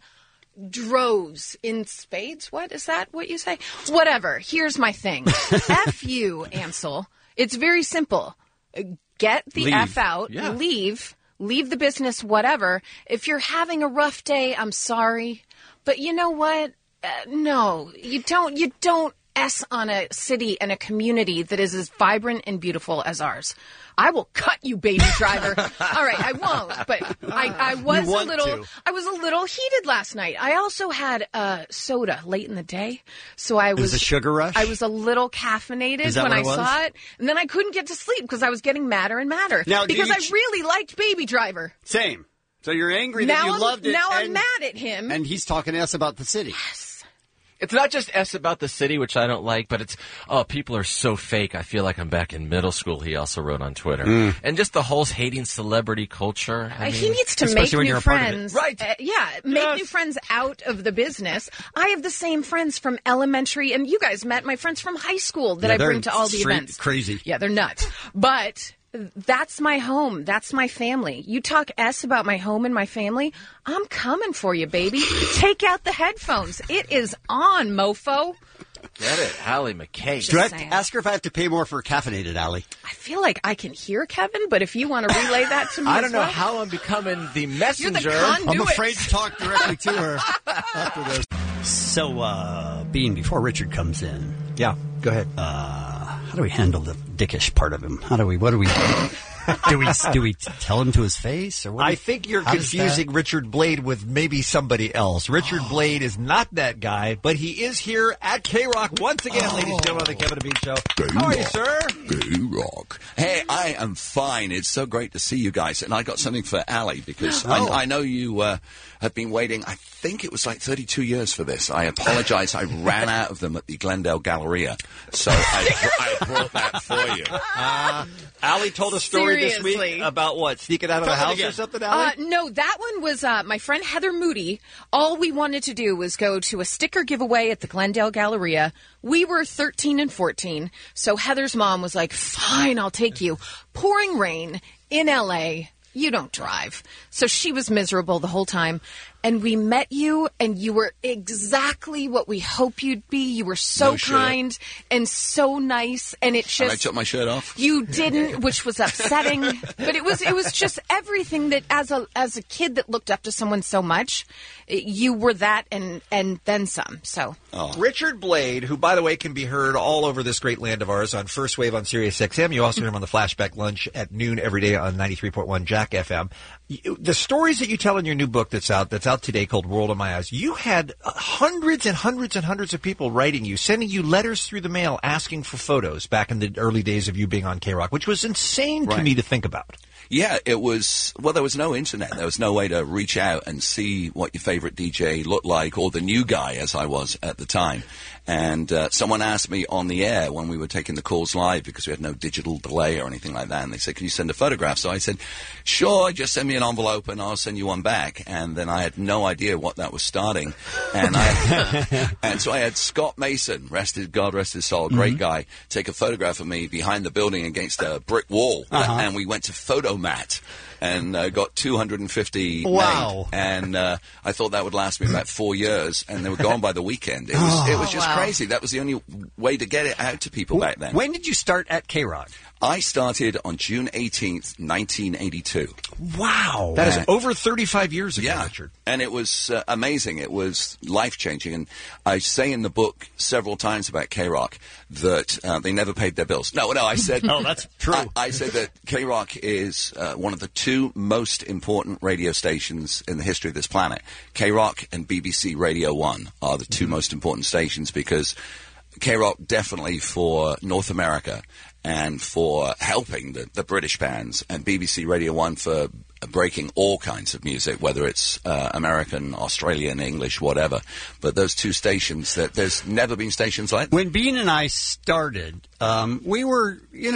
droves, in spades. What is that what you say? Whatever. Here's my thing. F you, Ansel. It's very simple. Get the Leave. F out. Yeah. Leave the business, whatever. If you're having a rough day, I'm sorry. But you know what? No, you don't S on a city and a community that is as vibrant and beautiful as ours. I will cut you, baby driver. All right, I won't, but I was I was a little heated last night. I also had soda late in the day, so I was a sugar rush? I was a little caffeinated Is that when what I it was? saw it, and then I couldn't get to sleep because I was getting madder and madder. Now, do because you I really liked Baby Driver. Same. So you're angry that you loved it. Now I'm and- mad at him. And he's talking to us about the city. It's not just S about the city, which I don't like, but it's, people are so fake. I feel like I'm back in middle school, he also wrote on Twitter. Mm. And just the whole hating celebrity culture. He needs to make new friends. Right. Make new friends out of the business. I have the same friends from elementary, and you guys met my friends from high school that Yeah, I they're bring to all the straight events. crazy. Yeah, they're nuts. But that's my home. That's my family. You talk S about my home and my family, I'm coming for you, baby. Take out the headphones. It is on, mofo. Get it, Allie McKay. Do I have to ask her if I have to pay more for caffeinated, Allie? I feel like I can hear Kevin, but if you want to relay that to me, I as don't know well. how I'm becoming the messenger. conduit. I'm afraid to talk directly to her after this. So, Bean, before Richard comes in. Yeah, go ahead. How do we handle the dickish part of him? What do we do we tell him to his face? Or what? I think you're How does confusing Richard Blade with maybe somebody else. Richard Blade is not that guy, but he is here at K-Rock once again, ladies and gentlemen, on the Kevin and Bean Show. How are you, sir? K-Rock. Hey, I am fine. It's so great to see you guys. And I got something for Allie because Oh. I know you have been waiting, I think it was like 32 years for this. I apologize. I ran out of them at the Glendale Galleria. So I brought that for you. Allie told a story this Seriously. week about what? Sneaking out of the Tell it house again. or something, Allie? No, that one was my friend Heather Moody. All we wanted to do was go to a sticker giveaway at the Glendale Galleria. We were 13 and 14, so Heather's mom was like, fine, I'll take you. Pouring rain in L.A., you don't drive. So she was miserable the whole time. And we met you, and you were exactly what we hope you'd be. You were so No shirt. kind and so nice, and it And I just... took my shirt off. You didn't, which was upsetting. But it was just everything that as a kid that looked up to someone so much, you were that and then some. So Richard Blade, who, by the way, can be heard all over this great land of ours on First Wave on Sirius XM. You also hear him on the Flashback Lunch at noon every day on 93.1 Jack FM. The stories that you tell in your new book that's out today called World of My Eyes, you had hundreds and hundreds and hundreds of people writing you, sending you letters through the mail asking for photos back in the early days of you being on K-Rock, which was insane to Right. me to think about. Yeah, it was, well, there was no internet. There was no way to reach out and see what your favorite DJ looked like, or the new guy, as I was at the time. And someone asked me on the air when we were taking the calls live, because we had no digital delay or anything like that, and they said, can you send a photograph? So I said, sure, just send me an envelope and I'll send you one back. And then I had no idea what that was starting. And and so I had Scott Mason, God rest his soul, great guy, take a photograph of me behind the building against a brick wall. And we went to Photomat. and got 250 Wow. made. And I thought that would last me about 4 years, and they were gone by the weekend. It was just crazy. That was the only way to get it out to people back then. When did you start at K-Rock? I started on June 18th, 1982. Wow. That is over 35 years ago, Yeah, Richard. and it was amazing. It was life-changing. And I say in the book several times about K-Rock that they never paid their bills. No, I said... Oh, that's true. I said that K-Rock is one of the two most important radio stations in the history of this planet. K-Rock and BBC Radio 1 are the two most important stations because K-Rock definitely for North America and for helping the British bands, and BBC Radio 1 for breaking all kinds of music, whether it's American, Australian, English, whatever. But those two stations, there's never been stations like that. When Bean and I started, we were,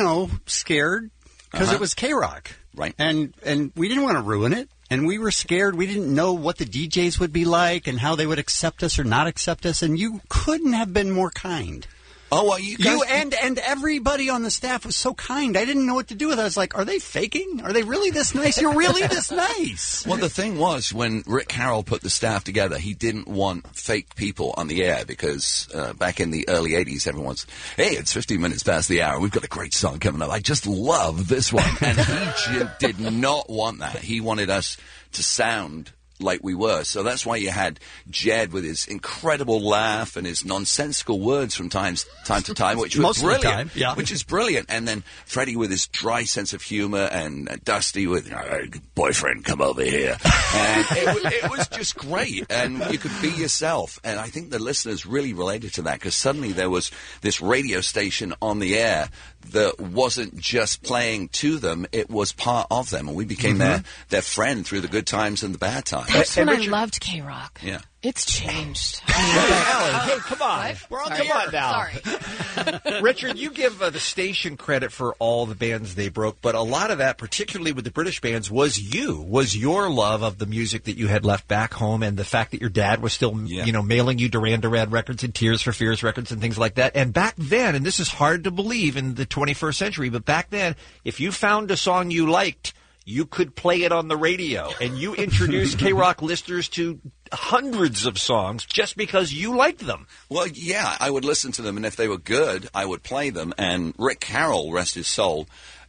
scared because it was K-Rock. Right. And we didn't want to ruin it. And we were scared. We didn't know what the DJs would be like and how they would accept us or not accept us. And you couldn't have been more kind. Oh, well, you guys... and everybody on the staff was so kind. I didn't know what to do with it. I was like, are they faking? Are they really this nice? You're really this nice. Well, the thing was, when Rick Carroll put the staff together, he didn't want fake people on the air because back in the early 80s, everyone's, hey, it's 15 minutes past the hour. We've got a great song coming up. I just love this one. And he did not want that. He wanted us to sound like we were. So that's why you had Jed with his incredible laugh and his nonsensical words from time to time, which was Most brilliant. of the time, yeah. Which is brilliant. And then Freddie with his dry sense of humor, and Dusty with, boyfriend, come over here. And it was just great. And you could be yourself. And I think the listeners really related to that because suddenly there was this radio station on the air that wasn't just playing to them, it was part of them. And we became their friend through the good times and the bad times. That's when I loved K-Rock. Yeah. It's changed. Hey, come on. What? We're on Sorry. the air now. Sorry. Richard, you give the station credit for all the bands they broke, but a lot of that, particularly with the British bands, was your love of the music that you had left back home and the fact that your dad was still, mailing you Duran Duran records and Tears for Fears records and things like that. And back then, and this is hard to believe in the 21st century, but back then, if you found a song you liked, you could play it on the radio, and you introduced K-Rock listeners to hundreds of songs just because you liked them. Well, yeah, I would listen to them, and if they were good, I would play them. And Rick Carroll, rest his soul,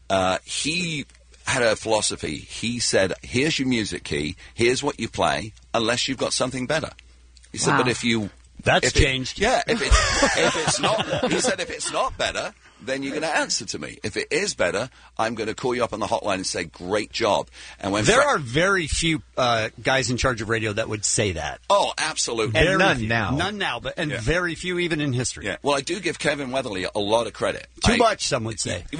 he had a philosophy. He said, here's your music key, here's what you play, unless you've got something better. He said, but if you... That's changed. If it's not... He said, if it's not better... then you're going to answer to me. If it is better, I'm going to call you up on the hotline and say, great job. And when there are very few guys in charge of radio that would say that. Oh, absolutely. And none now. None now, but very few even in history. Yeah. Well, I do give Kevin Weatherly a lot of credit. Too much, some would say. No,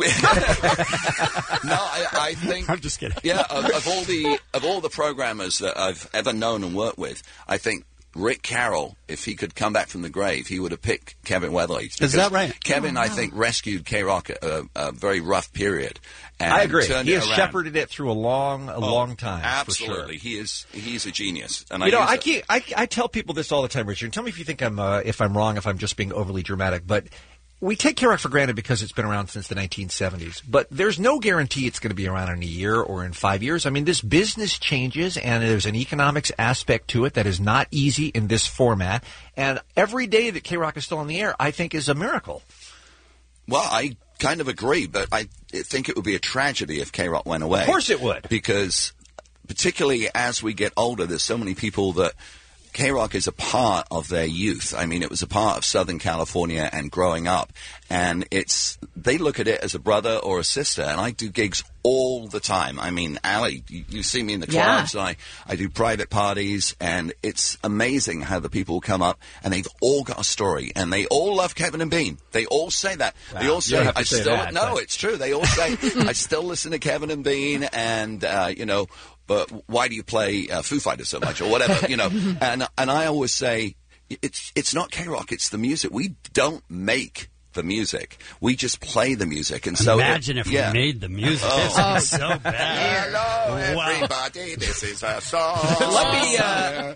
I think... I'm just kidding. Yeah, of all the programmers that I've ever known and worked with, I think Rick Carroll, if he could come back from the grave, he would have picked Kevin Weatherly. Is that right? Kevin, I think, rescued K-Rock at a very rough period. And I agree. turned He it has around. shepherded it through a long time. Absolutely. For sure. He's a genius. And I tell people this all the time, Richard. Tell me if you think I'm wrong, if I'm just being overly dramatic, but we take K-Rock for granted because it's been around since the 1970s, but there's no guarantee it's going to be around in a year or in 5 years. I mean, this business changes, and there's an economics aspect to it that is not easy in this format, and every day that K-Rock is still on the air, I think, is a miracle. Well, I kind of agree, but I think it would be a tragedy if K-Rock went away. Of course it would. Because particularly as we get older, there's so many people that K-Rock is a part of their youth. I mean, it was a part of Southern California and growing up. And they look at it as a brother or a sister. And I do gigs all the time. I mean, Allie, you see me in the clubs. Yeah. I do private parties. And it's amazing how the people come up and they've all got a story. And they all love Kevin and Bean. They all say that. Wow. They all say, but it's true. They all say, I still listen to Kevin and Bean. And, but why do you play Foo Fighters so much or whatever, And I always say, it's not K-Rock, it's the music. We don't make the music. We just play the music. And so imagine if we made the music. This is so bad. Hello, everybody. This is our song.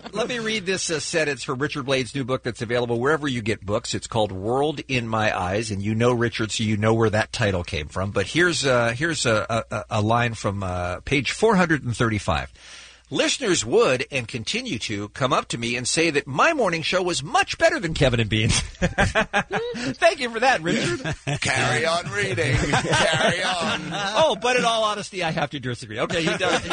Let me read this sentence from Richard Blade's new book that's available wherever you get books. It's called World in My Eyes, and you know Richard, so you know where that title came from. But here's a line from page 435. Listeners would, and continue to, come up to me and say that my morning show was much better than Kevin and Bean. Thank you for that, Richard. Carry on reading. Carry on. Oh, but in all honesty, I have to disagree. Okay, he does.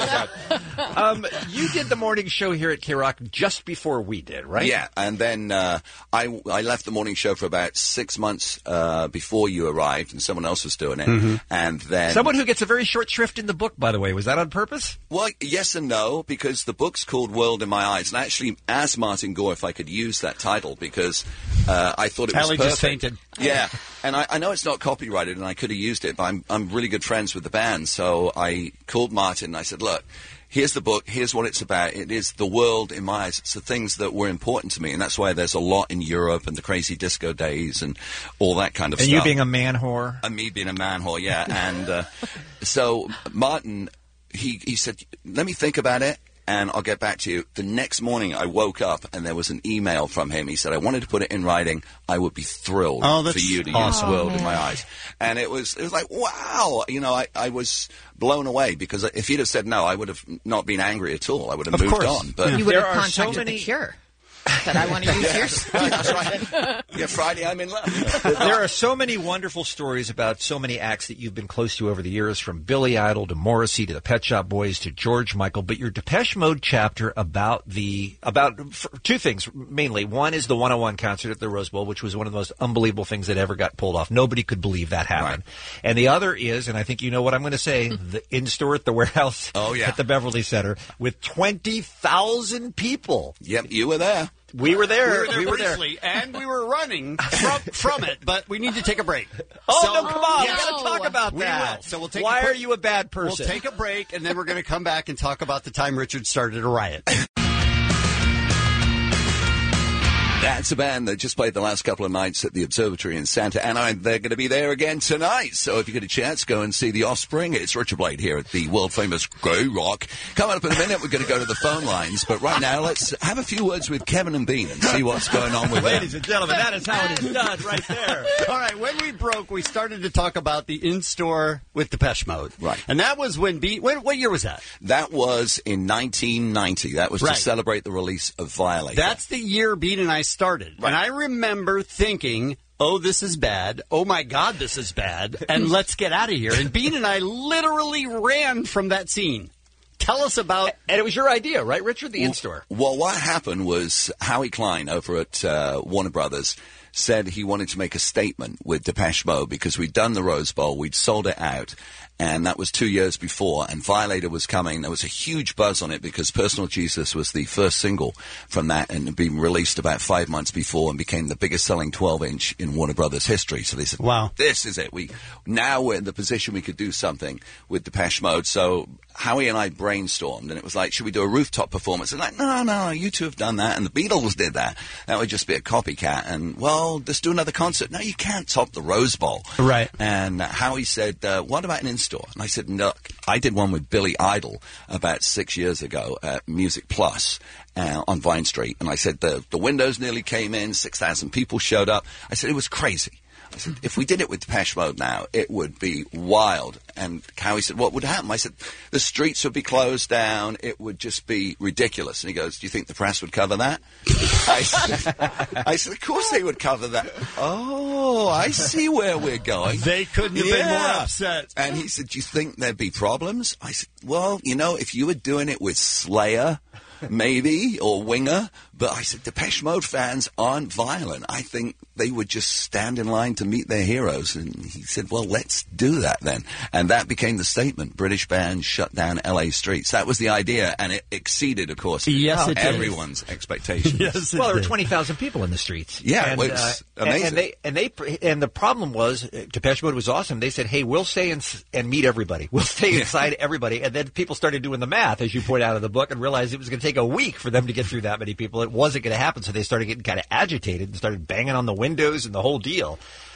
You did the morning show here at K-Rock just before we did, right? Yeah, and then I left the morning show for about 6 months before you arrived, and someone else was doing it. Mhm. And then Someone who gets a very short shrift in the book, by the way. Was that on purpose? Well, yes and no, because the book's called World in My Eyes. And I actually asked Martin Gore if I could use that title because I thought it was Allie perfect. just fainted. Yeah, and I know it's not copyrighted and I could have used it, but I'm really good friends with the band. So I called Martin and I said, look, here's the book, here's what it's about. It is the world in my eyes. It's the things that were important to me, and that's why there's a lot in Europe and the crazy disco days and all that kind of And stuff. you being a man whore? And me being a man whore, yeah. And so Martin... He said, let me think about it, and I'll get back to you. The next morning, I woke up, and there was an email from him. He said, I wanted to put it in writing. I would be thrilled for you to use World in My Eyes. And it was like, wow. You know, I was blown away, because if he'd have said no, I would have not been angry at all. I would have moved on. But You would have contacted The Cure. That I want to use yours. That's right. Yeah, Friday, I'm in love. There are so many wonderful stories about so many acts that you've been close to over the years, from Billy Idol to Morrissey to the Pet Shop Boys to George Michael. But your Depeche Mode chapter about two things mainly. One is the 101 concert at the Rose Bowl, which was one of the most unbelievable things that ever got pulled off. Nobody could believe that happened. Right. And the other is, and I think you know what I'm going to say, the in-store at the warehouse at the Beverly Center with 20,000 people. Yep, you were there. We were there. We were there briefly, and we were running from it, but we need to take a break. Oh, So- no, come on. Yes. We've got to talk about We that. will. So we'll take Why a are you a bad person? We'll take a break, and then we're going to come back and talk about the time Richard started a riot. That's a band that just played the last couple of nights at the Observatory in Santa Ana, and they're going to be there again tonight. So if you get a chance, go and see The Offspring. It's Richard Blade here at the world-famous K-Rock. Coming up in a minute, we're going to go to the phone lines. But right now, let's have a few words with Kevin and Bean and see what's going on with them. Ladies and gentlemen, that is how it is done right there. All right, when we broke, we started to talk about the in-store with Depeche Mode. Right. And that was when what year was that? That was in 1990. That was to celebrate the release of Violator. That's the year Bean and I started. Right. And I remember thinking, oh, this is bad. Oh, my God, this is bad. And let's get out of here. And Bean and I literally ran from that scene. Tell us about... And it was your idea, right, Richard? The in-store. Well, what happened was Howie Klein over at Warner Brothers said he wanted to make a statement with Depeche Mode because we'd done the Rose Bowl, we'd sold it out, and that was 2 years before, and Violator was coming. There was a huge buzz on it because Personal Jesus was the first single from that and had been released about 5 months before and became the biggest selling 12-inch in Warner Brothers history. So they said, wow, this is it. Now we're in the position we could do something with Depeche Mode. So Howie and I brainstormed, and it was like, should we do a rooftop performance? And like, no, you two have done that, and the Beatles did that. That would just be a copycat. And, well, let's do another concert. No, you can't top the Rose Bowl. Right. And Howie said, what about an in-store? And I said, look, I did one with Billy Idol about 6 years ago at Music Plus on Vine Street. And I said, the windows nearly came in, 6,000 people showed up. I said, it was crazy. I said, if we did it with Depeche Mode now, it would be wild. And Howie said, what would happen? I said, the streets would be closed down. It would just be ridiculous. And he goes, do you think the press would cover that? I said, of course they would cover that. Oh, I see where we're going. They couldn't have been more upset. And he said, do you think there'd be problems? I said, well, if you were doing it with Slayer, maybe, or Winger, but I said, Depeche Mode fans aren't violent. I think they would just stand in line to meet their heroes. And he said, well, let's do that then. And that became the statement. British band shut down LA streets. That was the idea, and it exceeded, of course, everyone's expectations. Yes, well, there were 20,000 people in the streets. Yeah, and, it's amazing. And the problem was, Depeche Mode was awesome. They said, hey, we'll stay and meet everybody. We'll stay inside everybody. And then people started doing the math, as you point out in the book, and realized it was going to take a week for them to get through that many people. It wasn't going to happen, so they started getting kind of agitated and started banging on the windows and the whole deal.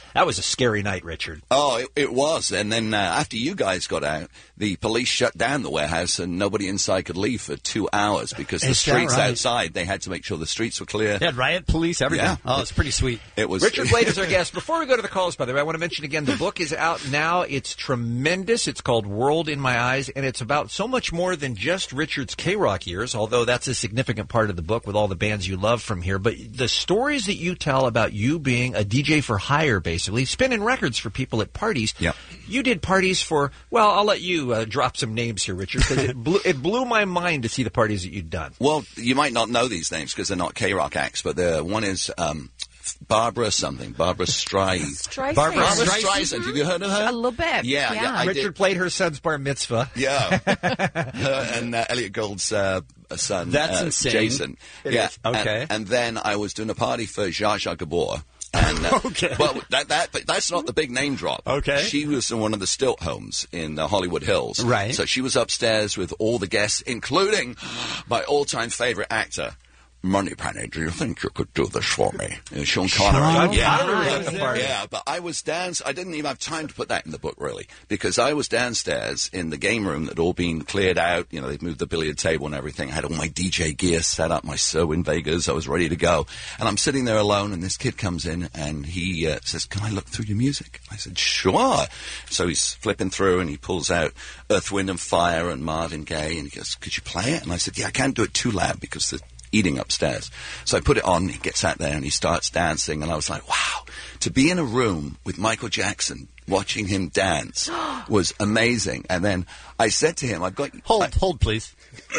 That was a scary night, Richard. Oh, it was. And then after you guys got out, the police shut down the warehouse and nobody inside could leave for 2 hours because the streets outside, they had to make sure the streets were clear. They had riot police, everything. Yeah. Oh, it's pretty sweet. It was. Richard Blade is our guest. Before we go to the calls, by the way, I want to mention again, the book is out now. It's tremendous. It's called World in My Eyes, and it's about so much more than just Richard's K-Rock years, although that's a significant part of the book with all the bands you love from here. But the stories that you tell about you being a DJ for hire, basically, spinning records for people at parties. Yep. You did parties for, well, I'll let you drop some names here, Richard, because it blew my mind to see the parties that you'd done. Well, you might not know these names because they're not K-Rock acts, but one is Barbara something. Barbara Streisand. Barbara Streisand. Have you heard of her? A little bit. Yeah. Richard played her son's bar mitzvah. Yeah. Her and Elliot Gould's son. That's insane. Jason. It is. Okay. And then I was doing a party for Zsa Zsa Gabor. And, okay. Well, but that's not the big name drop. Okay. She was in one of the stilt homes in Hollywood Hills. Right. So she was upstairs with all the guests, including my all-time favorite actor, Moneypenny. Do you think you could do this for me? Sean Connery. Yeah, but I was I didn't even have time to put that in the book, really, because I was downstairs in the game room that had all been cleared out. You know, they'd moved the billiard table and everything. I had all my DJ gear set up, my Sewin Vegas. I was ready to go. And I'm sitting there alone, and this kid comes in, and he says, "Can I look through your music?" I said, "Sure." So he's flipping through, and he pulls out Earth, Wind and Fire and Marvin Gaye, and he goes, "Could you play it?" And I said, "Yeah, I can't do it too loud because the eating upstairs." So I put it on, he gets out there and he starts dancing, and I was like, wow, to be in a room with Michael Jackson watching him dance was amazing. And then I said to him, hold please.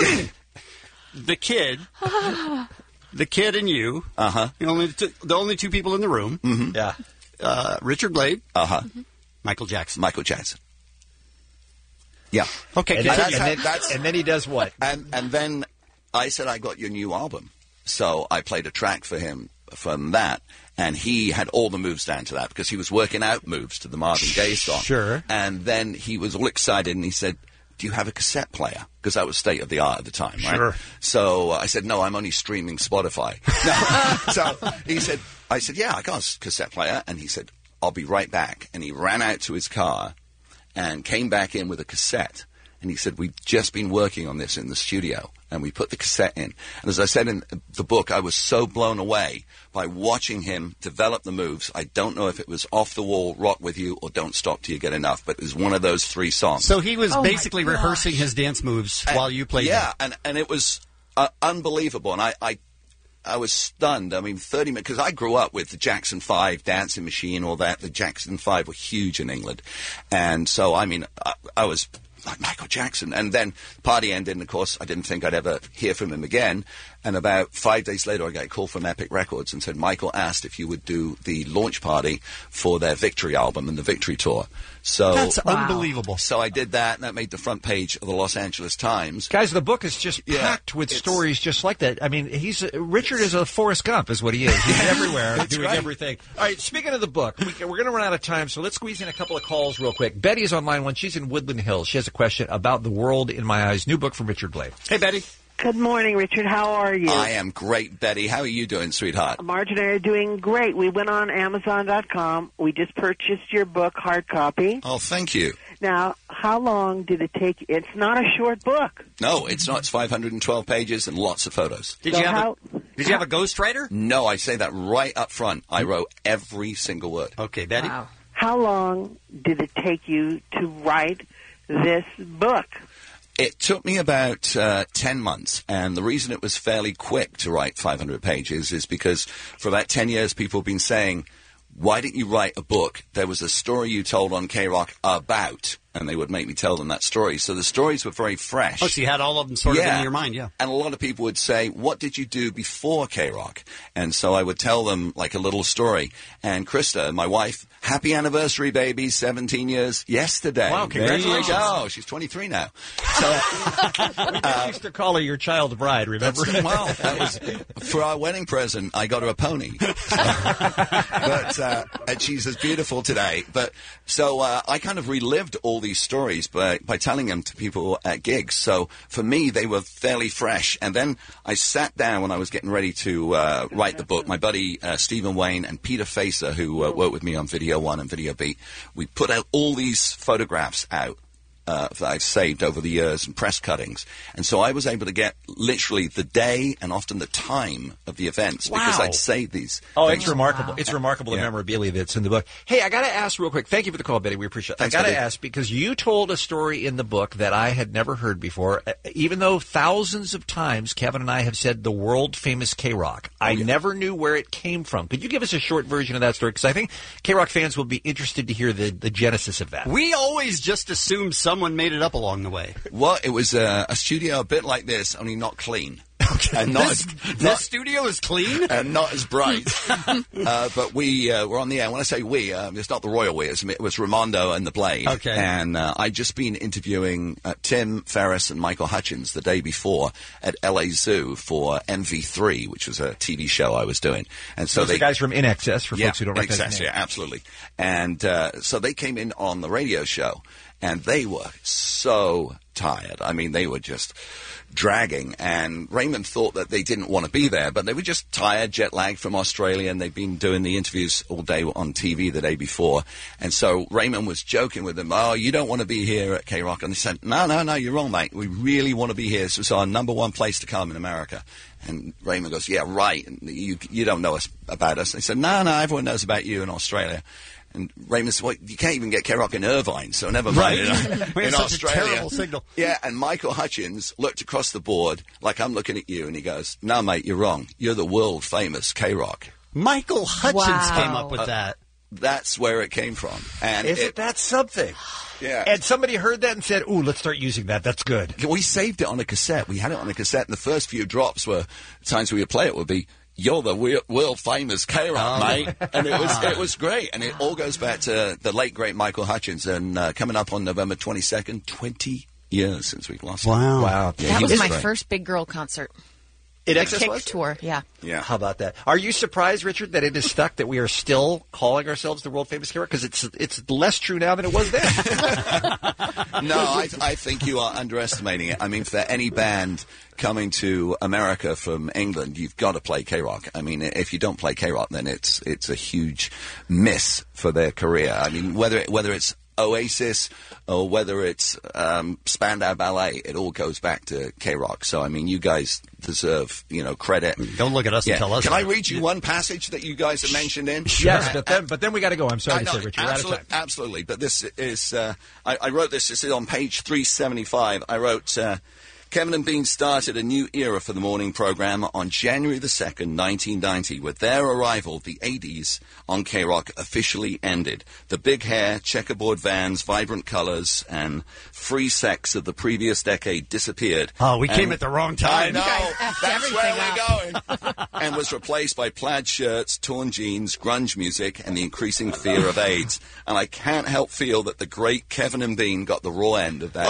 The kid and you, the only two people in the room. Mm-hmm. Yeah. Richard Blade, Michael Jackson. Yeah. Okay. And then he does what? And then I said, I got your new album. So I played a track for him from that, and he had all the moves down to that because he was working out moves to the Marvin Gaye song. Sure. And then he was all excited, and he said, "Do you have a cassette player?" Because that was state of the art at the time, right? Sure. So I said, "No, I'm only streaming Spotify." So I said, "Yeah, I got a cassette player." And he said, "I'll be right back." And he ran out to his car and came back in with a cassette. And he said, "We've just been working on this in the studio." And we put the cassette in. And as I said in the book, I was so blown away by watching him develop the moves. I don't know if it was Off the Wall, Rock With You, or Don't Stop Till You Get Enough, but it was one of those three songs. So he was basically rehearsing his dance moves while you played them. Yeah, and it was unbelievable. And I was stunned. I mean, 30 minutes, because I grew up with the Jackson 5, Dancing Machine, all that. The Jackson 5 were huge in England. And so, I mean, I was like Michael Jackson. And then the party ended, and of course, I didn't think I'd ever hear from him again. And about 5 days later, I got a call from Epic Records and said, Michael asked if you would do the launch party for their Victory album and the Victory Tour. So that's unbelievable. So I did that, and that made the front page of the Los Angeles Times. Guys, the book is just packed with stories just like that. I mean, Richard is a Forrest Gump, is what he is. He's everywhere doing everything. All right, speaking of the book, we're going to run out of time, so let's squeeze in a couple of calls real quick. Betty's on line one. She's in Woodland Hills. She has a question about The World in My Eyes, new book from Richard Blade. Hey, Betty. Good morning, Richard. How are you? I am great, Betty. How are you doing, sweetheart? Marge and I are doing great. We went on Amazon.com. We just purchased your book, hard copy. Oh, thank you. Now, how long did it take? It's not a short book. No, it's not. It's 512 pages and lots of photos. Did you have a ghostwriter? No, I say that right up front. I wrote every single word. Okay, Betty. Wow. How long did it take you to write this book? It took me about 10 months, and the reason it was fairly quick to write 500 pages is because for about 10 years people have been saying, why didn't you write a book? There was a story you told on K-Rock about, and they would make me tell them that story. So the stories were very fresh. Oh, so you had all of them sort of in your mind, yeah. And a lot of people would say, what did you do before K-Rock? And so I would tell them like a little story. And Krista, my wife, happy anniversary, baby, 17 years yesterday. Wow, congratulations. There you go. She's 23 now. So, we used to call her your child bride, remember? Well, that was, for our wedding present, I got her a pony. And she's as beautiful today. But so I kind of relived all all these stories by telling them to people at gigs. So for me, they were fairly fresh. And then I sat down when I was getting ready to write the book. My buddy Stephen Wayne and Peter Facer, who worked with me on Video One and Video Beat, we put out all these photographs out that I've saved over the years and press cuttings. And so I was able to get literally the day and often the time of the events because I'd saved these. Oh, things. it's remarkable. It's remarkable, the memorabilia that's in the book. Hey, I got to ask real quick. Thank you for the call, Betty. We appreciate it. Thanks, I got to Betty. ask because you told a story in the book that I had never heard before. Even though thousands of times Kevin and I have said the world-famous K-Rock, I never knew where it came from. Could you give us a short version of that story? Because I think K-Rock fans will be interested to hear the genesis of that. We always just assume someone made it up along the way. Well, it was a studio a bit like this, only not clean. Okay. And this studio is clean? And not as bright. But we were on the air. When I say we, it's not the royal we. It was Raimondo and the Blade. Okay. And I'd just been interviewing Tim Ferriss and Michael Hutchins the day before at LA Zoo for MV3, which was a TV show I was doing. And so Those are the guys from In Excess, for folks who don't recognize Excess, the name. yeah, absolutely. And so they came in on the radio show, and they were so tired. I mean, they were just dragging, and Raymond thought that they didn't want to be there, but they were just tired, jet-lagged from Australia, and they'd been doing the interviews all day on TV the day before. And so Raymond was joking with them, "Oh, you don't want to be here at K-Rock." And they said, No, you're wrong, mate. We really want to be here. This was our number one place to come in America. And Raymond goes, "Yeah, right. And you don't know about us." And they said, No, everyone knows about you in Australia. And Raymond said, "Well, you can't even get K-Rock in Irvine, so never mind." We In have such Australia. a terrible signal. Yeah, and Michael Hutchins looked across the board like I'm looking at you, and he goes, "No, mate, you're wrong. You're the world famous K-Rock." Michael Hutchins came up with that. That's where it came from. And Isn't that something? Yeah. And somebody heard that and said, "Ooh, let's start using that. That's good." We saved it on a cassette. We had it on a cassette, and the first few drops were times we would play it would be, "You're the world famous K-Rock, mate," and it was great. And it all goes back to the late great Michael Hutchins. And coming up on November 22nd, 20 years since we've lost him. Wow. Yeah, That he was my great. first big girl concert. It The Excess Kick was? tour, yeah. Yeah. How about that? Are you surprised, Richard, that it is stuck, that we are still calling ourselves the world famous K-Rock? Because it's less true now than it was then. No, I think you are underestimating it. I mean, for any band coming to America from England, you've got to play K-Rock. I mean, if you don't play K-Rock, then it's a huge miss for their career. I mean, whether it's Oasis or whether it's Spandau Ballet, it all goes back to K-Rock. So, I mean, you guys deserve, credit. Don't look at us and tell us. Can I read you one passage that you guys have mentioned in? Yes, but then we got to go. I'm sorry to say, Richard, we're out of time. Absolutely. But this is, I wrote this. This is on page 375. I wrote, Kevin and Bean started a new era for the morning program on January the 2nd, 1990. With their arrival, the 80s on K-Rock officially ended. The big hair, checkerboard vans, vibrant colors, and free sex of the previous decade disappeared. Oh, we came at the wrong time. I know. That's where we're going. And was replaced by plaid shirts, torn jeans, grunge music, and the increasing fear of AIDS. And I can't help feel that the great Kevin and Bean got the raw end of that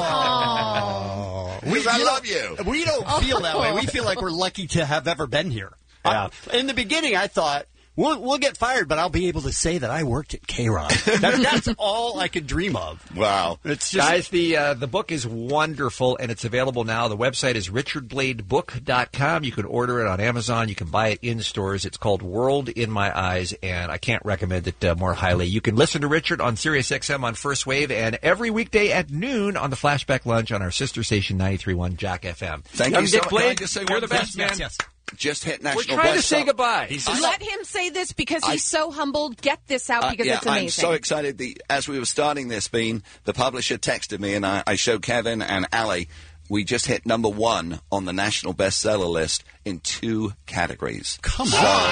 deal. I love you. We don't feel that way. We feel like we're lucky to have ever been here. Yeah. In the beginning, I thought, we'll get fired, but I'll be able to say that I worked at K-Rock. That's all I could dream of. Wow. It's just, Guys, the book is wonderful, and it's available now. The website is richardbladebook.com. You can order it on Amazon. You can buy it in stores. It's called World in My Eyes, and I can't recommend it more highly. You can listen to Richard on Sirius XM on First Wave, and every weekday at noon on the Flashback Lunch on our sister station 93.1 Jack FM. Thank Young you Dick so much. Blade, Can I just say you're one the best, thing? man. Yes. Just hit national We're trying to bestseller. say goodbye. Let him say this because he's so humbled. Get this out because it's amazing. I'm so excited. As we were starting this, Bean, the publisher texted me, and I showed Kevin and Ali. We just hit number 1 on the national bestseller list in 2 categories. Come on.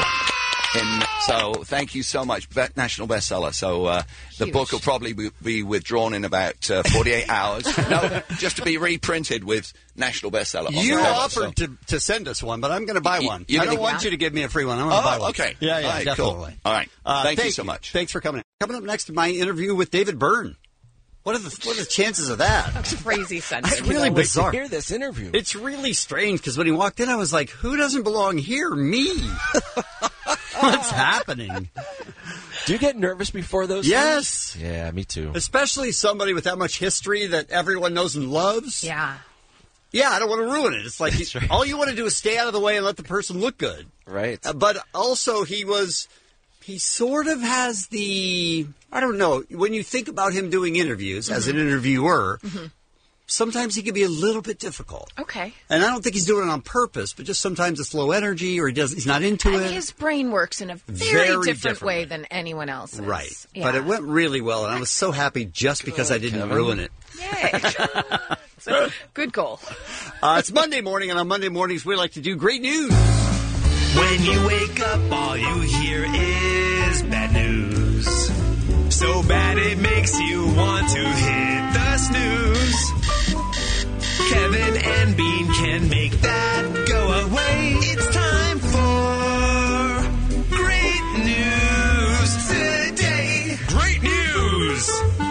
So thank you so much. National bestseller. So the book will probably be withdrawn in about 48 hours. No, just to be reprinted with national bestseller. You offered to send us one, but I'm going to buy one. I don't want you to give me a free one. I'm going to buy one. Okay. Yeah, All right, definitely. Cool. All right. Thank you so much. Thanks for coming. Coming up next, my interview with David Byrne. What are the chances of that? Crazy sentence. It's really bizarre. Hear this interview. It's really strange because when he walked in, I was like, "Who doesn't belong here? Me." What's happening? Do you get nervous before those Yes. things? Yeah, me too. Especially somebody with that much history that everyone knows and loves. Yeah. Yeah, I don't want to ruin it. It's like all you want to do is stay out of the way and let the person look good. Right. But also he sort of has I don't know, when you think about him doing interviews as an interviewer, sometimes he can be a little bit difficult. Okay. And I don't think he's doing it on purpose, but just sometimes it's low energy or he's not into And it. his brain works in a very different different way than anyone else's. Right. Yeah. But it went really well, and I was so happy just because I didn't ruin it. Yay. So, good goal. It's Monday morning, and on Monday mornings, we like to do great news. When you wake up, all you hear is bad news. So bad it makes you want to hit the snooze. Kevin and Bean can make that go away. It's time for great news today. Great news!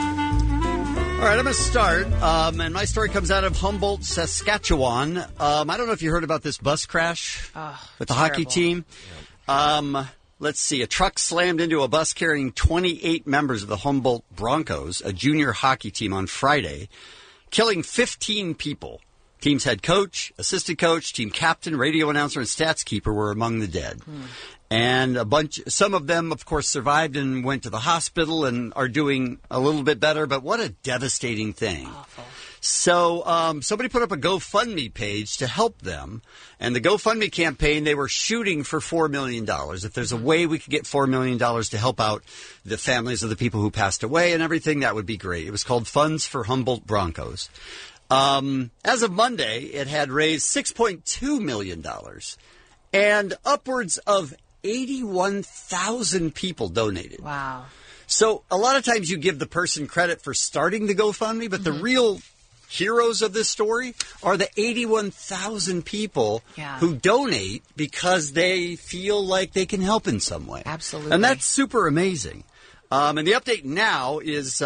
All right, I'm going to start, and my story comes out of Humboldt, Saskatchewan. I don't know if you heard about this bus crash with the hockey team. Let's see, a truck slammed into a bus carrying 28 members of the Humboldt Broncos, a junior hockey team, on Friday, killing 15 people. Team's head coach, assistant coach, team captain, radio announcer, and stats keeper were among the dead. And some of them, of course, survived and went to the hospital and are doing a little bit better. But what a devastating thing. Awful. So somebody put up a GoFundMe page to help them. And the GoFundMe campaign, they were shooting for $4 million. If there's a way we could get $4 million to help out the families of the people who passed away and everything, that would be great. It was called Funds for Humboldt Broncos. As of Monday, it had raised $6.2 million. And upwards of 81,000 people donated. Wow. So a lot of times you give the person credit for starting the GoFundMe, but the real heroes of this story are the 81,000 people who donate because they feel like they can help in some way. Absolutely. And that's super amazing. And the update now is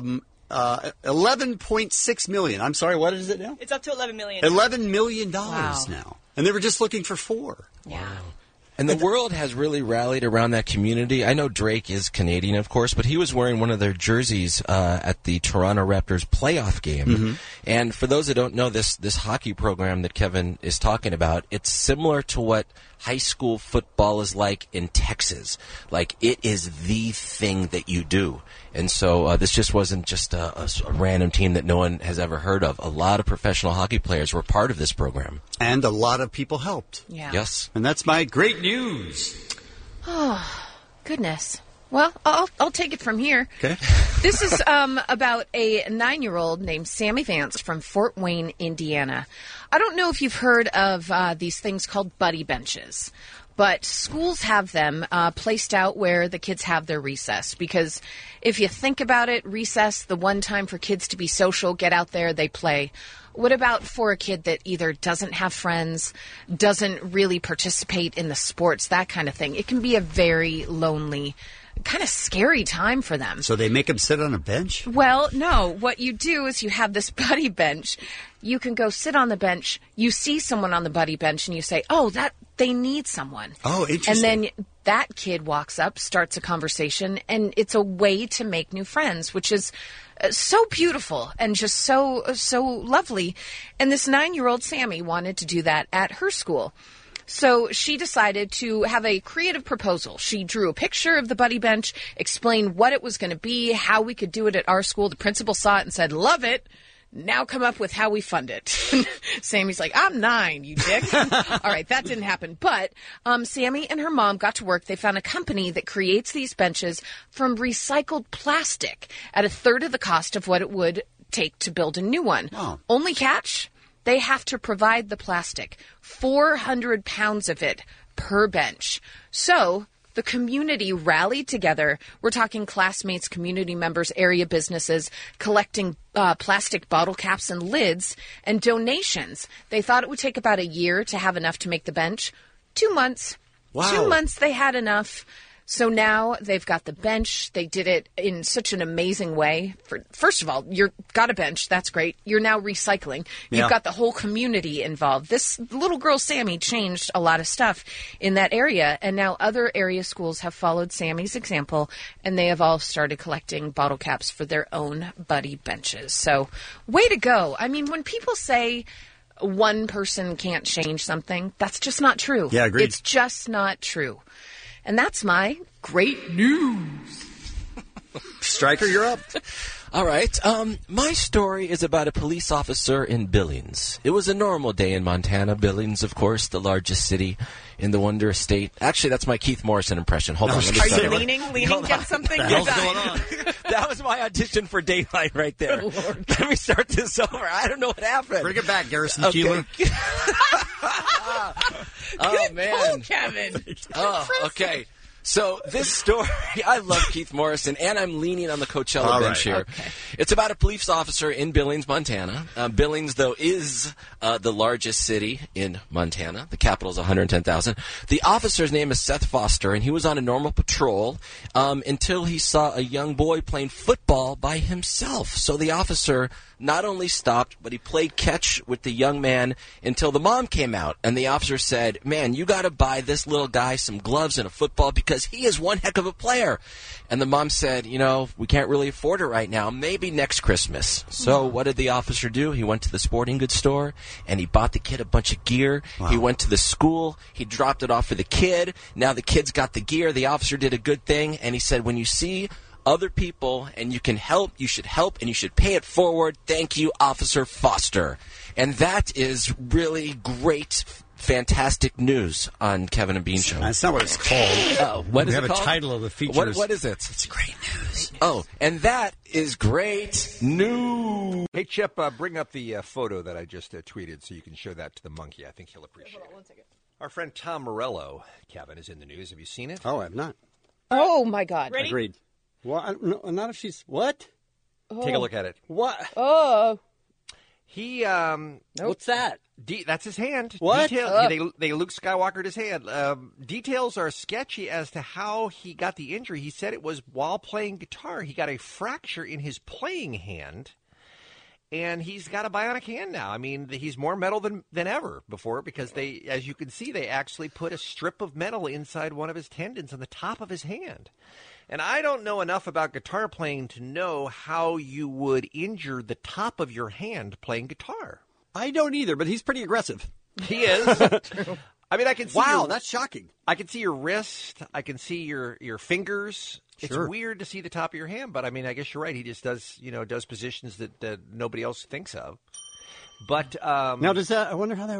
$11.6 million. I'm sorry, what is it now? It's up to $11 million. $11 million now. And they were just looking for $4 million. Yeah. And the world has really rallied around that community. I know Drake is Canadian, of course, but he was wearing one of their jerseys at the Toronto Raptors playoff game. And for those that don't know, this hockey program that Kevin is talking about, it's similar to what high school football is like in Texas. Like, it is the thing that you do. And so this just wasn't just a random team that no one has ever heard of. A lot of professional hockey players were part of this program. And a lot of people helped. Yeah. Yes. And that's my great news. Oh, goodness. Well, I'll take it from here. Okay. This is about a 9-year-old named Sammy Vance from Fort Wayne, Indiana. I don't know if you've heard of these things called buddy benches, but schools have them placed out where the kids have their recess. Because if you think about it, recess, the one time for kids to be social, get out there, they play. What about for a kid that either doesn't have friends, doesn't really participate in the sports, that kind of thing? It can be a very lonely, kind of scary time for them. So they make them sit on a bench? Well, no. What you do is you have this buddy bench. You can go sit on the bench. You see someone on the buddy bench and you say, oh, that they need someone. Oh, interesting. And then that kid walks up, starts a conversation, and it's a way to make new friends, which is so beautiful and just so lovely. And this 9-year-old Sammy wanted to do that at her school. So she decided to have a creative proposal. She drew a picture of the buddy bench, explained what it was going to be, how we could do it at our school. The principal saw it and said, love it. Now come up with how we fund it. Sammy's like, I'm 9, you dick. All right, that didn't happen. But Sammy and her mom got to work. They found a company that creates these benches from recycled plastic at a third of the cost of what it would take to build a new one. Oh. Only catch, they have to provide the plastic, 400 pounds of it per bench. So the community rallied together. We're talking classmates, community members, area businesses, collecting plastic bottle caps and lids, and donations. They thought it would take about a year to have enough to make the bench. 2 months. Wow. 2 months they had enough. So now they've got the bench. They did it in such an amazing way. First of all, you've got a bench. That's great. You're now recycling. You've got the whole community involved. This little girl, Sammy, changed a lot of stuff in that area. And now other area schools have followed Sammy's example, and they have all started collecting bottle caps for their own buddy benches. So way to go. I mean, when people say one person can't change something, that's just not true. Yeah, agreed. It's just not true. And that's my great news. Stryker, you're up. All right. My story is about a police officer in Billings. It was a normal day in Montana. Billings, of course, the largest city in the Wonder State. Actually, that's my Keith Morrison impression. Hold on. Let me Are start you over. leaning against something? What the hell's going on? That was my audition for Daylight right there. Let me start this over. I don't know what happened. Bring it back, Garrison Okay. Keillor. Oh, man. Pull, Kevin. Oh, okay. So this story, I love Keith Morrison, and I'm leaning on the Coachella bench here. Okay. It's about a police officer in Billings, Montana. Billings, though, is the largest city in Montana. The capital is 110,000. The officer's name is Seth Foster, and he was on a normal patrol until he saw a young boy playing football by himself. So the officer not only stopped, but he played catch with the young man until the mom came out. And the officer said, man, you got to buy this little guy some gloves and a football because he is one heck of a player. And the mom said, you know, we can't really afford it right now. Maybe next Christmas. So what did the officer do? He went to the sporting goods store and he bought the kid a bunch of gear. Wow. He went to the school. He dropped it off for the kid. Now the kid's got the gear. The officer did a good thing. And he said, when you see other people and you can help, you should help, and you should pay it forward. Thank you, Officer Foster. And that is really great, fantastic news on Kevin and Bean Show. That's not what it's called. What is we have it called? a title of the feature. What is it? It's great news. Oh, and that is great news. Hey, Chip, bring up the photo that I just tweeted so you can show that to the monkey. I think he'll appreciate it. 1 second. Our friend Tom Morello, Kevin, is in the news. Have you seen it? Oh, I have not. Oh, my God. Ready? Agreed. Well, no, not if she's... What? Take a look at it. What? Oh. He, What's that? That's his hand. What? They Luke Skywalkered his hand. Details are sketchy as to how he got the injury. He said it was while playing guitar. He got a fracture in his playing hand, and he's got a bionic hand now. I mean, he's more metal than ever before because they, as you can see, they actually put a strip of metal inside one of his tendons on the top of his hand. And I don't know enough about guitar playing to know how you would injure the top of your hand playing guitar. I don't either, but he's pretty aggressive. He is. I mean, I can see. Wow, that's shocking. I can see your wrist. I can see your fingers. Sure. It's weird to see the top of your hand, but I mean, I guess you're right. He just does positions that nobody else thinks of. But now, does that? I wonder how that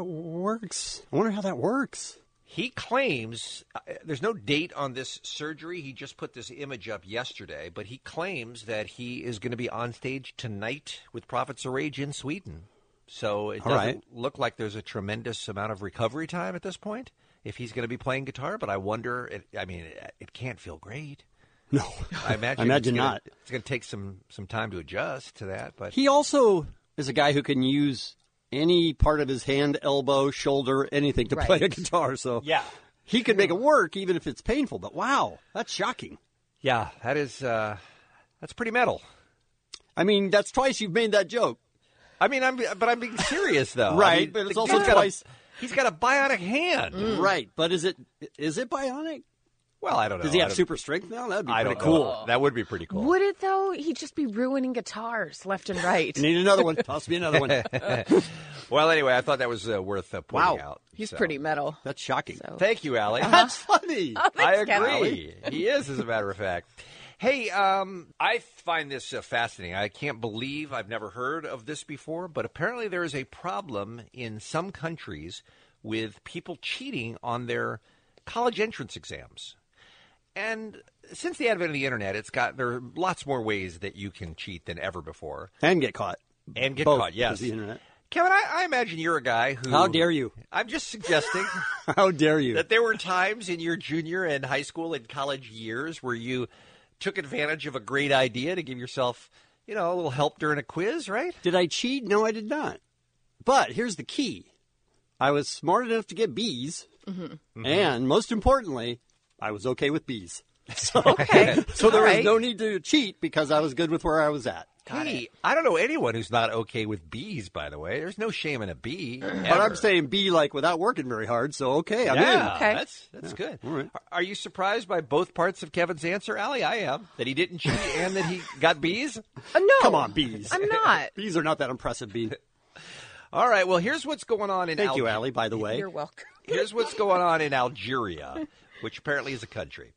works. He claims there's no date on this surgery. He just put this image up yesterday, but he claims that he is going to be on stage tonight with Prophets of Rage in Sweden. So it doesn't look like there's a tremendous amount of recovery time at this point if he's going to be playing guitar. But I wonder. It can't feel great. No, I imagine not. It's going to take some time to adjust to that. But he also is a guy who can use any part of his hand, elbow, shoulder, anything to play a guitar. So yeah, he could make it work even if it's painful. But wow, that's shocking. Yeah, that's pretty metal. I mean, that's twice you've made that joke. I mean, I'm being serious though. Right, I mean, but it's also twice. He's got a bionic hand. Right, but is it bionic? Well, I don't know. Does he have super strength now? That'd be pretty cool. That would be pretty cool. Would it, though? He'd just be ruining guitars left and right. Need another one. Toss me another one. Well, anyway, I thought that was worth pointing out. He's pretty metal. That's shocking. So. Thank you, Allie. That's funny. Oh, thanks, I agree. Kevin. He is, as a matter of fact. Hey, I find this fascinating. I can't believe I've never heard of this before, but apparently there is a problem in some countries with people cheating on their college entrance exams. And since the advent of the internet, there are lots more ways that you can cheat than ever before. And get caught. Both, yes. The internet. Kevin, I imagine you're a guy who... How dare you? I'm just suggesting... How dare you? That there were times in your junior and high school and college years where you took advantage of a great idea to give yourself, a little help during a quiz, right? Did I cheat? No, I did not. But here's the key. I was smart enough to get B's. Mm-hmm. And most importantly, I was okay with B's. So, Okay. so there All was right. no need to cheat because I was good with where I was at. Hey, I don't know anyone who's not okay with bees, by the way. There's no shame in a bee. But I'm saying be like without working very hard, so okay, I'm in. Yeah, that's good. All right. Are you surprised by both parts of Kevin's answer, Allie? I am. That he didn't cheat and that he got bees? No. Come on, bees. I'm not. Bees are not that impressive, Bee. All right, well, here's what's going on in Thank you, Allie, by the way. You're welcome. Here's what's going on in Algeria, which apparently is a country.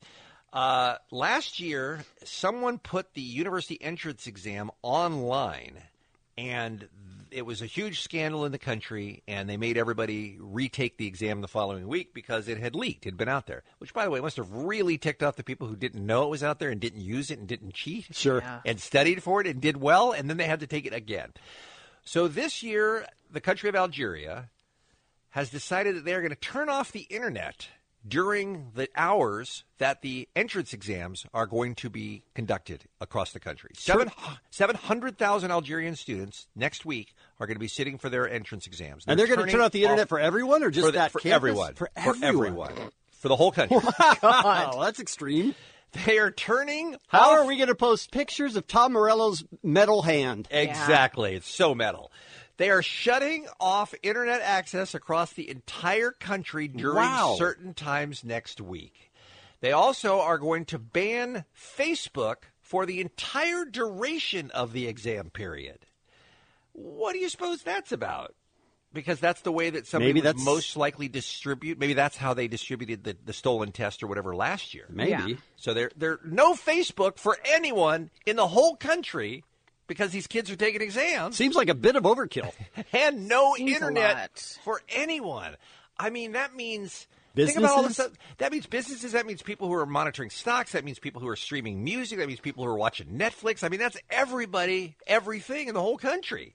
Last year, someone put the university entrance exam online, and it was a huge scandal in the country, and they made everybody retake the exam the following week because it had leaked. It had been out there, which, by the way, must have really ticked off the people who didn't know it was out there and didn't use it and didn't cheat. Sure. Yeah. And studied for it and did well, and then they had to take it again. So this year, the country of Algeria has decided that they're going to turn off the internet during the hours that the entrance exams are going to be conducted across the country. 700,000 Algerian students next week are going to be sitting for their entrance exams. And they're going to turn off the internet for everyone or just for that for campus? everyone. For everyone. For the whole country. Oh, that's extreme. They are turning How off- are we going to post pictures of Tom Morello's metal hand? Exactly. It's so metal. They are shutting off internet access across the entire country during certain times next week. They also are going to ban Facebook for the entire duration of the exam period. What do you suppose that's about? Because that's the way that somebody Maybe would that's- most likely distribute. Maybe that's how they distributed the stolen test or whatever last year. Maybe. Yeah. So there no Facebook for anyone in the whole country because these kids are taking exams. Seems like a bit of overkill. And no Seems a internet lot. for anyone. I mean, that means think about all the stuff. That means businesses. That means people who are monitoring stocks. That means people who are streaming music. That means people who are watching Netflix. I mean, that's everybody, everything in the whole country.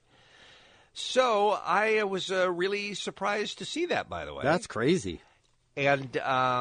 So I was really surprised to see that, by the way. That's crazy. And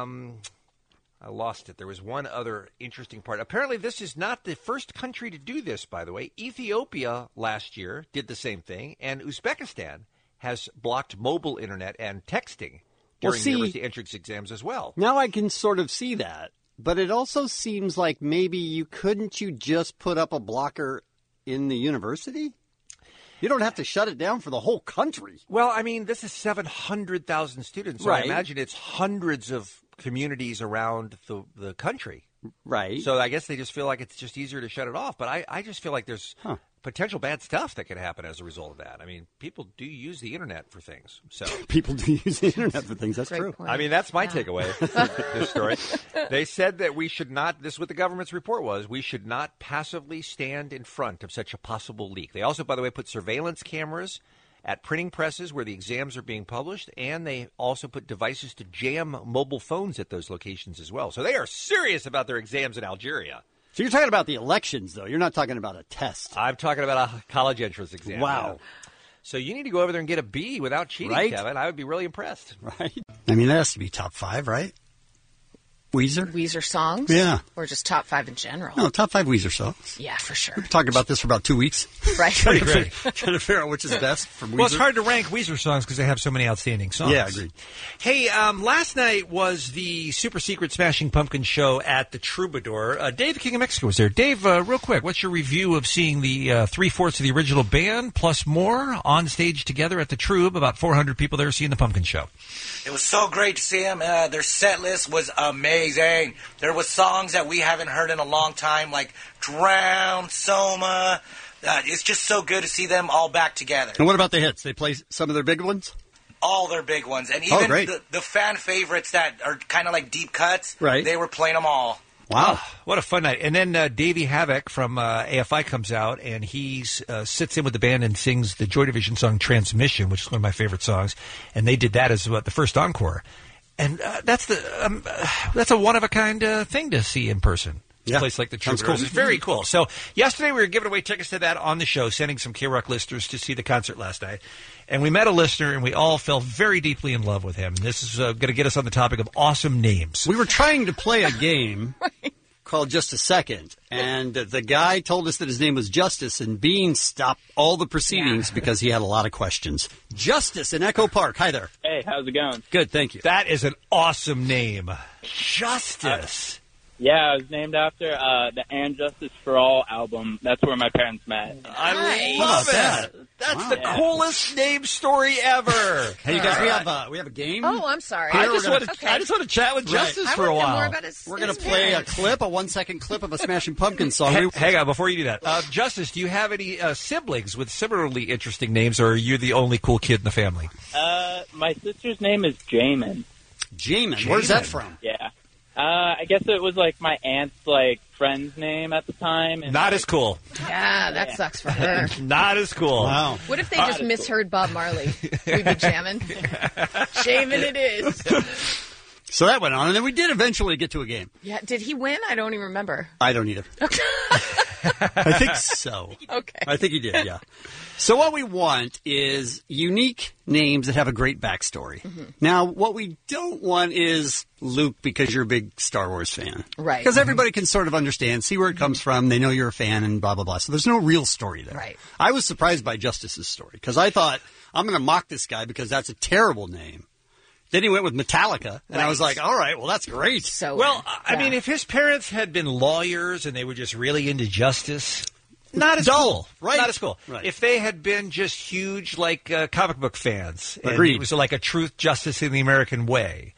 I lost it. There was one other interesting part. Apparently, this is not the first country to do this, by the way. Ethiopia last year did the same thing, and Uzbekistan has blocked mobile internet and texting during university entrance exams as well. Now I can sort of see that, but it also seems like maybe you just put up a blocker in the university? You don't have to shut it down for the whole country. Well, I mean, this is 700,000 students, so Right. I imagine it's hundreds of communities around the country. Right. So I guess they just feel like it's just easier to shut it off. But I just feel like there's potential bad stuff that could happen as a result of that. I mean, people do use the internet for things. So People do use the internet for things. That's true. I mean, that's my takeaway from this story. They said that we should not, this is what the government's report was, we should not passively stand in front of such a possible leak. They also, by the way, put surveillance cameras at printing presses where the exams are being published, and they also put devices to jam mobile phones at those locations as well. So they are serious about their exams in Algeria. So you're talking about the elections, though. You're not talking about a test. I'm talking about a college entrance exam. Wow. Yeah. So you need to go over there and get a B without cheating, Right? Kevin. I would be really impressed. Right. I mean, that has to be top 5, right? Weezer? Weezer songs? Yeah. Or just top 5 in general? No, top 5 Weezer songs. Yeah, for sure. We've been talking about this for about 2 weeks. Right. trying to figure out which is best from Weezer. Well, it's hard to rank Weezer songs because they have so many outstanding songs. Yeah, agreed. Hey, last night was the super secret Smashing Pumpkins show at the Troubadour. Dave, the King of Mexico, was there. Dave, real quick, what's your review of seeing the 3/4 of the original band plus more on stage together at the Troub? About 400 people there seeing the Pumpkin show. It was so great to see them. Their set list was amazing. There was songs that we haven't heard in a long time, like Drown, Soma. It's just so good to see them all back together. And what about the hits? They play some of their big ones? All their big ones. And even great. the fan favorites that are kind of like deep cuts, Right. they were playing them all. Wow. What a fun night. And then Davey Havoc from AFI comes out, and he sits in with the band and sings the Joy Division song Transmission, which is one of my favorite songs. And they did that as the first encore. And that's a one-of-a-kind thing to see in person. Yeah. A place like the Sounds Troubadour. cool. It's very cool. So yesterday we were giving away tickets to that on the show, sending some K-Rock listeners to see the concert last night. And we met a listener, and we all fell very deeply in love with him. This is going to get us on the topic of awesome names. We were trying to play a game called Just a Second, and the guy told us that his name was Justice, and Bean stopped all the proceedings because he had a lot of questions. Justice in Echo Park. Hi there. Hey, how's it going? Good, thank you. That is an awesome name. Justice. Yeah, it was named after the And Justice for All album. That's where my parents met. I love it. That's the coolest name story ever. Hey, you guys, we have a game. Oh, I'm sorry. I just want to chat with Justice for a while. We're going to play a 1-second clip of a Smashing Pumpkins song. Hang on, before you do that, Justice, do you have any siblings with similarly interesting names, or are you the only cool kid in the family? My sister's name is Jamin. Jamin? Where's that from? Yeah. I guess it was like my aunt's friend's name at the time. And Not as cool. Yeah, that sucks for her. Not as cool. Wow. What if they just misheard Bob Marley? We'd be jamming. Jamming it is. So that went on, and then we did eventually get to a game. Yeah, did he win? I don't even remember. I don't either. Okay. I think so. Okay. I think he did, yeah. So what we want is unique names that have a great backstory. Mm-hmm. Now, what we don't want is Luke because you're a big Star Wars fan. Right. Because everybody can sort of understand, see where it comes from, they know you're a fan, and blah, blah, blah. So there's no real story there. Right. I was surprised by Justice's story, because I thought, I'm going to mock this guy because that's a terrible name. Then he went with Metallica, and I was like, all right, well, that's great. So, I mean, if his parents had been lawyers and they were just really into justice, not as dull, cool. right? Not as cool. Right. If they had been just huge, comic book fans, and Agreed. it was like a truth, justice in the American way,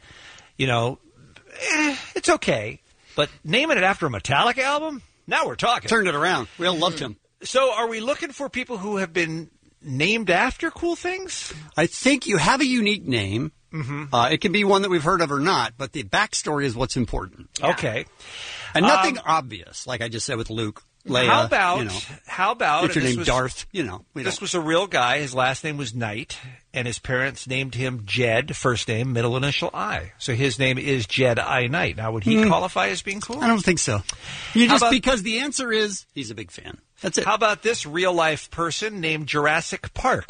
it's okay. But naming it after a Metallica album, now we're talking. Turned it around. We all loved him. So are we looking for people who have been named after cool things? I think you have a unique name. Mm-hmm. It can be one that we've heard of or not, but the backstory is what's important. Yeah. Okay. And nothing obvious, like I just said with Luke, Leia. How about if you're named Darth, this was a real guy. His last name was Knight, and his parents named him Jed, first name, middle initial I. So his name is Jedi Knight. Now, would he qualify as being cool? I don't think so. Because the answer is he's a big fan. That's it. How about this real-life person named Jurassic Park?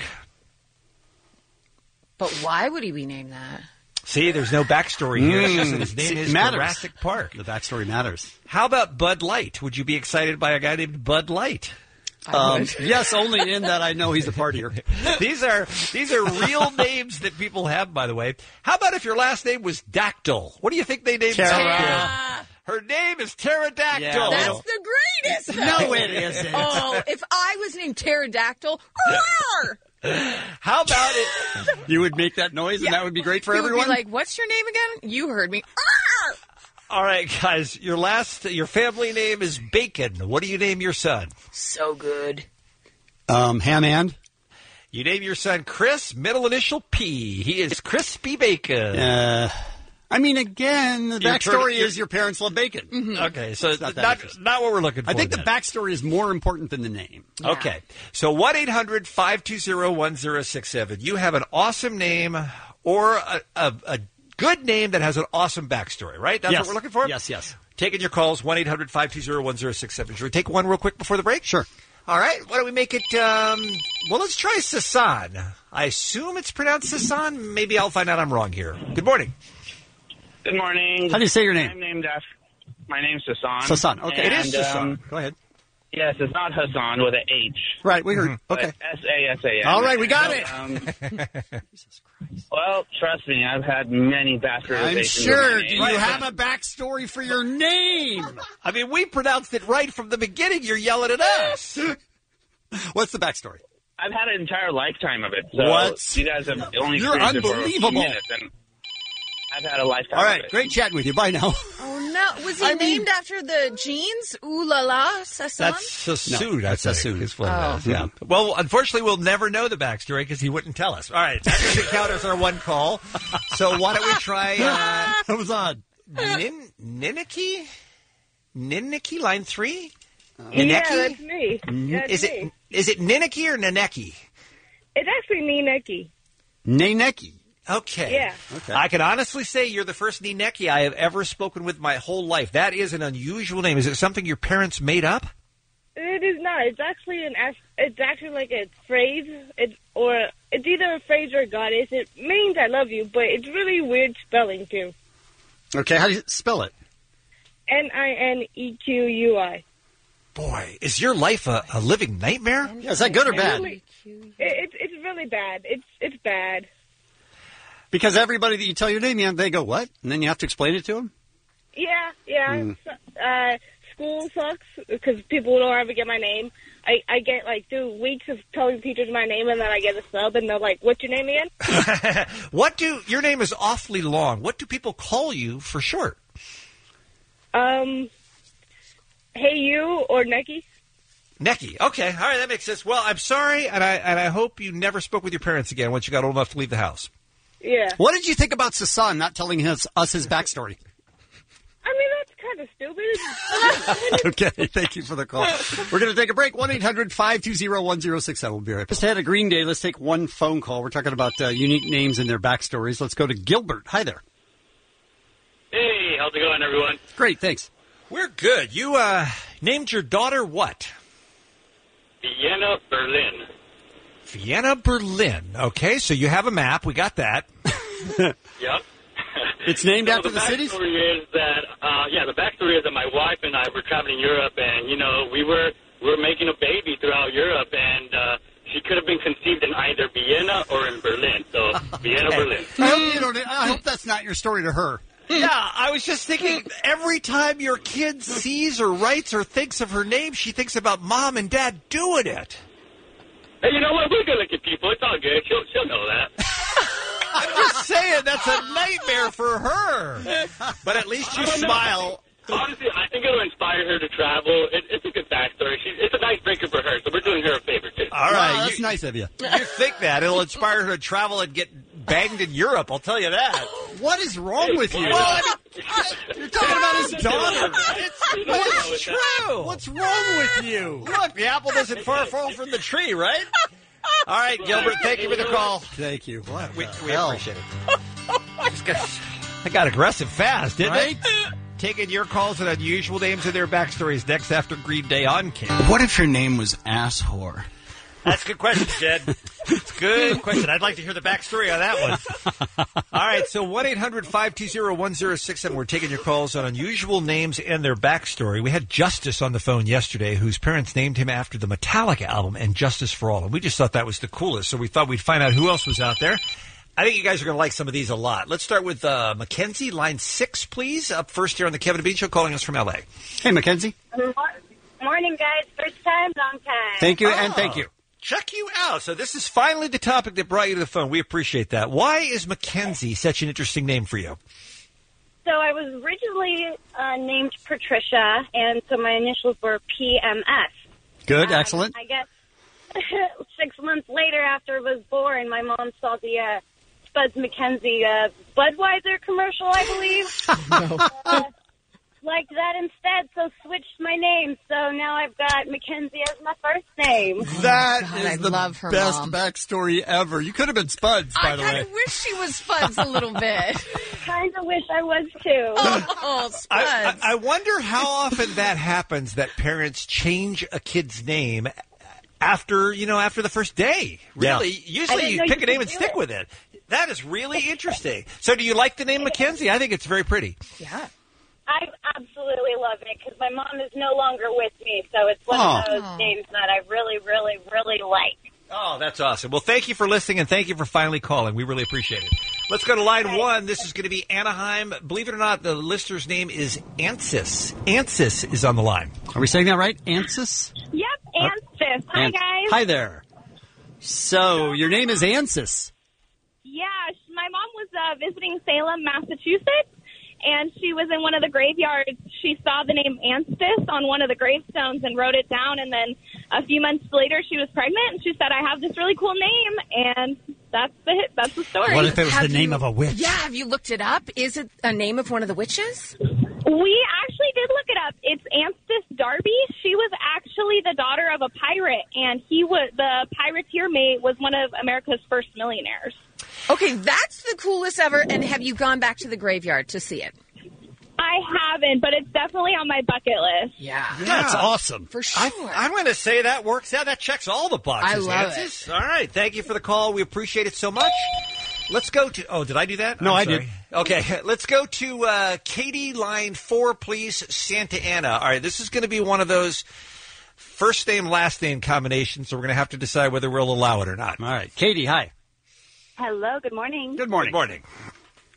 But why would he be named that? See, there's no backstory here. It's just that his name is Jurassic Park. The backstory matters. How about Bud Light? Would you be excited by a guy named Bud Light? Yes, only in that I know he's a partier. These are real names that people have, by the way. How about if your last name was Dactyl? What do you think they named Tara. Her name is Pterodactyl. Yeah, that's the greatest. No, it isn't. Oh, if I was named Pterodactyl, how about it? You would make that noise, and that would be great for everyone? Would be like, what's your name again? You heard me. All right, guys, your family name is Bacon. What do you name your son? So good. Ham and? You name your son Chris, middle initial P. He is Crispy Bacon. Again, the backstory is your parents love bacon. Mm-hmm. Okay, so not what we're looking for. I think then. the backstory is more important than the name. Yeah. Okay, so 1-800-520-1067. You have an awesome name or a good name that has an awesome backstory, right? That's what we're looking for? Yes. Taking your calls, 1-800-520-1067. Should we take one real quick before the break? Sure. All right, why don't we make it, let's try Sasan. I assume it's pronounced Sasan. Maybe I'll find out I'm wrong here. Good morning. Good morning. How do you say your name? My name's Sasan. Sasan. Okay, and, it is Sasan. Go ahead. Yes, it's not Hassan with an H. Right, we heard. Okay. S-A-S-A-N. All right, we got it. Jesus Christ. Well, trust me, I've had many bastardizations. I'm sure. Do you have a backstory for your name? I mean, we pronounced it right from the beginning. You're yelling at us. What's the backstory? I've had an entire lifetime of it. So What? You guys have only You're experienced it for a few unbelievable. minutes, and I've had a lifetime All right, of it. great chatting with you. Bye now. Oh, no. Was he named after the jeans? Ooh la la, Sasan? That's Sassoon. No, that's Sassoon. Yeah. Well, unfortunately, we'll never know the backstory because he wouldn't tell us. All right, that doesn't count as our one call. So why don't we try That was odd. Niniki, line 3? Yeah, that's me. That's me. Is it Niniki or Naneki? It's actually Nineki. Naneki. Okay. Yeah. Okay. I can honestly say you're the first Nineki I have ever spoken with my whole life. That is an unusual name. Is it something your parents made up? It is not. It's actually like a phrase. It's either a phrase or a goddess. It means I love you, but it's really weird spelling too. Okay, how do you spell it? Ninequi. Boy, is your life a living nightmare? Yeah, is that good or bad? It's really bad. It's bad. Because everybody that you tell your name, they go, what? And then you have to explain it to them? Yeah. School sucks because people don't ever get my name. I get through weeks of telling teachers my name, and then I get a sub, and they're like, "What's your name again?" Your name is awfully long. What do people call you for short? Hey you or Necky. Necky. Okay. All right. That makes sense. Well, I'm sorry, and I hope you never spoke with your parents again once you got old enough to leave the house. Yeah. What did you think about Sasan not telling us his backstory? I mean, that's kind of stupid. Okay, thank you for the call. We're going to take a break. 1-800-520-1067. We'll be right back. Just had a Green Day. Let's take one phone call. We're talking about unique names and their backstories. Let's go to Gilbert. Hi there. Hey, how's it going, everyone? Great, thanks. We're good. You named your daughter what? Vienna Berlin. Vienna Berlin. Okay, so you have a map. We got that. Yep. It's named after the cities? The backstory is that my wife and I were traveling Europe, and, we were making a baby throughout Europe, and she could have been conceived in either Vienna or in Berlin. So, Vienna, Berlin. I hope that's not your story to her. Yeah, I was just thinking, every time your kid sees or writes or thinks of her name, she thinks about Mom and Dad doing it. Hey, you know what? We're good-looking people. It's all good. She'll know that. I'm just saying, that's a nightmare for her. But at least you smile. Honestly, I think it'll inspire her to travel. It's a good backstory. It's a nice breaker for her, so we're doing her a favor, too. All right. Wow, that's nice of you. You think that. It'll inspire her to travel and get banged in Europe, I'll tell you that. What is wrong with you? You're talking about his daughter. It's true. What's wrong with you? Look, the apple doesn't far fall from the tree, right? All right, Gilbert, thank you for the call. Thank you. We appreciate it. I got aggressive fast, didn't right? it? Taking your calls and unusual names and their backstories next after Green Day on King. What if your name was Ass Whore? That's a good question, Jed. It's a good question. I'd like to hear the backstory on that one. All right, so 1-800-520-1067. We're taking your calls on unusual names and their backstory. We had Justice on the phone yesterday, whose parents named him after the Metallica album and Justice for All. And we just thought that was the coolest, so we thought we'd find out who else was out there. I think you guys are going to like some of these a lot. Let's start with Mackenzie, line 6, please. Up first here on the Kevin and Bean Show, calling us from L.A. Hey, Mackenzie. Morning, guys. First time, long time. Thank you, and thank you. Check you out. So this is finally the topic that brought you to the phone. We appreciate that. Why is Mackenzie such an interesting name for you? So I was originally named Patricia, and so my initials were PMS. Good, excellent. I guess 6 months later after I was born, my mom saw the Spuds McKenzie Budweiser commercial, I believe. Liked that instead, so switched my name. So now I've got Mackenzie as my first name. That God, is I the love her best mom. backstory ever. You could have been Spuds, by the I way. kind of wish she was Spuds a little bit. Kind of wish I was too. Oh, Spuds. I wonder how often that happens, that parents change a kid's name after the first day. Really? Yeah. Usually you pick a name and stick with it. That is really interesting. So do you like the name Mackenzie? I think it's very pretty. Yeah. I absolutely love it because my mom is no longer with me, so it's one of those names that I really, really, really like. Oh, that's awesome. Well, thank you for listening, and thank you for finally calling. We really appreciate it. Let's go to line 1. This is going to be Anaheim. Believe it or not, the listener's name is Ansis. Ansis is on the line. Are we saying that right? Ansis? Yep, Ansis. Hi, guys. Hi there. So, your name is Ansis. Yeah, my mom was visiting Salem, Massachusetts, and she was in one of the graveyards. She saw the name Anstis on one of the gravestones and wrote it down, and then a few months later she was pregnant, and she said, I have this really cool name, and that's the story. What if it was the name of a witch? Yeah, have you looked it up? Is it a name of one of the witches? We actually did look it up. It's Anstis Darby. She was actually the daughter of a pirate, and the pirateer mate was one of America's first millionaires. Okay, that's the coolest ever. And have you gone back to the graveyard to see it? I haven't, but it's definitely on my bucket list. Yeah. That's awesome. For sure. I'm going to say that works out. That checks all the boxes. I love Ansis. All right. Thank you for the call. We appreciate it so much. Let's go to... Oh, did I do that? No, I'm I sorry. did. Okay. Let's go to Katie, line 4, please. Santa Ana. All right. This is going to be one of those first name, last name combinations, so we're going to have to decide whether we'll allow it or not. All right. Katie, hi. Hello, good morning. Good morning. Good morning.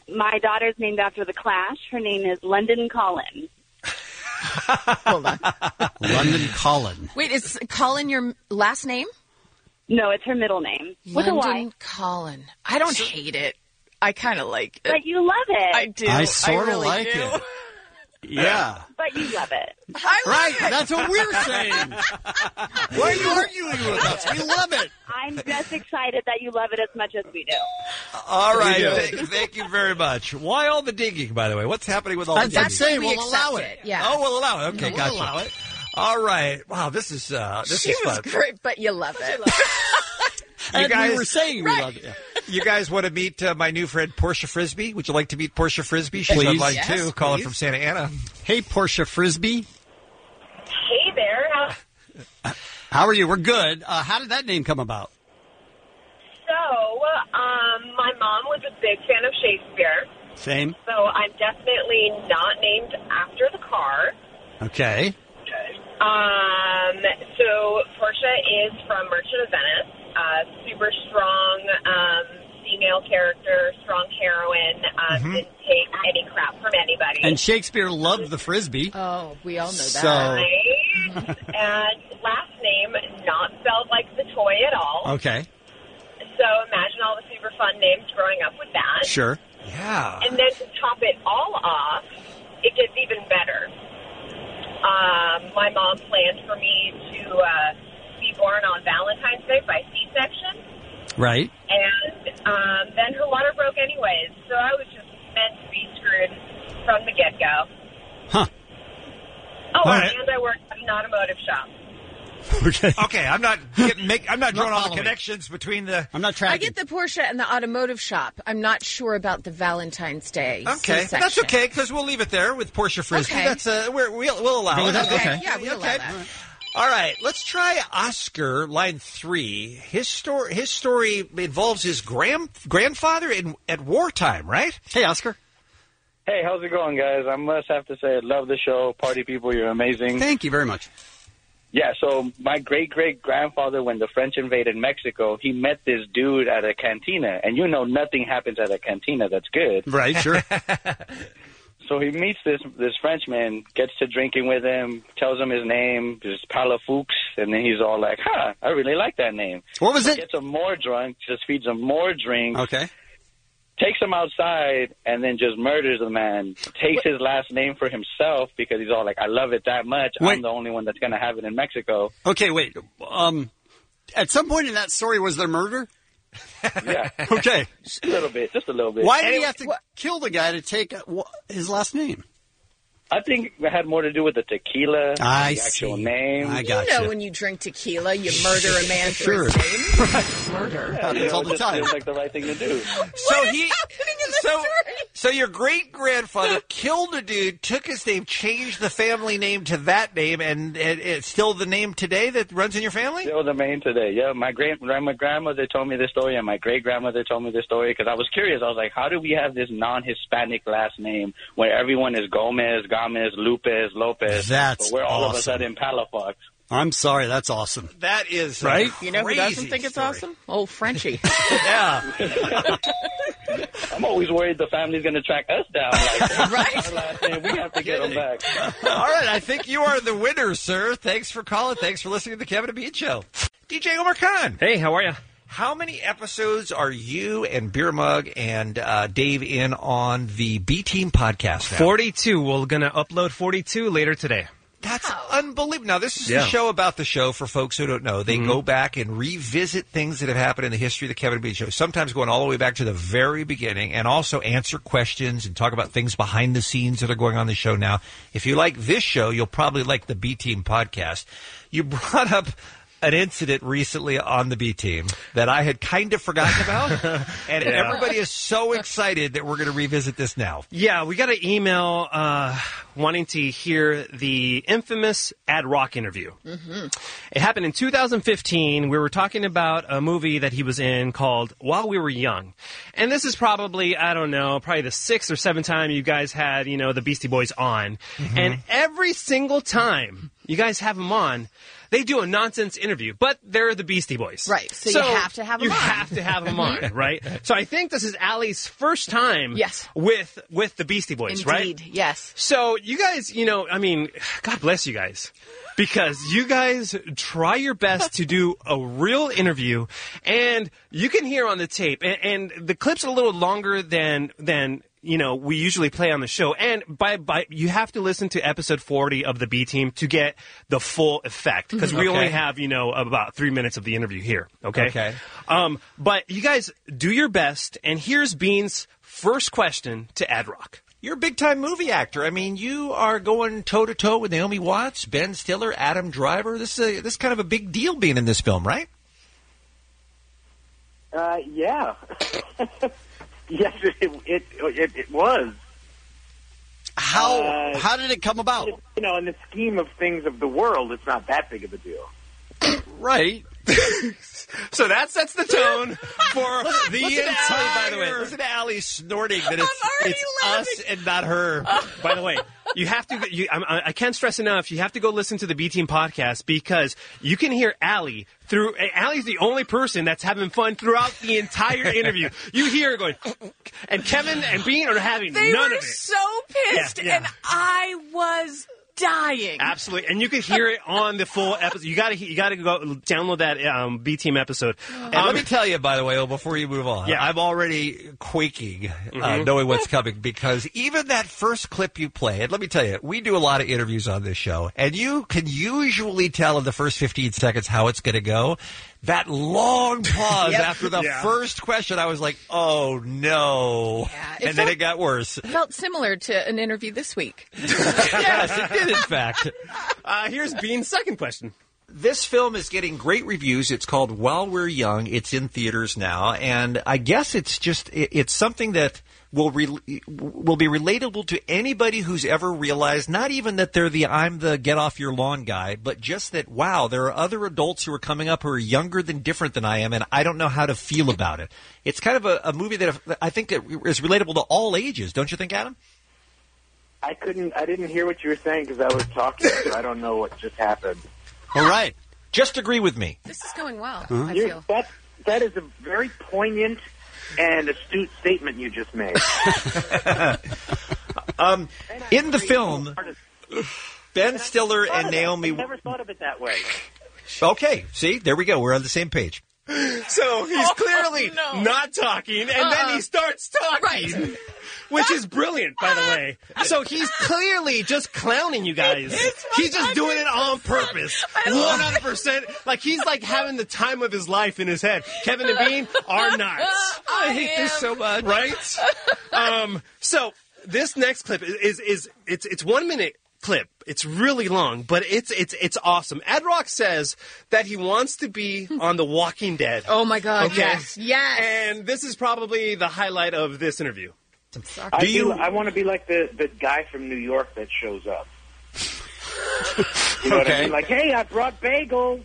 My daughter's named after The Clash. Her name is London Collin. Hold on. London Collin. Wait, is Collin your last name? No, it's her middle name. With a Y. London Collin. I don't hate it. I kind of like it. But you love it. I do. I sort of really like do. it. Yeah. But you love it. Right, that's what we're saying. Why are you arguing with us? We love it. I'm just excited that you love it as much as we do. All right. Thank you very much. Why all the digging, by the way? What's happening with all the digging? I'm saying we'll allow it. Yeah. Oh, we'll allow it. Okay, We'll gotcha. allow it. All right. Wow, this is fun. She was great, but you love it. You And guys we were saying we loved it. Yeah. You guys want to meet my new friend Portia Frisbee? Would you like to meet Portia Frisbee? She's Please. online Yes, too, calling please. from Santa Ana. Hey, Portia Frisbee. Hey there. How are you? We're good. How did that name come about? So, my mom was a big fan of Shakespeare, Same. so I'm definitely not named after the car. Okay. So Portia is from Merchant of Venice. Super strong female character, strong heroine, didn't take any crap from anybody. And Shakespeare loved the Frisbee. Oh, we all know that. So, Right? And last name not spelled like the toy at all. okay. So imagine all the super fun names growing up with that. Sure. Yeah. And then to top it all off, it gets even better. My mom planned for me to be born on Valentine's Day by C-section. Right. And then her water broke anyways, so I was just meant to be screwed from the get-go. Huh. Oh, All right. and I worked at an automotive shop. Okay. Okay, I'm not drawing all the following. connections between the. I'm not I tracking. get the Porsche and the automotive shop. I'm not sure about the Valentine's Day. Okay, C-section. that's okay because we'll leave it there with Portia Frisbee. Okay. That's we'll allow Go it. with that? Okay. Yeah, we allow that. All right, let's try Oscar, line 3. His story involves his grandfather at wartime, right? Hey, Oscar. Hey, how's it going, guys? I must have to say, I love the show. Party people, you're amazing. Thank you very much. Yeah, so my great-great-grandfather, when the French invaded Mexico, he met this dude at a cantina. And you know nothing happens at a cantina that's good. Right, sure. So he meets this Frenchman, gets to drinking with him, tells him his name, just Palafoux, and then he's all like, I really like that name. What was So it? Gets him more drunk, just feeds him more drinks. Okay. Takes him outside and then just murders the man. Takes his last name for himself because he's all like, I love it that much. Wait. I'm the only one that's going to have it in Mexico. Okay, wait. At some point in that story, was there murder? Yeah. Okay. Just a little bit. Why did he have to kill the guy to take his last name? I think it had more to do with the tequila, I the actual see. name. I You gotcha. know when you drink tequila, you murder a man for Sure. his name. Murder. Happens all the Just time. feels like the right thing to do. So your great grandfather killed a dude, took his name, changed the family name to that name, and it's still the name today that runs in your family? Still the main today. Yeah, my grandmother told me this story, and my great-grandmother told me this story because I was curious. I was like, how do we have this non-Hispanic last name where everyone is Gomez, Lopez, That's but we're all of a awesome. sudden Palafox? I'm sorry, that's awesome. That is right. You know who doesn't think it's awesome? Oh, Frenchie. Yeah. I'm always worried the family's going to track us down. Like, Right. our last name, we have to get them back. All right, I think you are the winner, sir. Thanks for calling. Thanks for listening to the Kevin and Bean Show. DJ Omar Khan. Hey, how are you? How many episodes are you and Beer Mug and Dave in on the B Team podcast now? 42. We're going to upload 42 later today. That's unbelievable. Now, this is Yeah. the show about the show for folks who don't know. They go back and revisit things that have happened in the history of the Kevin and Bean Show, sometimes going all the way back to the very beginning, and also answer questions and talk about things behind the scenes that are going on the show now. If you like this show, you'll probably like the B Team podcast. You brought up an incident recently on the B Team that I had kind of forgotten about, and Yeah. everybody is so excited that we're going to revisit this now. Yeah, we got an email wanting to hear the infamous Ad Rock interview. Mm-hmm. It happened in 2015. We were talking about a movie that he was in called While We Were Young. And this is probably, I don't know, probably the 6th or 7th time you guys had, the Beastie Boys on. And every single time you guys have them on, they do a nonsense interview, but they're the Beastie Boys. Right, so you have to have them You on. have to have them on, right? So I think this is Allie's first time with the Beastie Boys, right? Indeed, yes. So you guys, God bless you guys. Because you guys try your best to do a real interview, and you can hear on the tape, and the clip's a little longer than we usually play on the show. And by you have to listen to episode 40 of the B Team to get the full effect, because we only have about 3 minutes of the interview here. Okay. But you guys do your best, and here's Bean's first question to Ad Rock. You're a big-time movie actor. I mean, you are going toe-to-toe with Naomi Watts, Ben Stiller, Adam Driver. This is kind of a big deal being in this film, right? Yeah. Yes, it was. How did it come about? In the scheme of things of the world, it's not that big of a deal. Right. So that sets the tone for the entire. By the way, listen to Allie snorting that it's us and not her. By the way, you have to. I can't stress enough. You have to go listen to the B Team podcast, because you can hear Allie through. Allie's the only person that's having fun throughout the entire interview. You hear her going, and Kevin and Bean are having They none were of it. so pissed, Yeah. and I was dying. Absolutely, and you can hear it on the full episode. You got to go download that B Team episode. And let me tell you, by the way, before you move on, I'm already quaking knowing what's coming, because even that first clip you play, and let me tell you, we do a lot of interviews on this show, and you can usually tell in the first 15 seconds how it's going to go. That long pause after the first question, I was like, oh, no. Yeah, and then it got worse. It felt similar to an interview this week. Yes, it did, in fact. Here's Bean's second question. This film is getting great reviews. It's called While We're Young. It's in theaters now. And I guess it's something that will be relatable to anybody who's ever realized, not even that they're I'm the get off your lawn guy, but just that, wow, there are other adults who are coming up who are younger than different than I am, and I don't know how to feel about it. It's kind of a movie that I think is relatable to all ages. Don't you think, Adam? I didn't hear what you were saying because I was talking, so I don't know what just happened. All right. Just agree with me. This is going well, I feel. That is a very poignant and astute statement you just made. In the film, Ben Stiller and Naomi... I never thought of it that way. Okay, see? There we go. We're on the same page. So he's clearly not talking, and then he starts talking, which is brilliant, by the way. So he's clearly just clowning you guys. He's just doing it on purpose, 100%. Like he's like having the time of his life in his head. Kevin and Bean are nuts. I hate this so much, right? So this next clip it's 1 minute. Clip. It's really long, but it's awesome. Ad Rock says that he wants to be on The Walking Dead. Oh my God! Okay? Yes. And this is probably the highlight of this interview. I want to be like the guy from New York that shows up. You know what I mean? Like, hey, I brought bagels.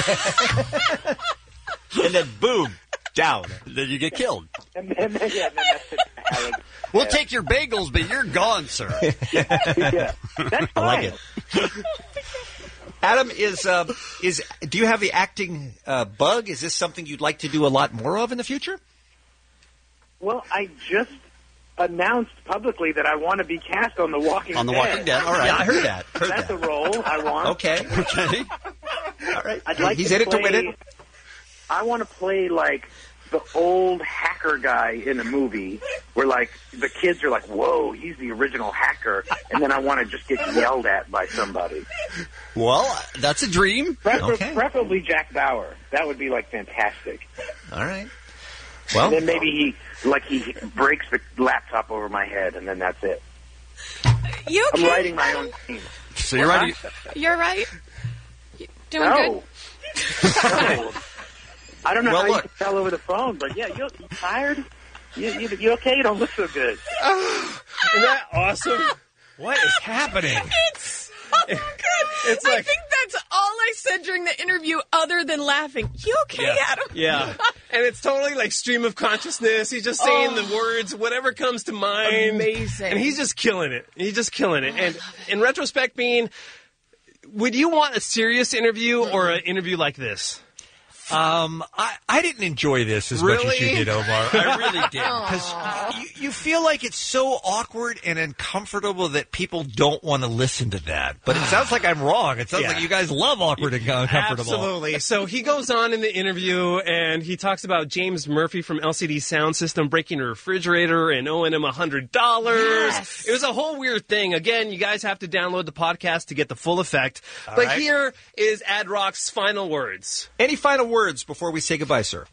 And then boom, down. Then you get killed. And then that's it. We'll take your bagels, but you're gone, sir. Yeah, that's fine. I like it. Adam, do you have the acting bug? Is this something you'd like to do a lot more of in the future? Well, I just announced publicly that I want to be cast on The Walking Dead. On The Walking Dead, all right. Yeah, I heard that. That's a role I want. Okay. All right. I'd like He's to in it to win play- it. I want to play like the old hacker guy in a movie where like the kids are like, whoa, he's the original hacker. And then I want to just get yelled at by somebody. Well, that's a dream. Preferably Jack Bauer. That would be like fantastic. All right. Well, and then maybe he breaks the laptop over my head and then that's it. You okay? I'm writing my own scene. So you're writing... You're right. Doing No. good. No. I don't know Well, how you look. can tell over the phone, but yeah, you tired? You okay? You don't look so good. Isn't that awesome? What is happening? It's so good. It's I like- think that's all I said during the interview, other than laughing. You okay, Adam? Yeah. And it's totally like stream of consciousness. He's just saying the words, whatever comes to mind. Amazing. And he's just killing it. He's just killing it. And in retrospect, Bean, would you want a serious interview or an interview like this? I didn't enjoy this as much as you did, Omar. I really did. Because you feel like it's so awkward and uncomfortable that people don't want to listen to that. But it sounds like I'm wrong. It sounds like you guys love awkward and uncomfortable. Absolutely. So he goes on in the interview and he talks about James Murphy from LCD Sound System breaking a refrigerator and owing him $100. Yes. It was a whole weird thing. Again, you guys have to download the podcast to get the full effect. But here is Ad Rock's final words. Any final words before we say goodbye, sir?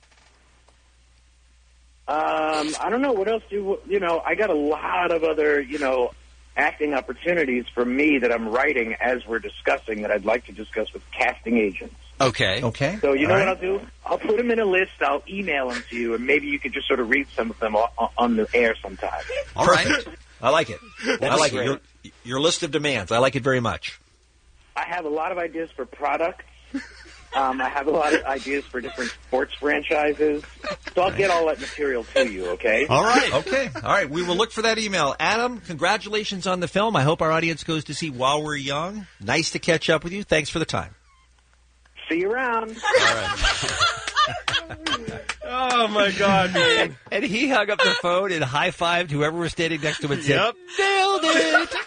I don't know. What else I got a lot of other, acting opportunities for me that I'm writing as we're discussing that I'd like to discuss with casting agents. Okay. So you know what I'll do? I'll put them in a list. I'll email them to you, and maybe you could just sort of read some of them on the air sometime. All right. I like it. I like it. Your list of demands. I like it very much. I have a lot of ideas for products. I have a lot of ideas for different sports franchises. So I'll get all that material to you, okay? All right. Okay. All right. We will look for that email. Adam, congratulations on the film. I hope our audience goes to see While We're Young. Nice to catch up with you. Thanks for the time. See you around. All right. Oh, my God, man. And he hung up the phone and high-fived whoever was standing next to him and said, Nailed it!